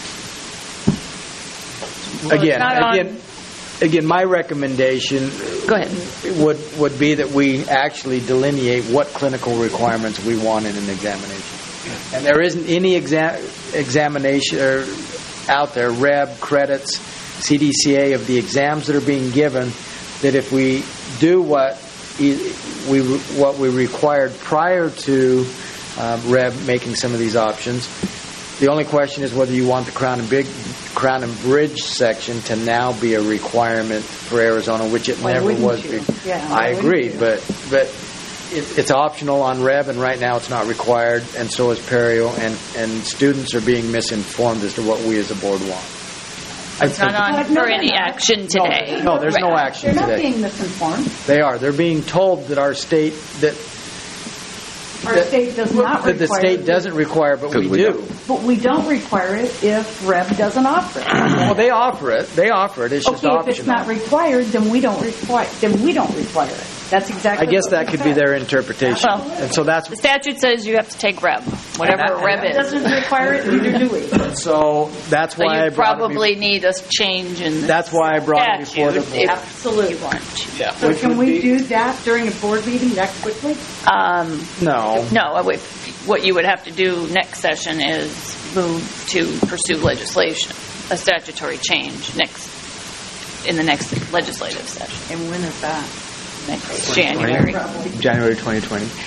Well,
Again,
it's not on-
again, again, my recommendation
Go ahead.
would would be that we actually delineate what clinical requirements we want in an examination. And there isn't any exa- examination or out there, R E B, credits, C D C A, of the exams that are being given, that if we do what we what we required prior to uh, R E B making some of these options, the only question is whether you want the Crown and Big Crown and Bridge section to now be a requirement for Arizona, which it
Why
never
wouldn't
was.
you?
be-
Yeah,
I
why
agree,
wouldn't you?
but but it, it's optional on R E B, and right now it's not required, and so is perio, and and students are being misinformed as to what we as a board want.
It's not on for any action today.
No, there's no action
They're not
today.
being misinformed.
They are. They're being told that our state that
Our
that,
state does not
that the
require
state
it.
doesn't require, but we,
we
do.
don't.
But we don't require it if R E B doesn't offer it.
Well, they offer it. They offer it. It's just
Okay, if
optional.
it's not required, then we don't require. Then we don't require it. That's exactly.
I guess
what
that
we
could be
said.
their interpretation,
Well,
and so that's
The statute says you have to take R E B, whatever
And that-
R E B
It
is.
doesn't require it, neither do we.
so that's
So
why I
you
brought it
probably need a change in the
That's why I brought it before the
statute
board.
if
Absolutely.
you want to.
Yeah.
So
Which
can
would
we
be-
do that during a board meeting that quickly?
Um,
No.
No, I would- what you would have to do next session is move to pursue legislation, a statutory change next, in the next legislative session,
And when is that?
next January.
January twenty twenty.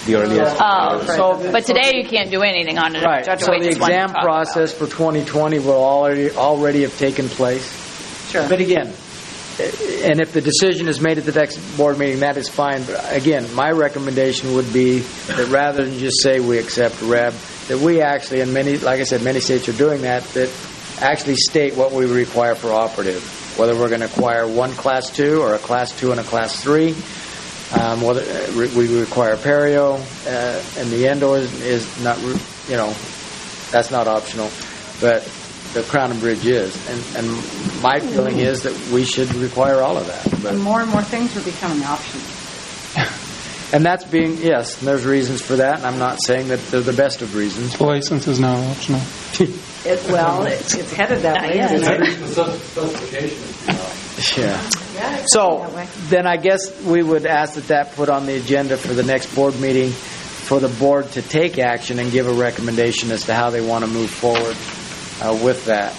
the earliest.
Oh,
So-
but today you can't do anything on it.
Right.
You have to
So
wait
the
this one to
exam
talk
process for twenty twenty will already already have taken place.
Sure.
But again, and if the decision is made at the next board meeting, that is fine. But again, my recommendation would be that rather than just say we accept R E B, that we actually, and many, like I said, many states are doing that, that actually state what we require for operative, whether we're going to acquire one class two or a class two and a class three, um, whether uh, we require perio, uh, and the endo is, is not, you know, that's not optional, but the crown and bridge is. And, and my feeling is that we should require all of that. But,
And more and more things are becoming optional.
and that's being, yes, and there's reasons for that, and I'm not saying that they're the best of reasons.
The license is now optional.
It, well, it's, it's headed that way, isn't it?
Yeah. So then I guess we would ask that that put on the agenda for the next board meeting for the board to take action and give a recommendation as to how they want to move forward uh, with that.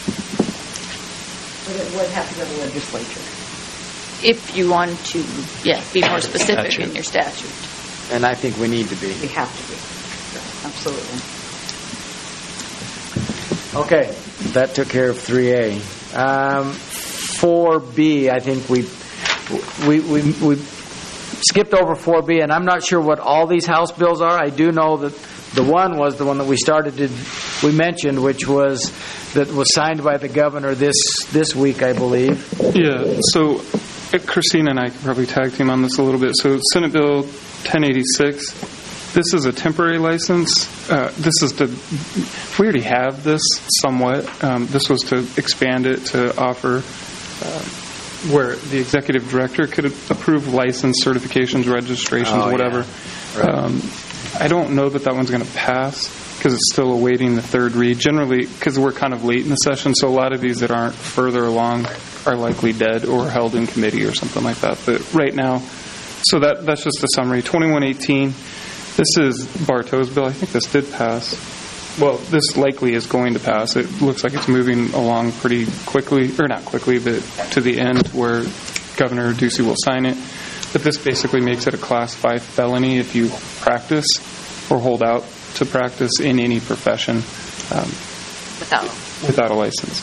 But it would have to go to the legislature.
If you want to, yeah, be more specific
Statute.
in your statute.
And I think we need to be.
We have to be. Absolutely.
Okay, that took care of three A. Um, four B, I think we we we we skipped over four B, and I'm not sure what all these House bills are. I do know that the one was the one that we started to we mentioned, which was that was signed by the governor this this week, I believe.
Yeah, so uh, Christina and I can probably tag team on this a little bit. So Senate Bill ten eighty-six, this is a temporary license. Uh, this is to, we already have this somewhat. Um, this was to expand it to offer uh, where the executive director could approve license certifications, registrations,
Oh,
whatever.
yeah. Right.
Um, I don't know that that one's going to pass because it's still awaiting the third read. Generally, because we're kind of late in the session, so a lot of these that aren't further along are likely dead or held in committee or something like that. But right now, so that that's just a summary. twenty-one eighteen, this is Bartow's bill. I think this did pass. Well, this likely is going to pass. It looks like it's moving along pretty quickly, or not quickly, but to the end where Governor Ducey will sign it. But this basically makes it a Class five felony if you practice or hold out to practice in any profession um,
Without.
without a license.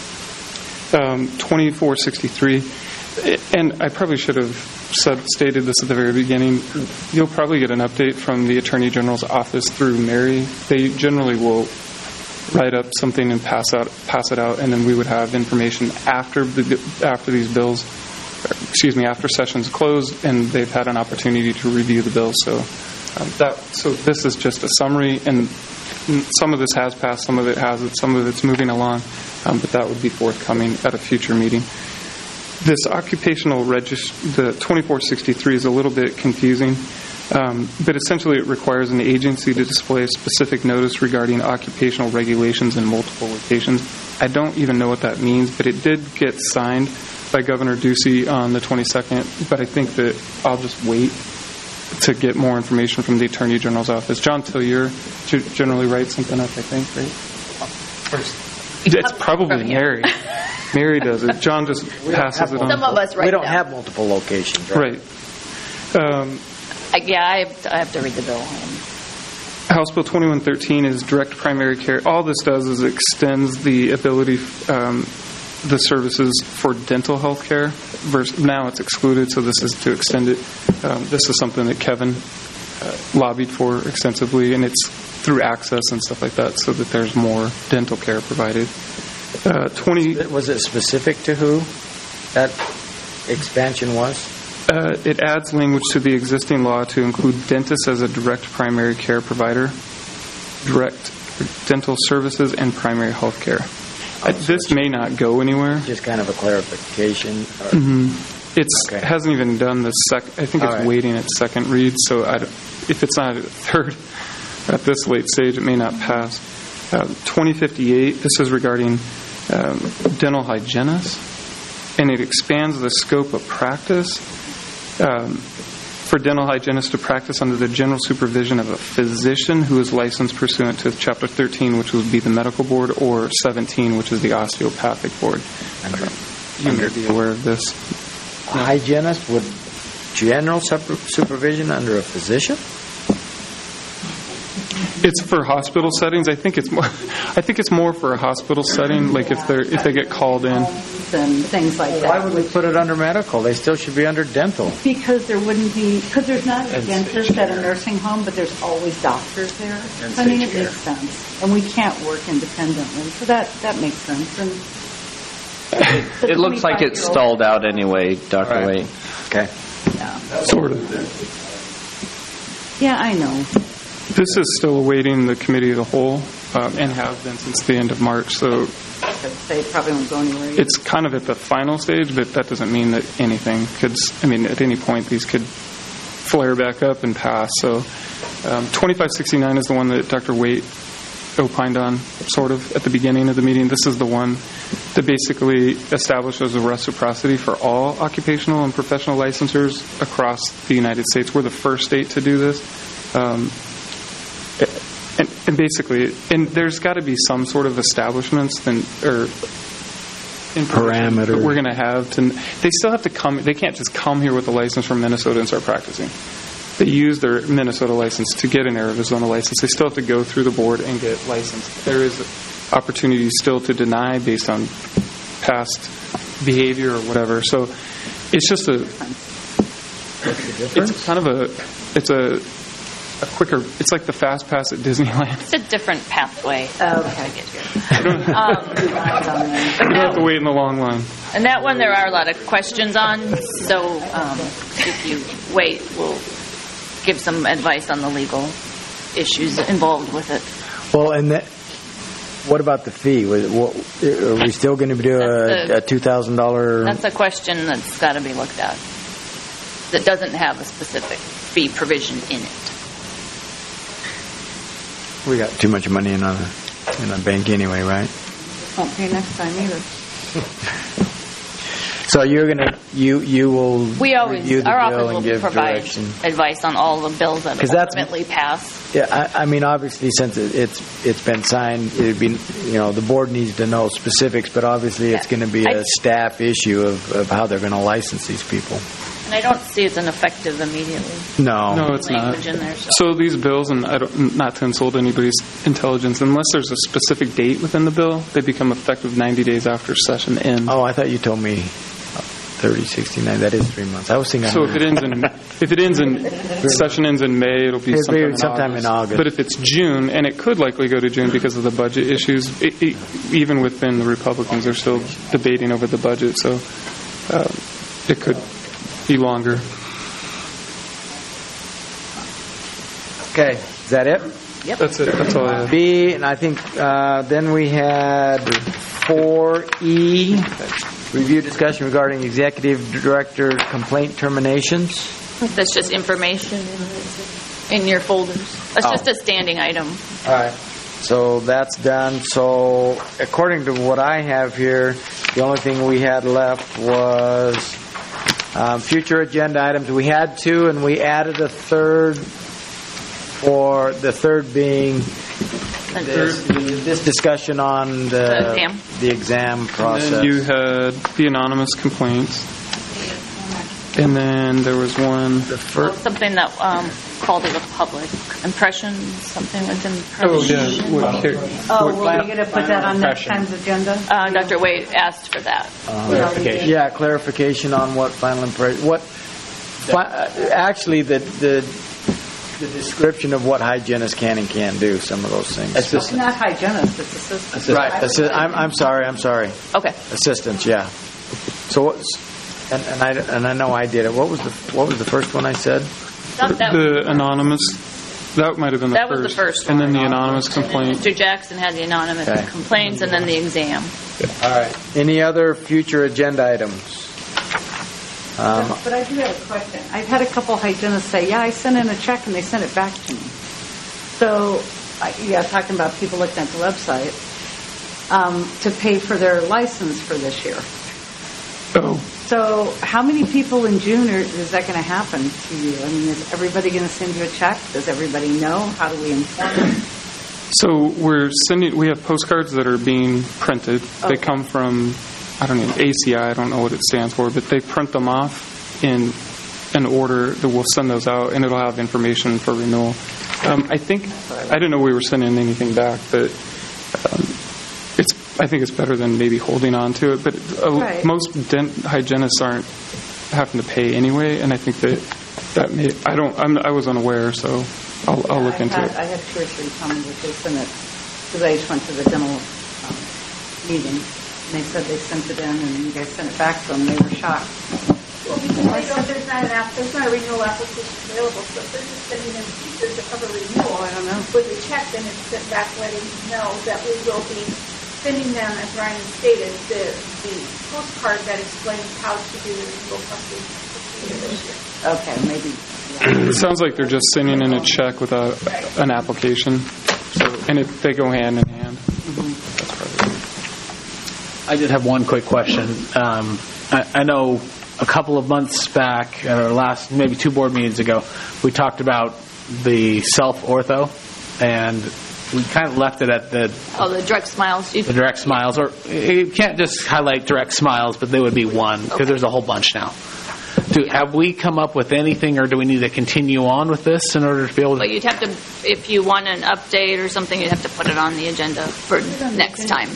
Um, twenty-four sixty-three, and I probably should have said, stated this at the very beginning, you'll probably get an update from the Attorney General's office through Mary. They generally will write up something and pass out, pass it out, and then we would have information after the, after these bills, excuse me, after sessions closed, and they've had an opportunity to review the bill. So um, that, so this is just a summary, and some of this has passed, some of it hasn't, some of it's moving along, um, but that would be forthcoming at a future meeting. This occupational register, the twenty-four sixty-three is a little bit confusing, um, but essentially it requires an agency to display a specific notice regarding occupational regulations in multiple locations. I don't even know what that means, but it did get signed by Governor Ducey on the twenty-second, but I think that I'll just wait to get more information from the Attorney General's office. John Tillier generally writes something up, I think, right? It's probably Mary. Mary does it. John just passes it on.
Some of us write
We don't
down.
have multiple locations, right?
Right. Um,
I, yeah, I have, to, I have to read the bill.
House Bill twenty-one thirteen is direct primary care. All this does is extends the ability, um, the services for dental health care. Versus, now it's excluded, so this is to extend it. Um, this is something that Kevin uh, lobbied for extensively, and it's through access and stuff like that, so that there's more dental care provided. Uh, twenty
Was it specific to who that expansion was?
Uh, it adds language to the existing law to include dentists as a direct primary care provider, direct dental services, and primary health care. Uh, this may not go anywhere.
Just kind of a clarification. Or,
Mm-hmm. It's
Okay.
hasn't even done the sec. I think
All
it's
right.
waiting its second read. So I, if it's not at third at this late stage, it may not pass. Uh, twenty fifty-eight. This is regarding um, dental hygienists, and it expands the scope of practice um, for dental hygienists to practice under the general supervision of a physician who is licensed pursuant to Chapter thirteen, which would be the medical board, or seventeen, which is the osteopathic board. Uh, you may be aware of this.
A hygienist with general super- supervision under a physician?
It's for hospital settings. I think it's more. I think it's more for a hospital setting, like if they're if they get called in.
And things like that.
Why would we put it under medical? They still should be under dental.
Because there wouldn't be, because there's not a
And
dentist at a nursing home, but there's always doctors there.
And
I mean, it
stage
makes sense. And we can't work independently, so that, that makes sense. And
It looks like it's stalled out anyway, Doctor
All right.
Wade.
Okay.
Sort of.
Yeah, I know.
This is still awaiting the committee of the whole, um, and have been since the end of March. So
I'd say it probably won't go anywhere. either.
it's kind of at the final stage, but that doesn't mean that anything could. I mean, at any point these could flare back up and pass. So um, twenty-five sixty-nine is the one that Doctor Waite opined on, sort of at the beginning of the meeting. This is the one that basically establishes a reciprocity for all occupational and professional licensors across the United States. We're the first state to do this. Um, and, and basically, and there's got to be some sort of establishments and, or
Parameter.
that we're going to have to. They still have to come. They can't just come here with a license from Minnesota and start practicing. They use their Minnesota license to get an Arizona license. They still have to go through the board and get licensed. There is opportunity still to deny based on past behavior or whatever. So it's just a. It's kind of a. It's a. A quicker. It's like the fast pass at Disneyland.
It's a different pathway.
Oh,
okay. To get here.
You don't,
Um,
you don't have to wait in the long line.
And that one, there are a lot of questions on. So um, if you wait, we'll give some advice on the legal issues involved with it.
Well, and that, what about the fee? Was- what- Are we still going to do
That's
a,
the-
a two thousand dollars?
That's a question that's got to be looked at. That doesn't have a specific fee provision in it.
We got too much money in our in our bank anyway, right?
Won't pay next time either.
So you're gonna you you will
We always,
review the
our
bill
office
and
will
give
provide
direction.
advice on all the bills that
'Cause that's-
ultimately pass.
Yeah, I, I mean, obviously, since it, it's it's been signed, it'd be you know the board needs to know specifics, but obviously it's going to be a
I-
staff issue of, of how they're going to license these people.
And I don't see it's an effective immediately.
No,
No, it's not.
Language in there, so.
So these bills, and I don't, not to insult anybody's intelligence, unless there's a specific date within the bill, they become effective ninety days after session ends.
Oh, I thought you told me thirty, sixty-nine. That is three months. I was thinking.
So if it ends in if it ends in session ends in May, it'll be
It'll be
sometime,
sometime
in,
in
August.
August.
But if it's June, and it could likely go to June because of the budget issues, it, it, even within the Republicans, they're still debating over the budget, so um, it could be longer.
Okay, is that it?
Yep.
That's it. That's all I have.
B, and I think uh, then we had four E, review discussion regarding executive director complaint terminations.
That's just information in your folders. That's
Oh.
just a standing item.
All right. So that's done. So according to what I have here, the only thing we had left was um, future agenda items. We had two, and we added a third. For the third being this, this discussion on the,
The exam.
the exam
And
process.
then you had the anonymous complaints, and then there was one. The
Well, something that um, called it a public impression, something with impression.
Oh, yeah. What, here,
Oh,
what-
well, we're going to put that on next time's agenda?
Uh, Doctor Wade asked for that.
Clarification. Yeah, clarification on what final impression. What fi- uh, actually the the the description of what hygienists can and can't do. Some of those things.
It's not hygienist, it's assistant.
Right. Assi- I'm I'm sorry. I'm sorry.
Okay.
Assistants. Yeah. So what's and, and I and I know I did it. What was the what was the first one I said?
That- that-
the anonymous. That might have been the
That was
first.
the first
And
one.
then the anonymous complaint.
Mister Jackson had the anonymous
Okay.
complaints and then the exam.
All right. Any other future agenda items? Um,
But I do have a question. I've had a couple hygienists say, yeah, I sent in a check and they sent it back to me. So, I- yeah, talking about people looking at the website, um, to pay for their license for this year.
Oh.
So how many people in June are, is that going to happen to you? I mean, is everybody going to send you a check? Does everybody know? How do we inform them?
So we're sending. We have postcards that are being printed. They
Okay.
come from, I don't know, A C I. I don't know what it stands for, but they print them off in an order that we'll send those out, and it'll have information for renewal. Um, I think, I didn't know we were sending anything back, but um, it's. I think it's better than maybe holding on to it. But uh,
Right.
most dent hygienists aren't having to pay anyway, and I think that that may. I don't. I'm, I was unaware, so I'll, I'll look
I
into
had,
it.
I had two or three comments that they sent it, because I just went to the dental um, meeting, and they said they sent it in, and you guys sent it back to them. They were shocked.
Well, because they don't, there's not an app, there's not a renewal application available, so if they're just sending in pieces to cover renewal.
I don't know.
With the check, then it's sent back letting you know that we will be sending them, as Ryan stated, the, the postcard that explains how to do the renewal procedure this year.
Okay, maybe.
It sounds like they're just sending in a check without an application, so, and it, they go hand in hand.
I did have one quick question. Um, I, I know a couple of months back, at our last maybe two board meetings ago, we talked about the self-ortho, and we kind of left it at the
Oh, the direct smiles. You-
the direct smiles, or you can't just highlight direct smiles, but they would be one, because
Okay.
there's a whole bunch now. Do, have we come up with anything, or do we need to continue on with this in order to be able to...
But you'd have to, if you want an update or something, you'd have to put it on the agenda for next time.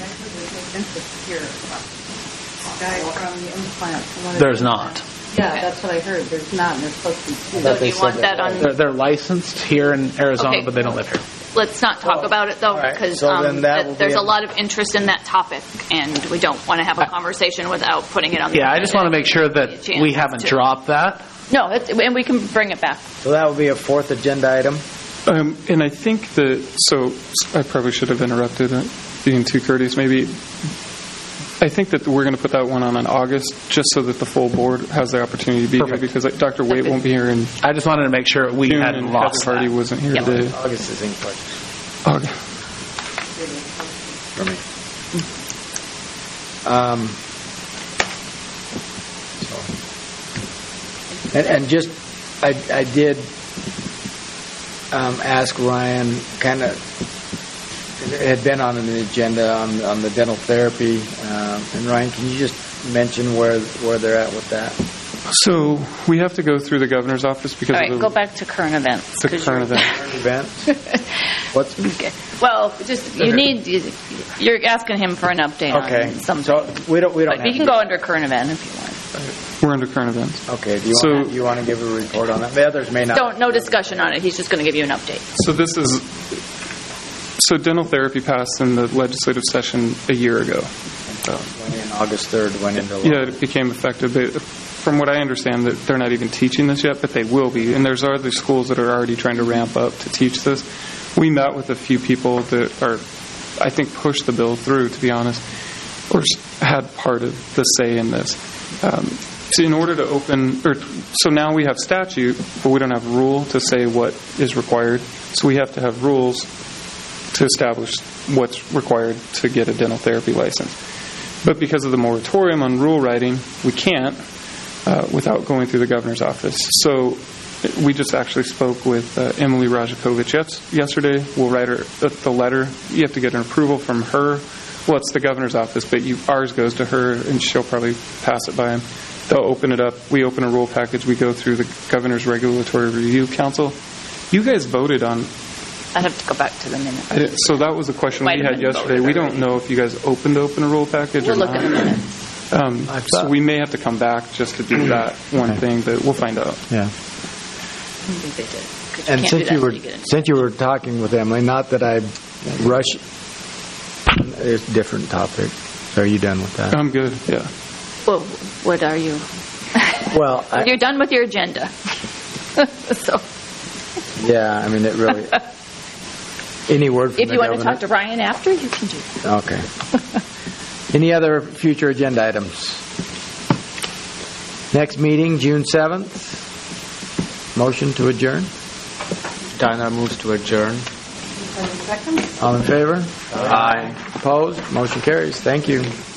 Guy from the implant. One of
There's
the-
not.
Yeah, that's what I heard. There's not, and there's supposed to be two.
So do you want that on?
They're, they're licensed here in Arizona,
Okay.
but they don't live here.
Let's not talk about it, though,
right.
because
So
um,
then that will
there's
be
a
a-
lot of interest in that topic, and we don't want to have a conversation without putting it on the
Yeah, I
agenda.
just want to make sure that
Chance
we haven't
to-
dropped that.
No, it, and we can bring it back.
So that will be a fourth agenda item.
Um, and I think that, so I probably should have interrupted, uh, being too courteous. Maybe, I think that we're going to put that one on in August, just so that the full board has the opportunity to be here, because like, Doctor Waite won't be here in
I just wanted to make sure we
June,
hadn't
and
lost
Heather Hardy
that.
wasn't here
Yep.
today.
August is in question
August.
for me. Um, so. and, and just, I, I did um, ask Ryan, kind of, it had been on the agenda on, on the dental therapy. Um, and Ryan, can you just mention where where they're at with that?
So we have to go through the governor's office because
All right,
of the,
go back to current events.
the
'cause
current
you're-
event.
Event? What's
Okay. Well, just you need you're asking him for an update
Okay.
on something.
So we don't we don't.
But you
have
can
to-
go under current event if you want.
We're under current events.
Okay. Do you
So-
want do you want to give a report on that? The others may not.
Don't no discussion on it. He's just going to give you an update.
So this is, so dental therapy passed in the legislative session a year ago. So,
Went in August third. Went into law.
yeah, it became effective. But from what I understand, that they're not even teaching this yet, but they will be. And there's other schools that are already trying to ramp up to teach this. We met with a few people that are, I think, pushed the bill through, to be honest, or s- had part of the say in this. Um, so in order to open, or so now we have statute, but we don't have rule to say what is required. So we have to have rules to establish what's required to get a dental therapy license. But because of the moratorium on rule writing, we can't uh, without going through the governor's office. So we just actually spoke with uh, Emily Rajakovic yes, yesterday. We'll write her uh, the letter. You have to get an approval from her. Well, it's the governor's office, but you, ours goes to her, and she'll probably pass it by him. They'll open it up. We open a rule package. We go through the governor's regulatory review council. You guys voted on.
I'd have to go back to the minute.
I didn't, so that was a question
Might
we
have
had
been
yesterday.
voted
We don't know if you guys opened to open a rule package
We'll
or
look
not.
in a minute.
Um, so we may have to come back just to do that one thing, but we'll find out.
Yeah.
I think they did. 'Cause
And
can't
since
do
you
that
were
till get into-
since you were talking with Emily, not that I rush. It's a different topic. Are you done with that?
I'm good. Yeah.
Well, what are you?
Well, I,
You're done with your agenda. so
yeah. I mean, it really. Any word from
if
the
you want to
governor?
talk to Ryan after, you can do that.
Okay. Any other future agenda items? Next meeting, June seventh. Motion to adjourn.
Dinah moves to adjourn.
All in favor?
Aye.
Opposed? Motion carries. Thank you.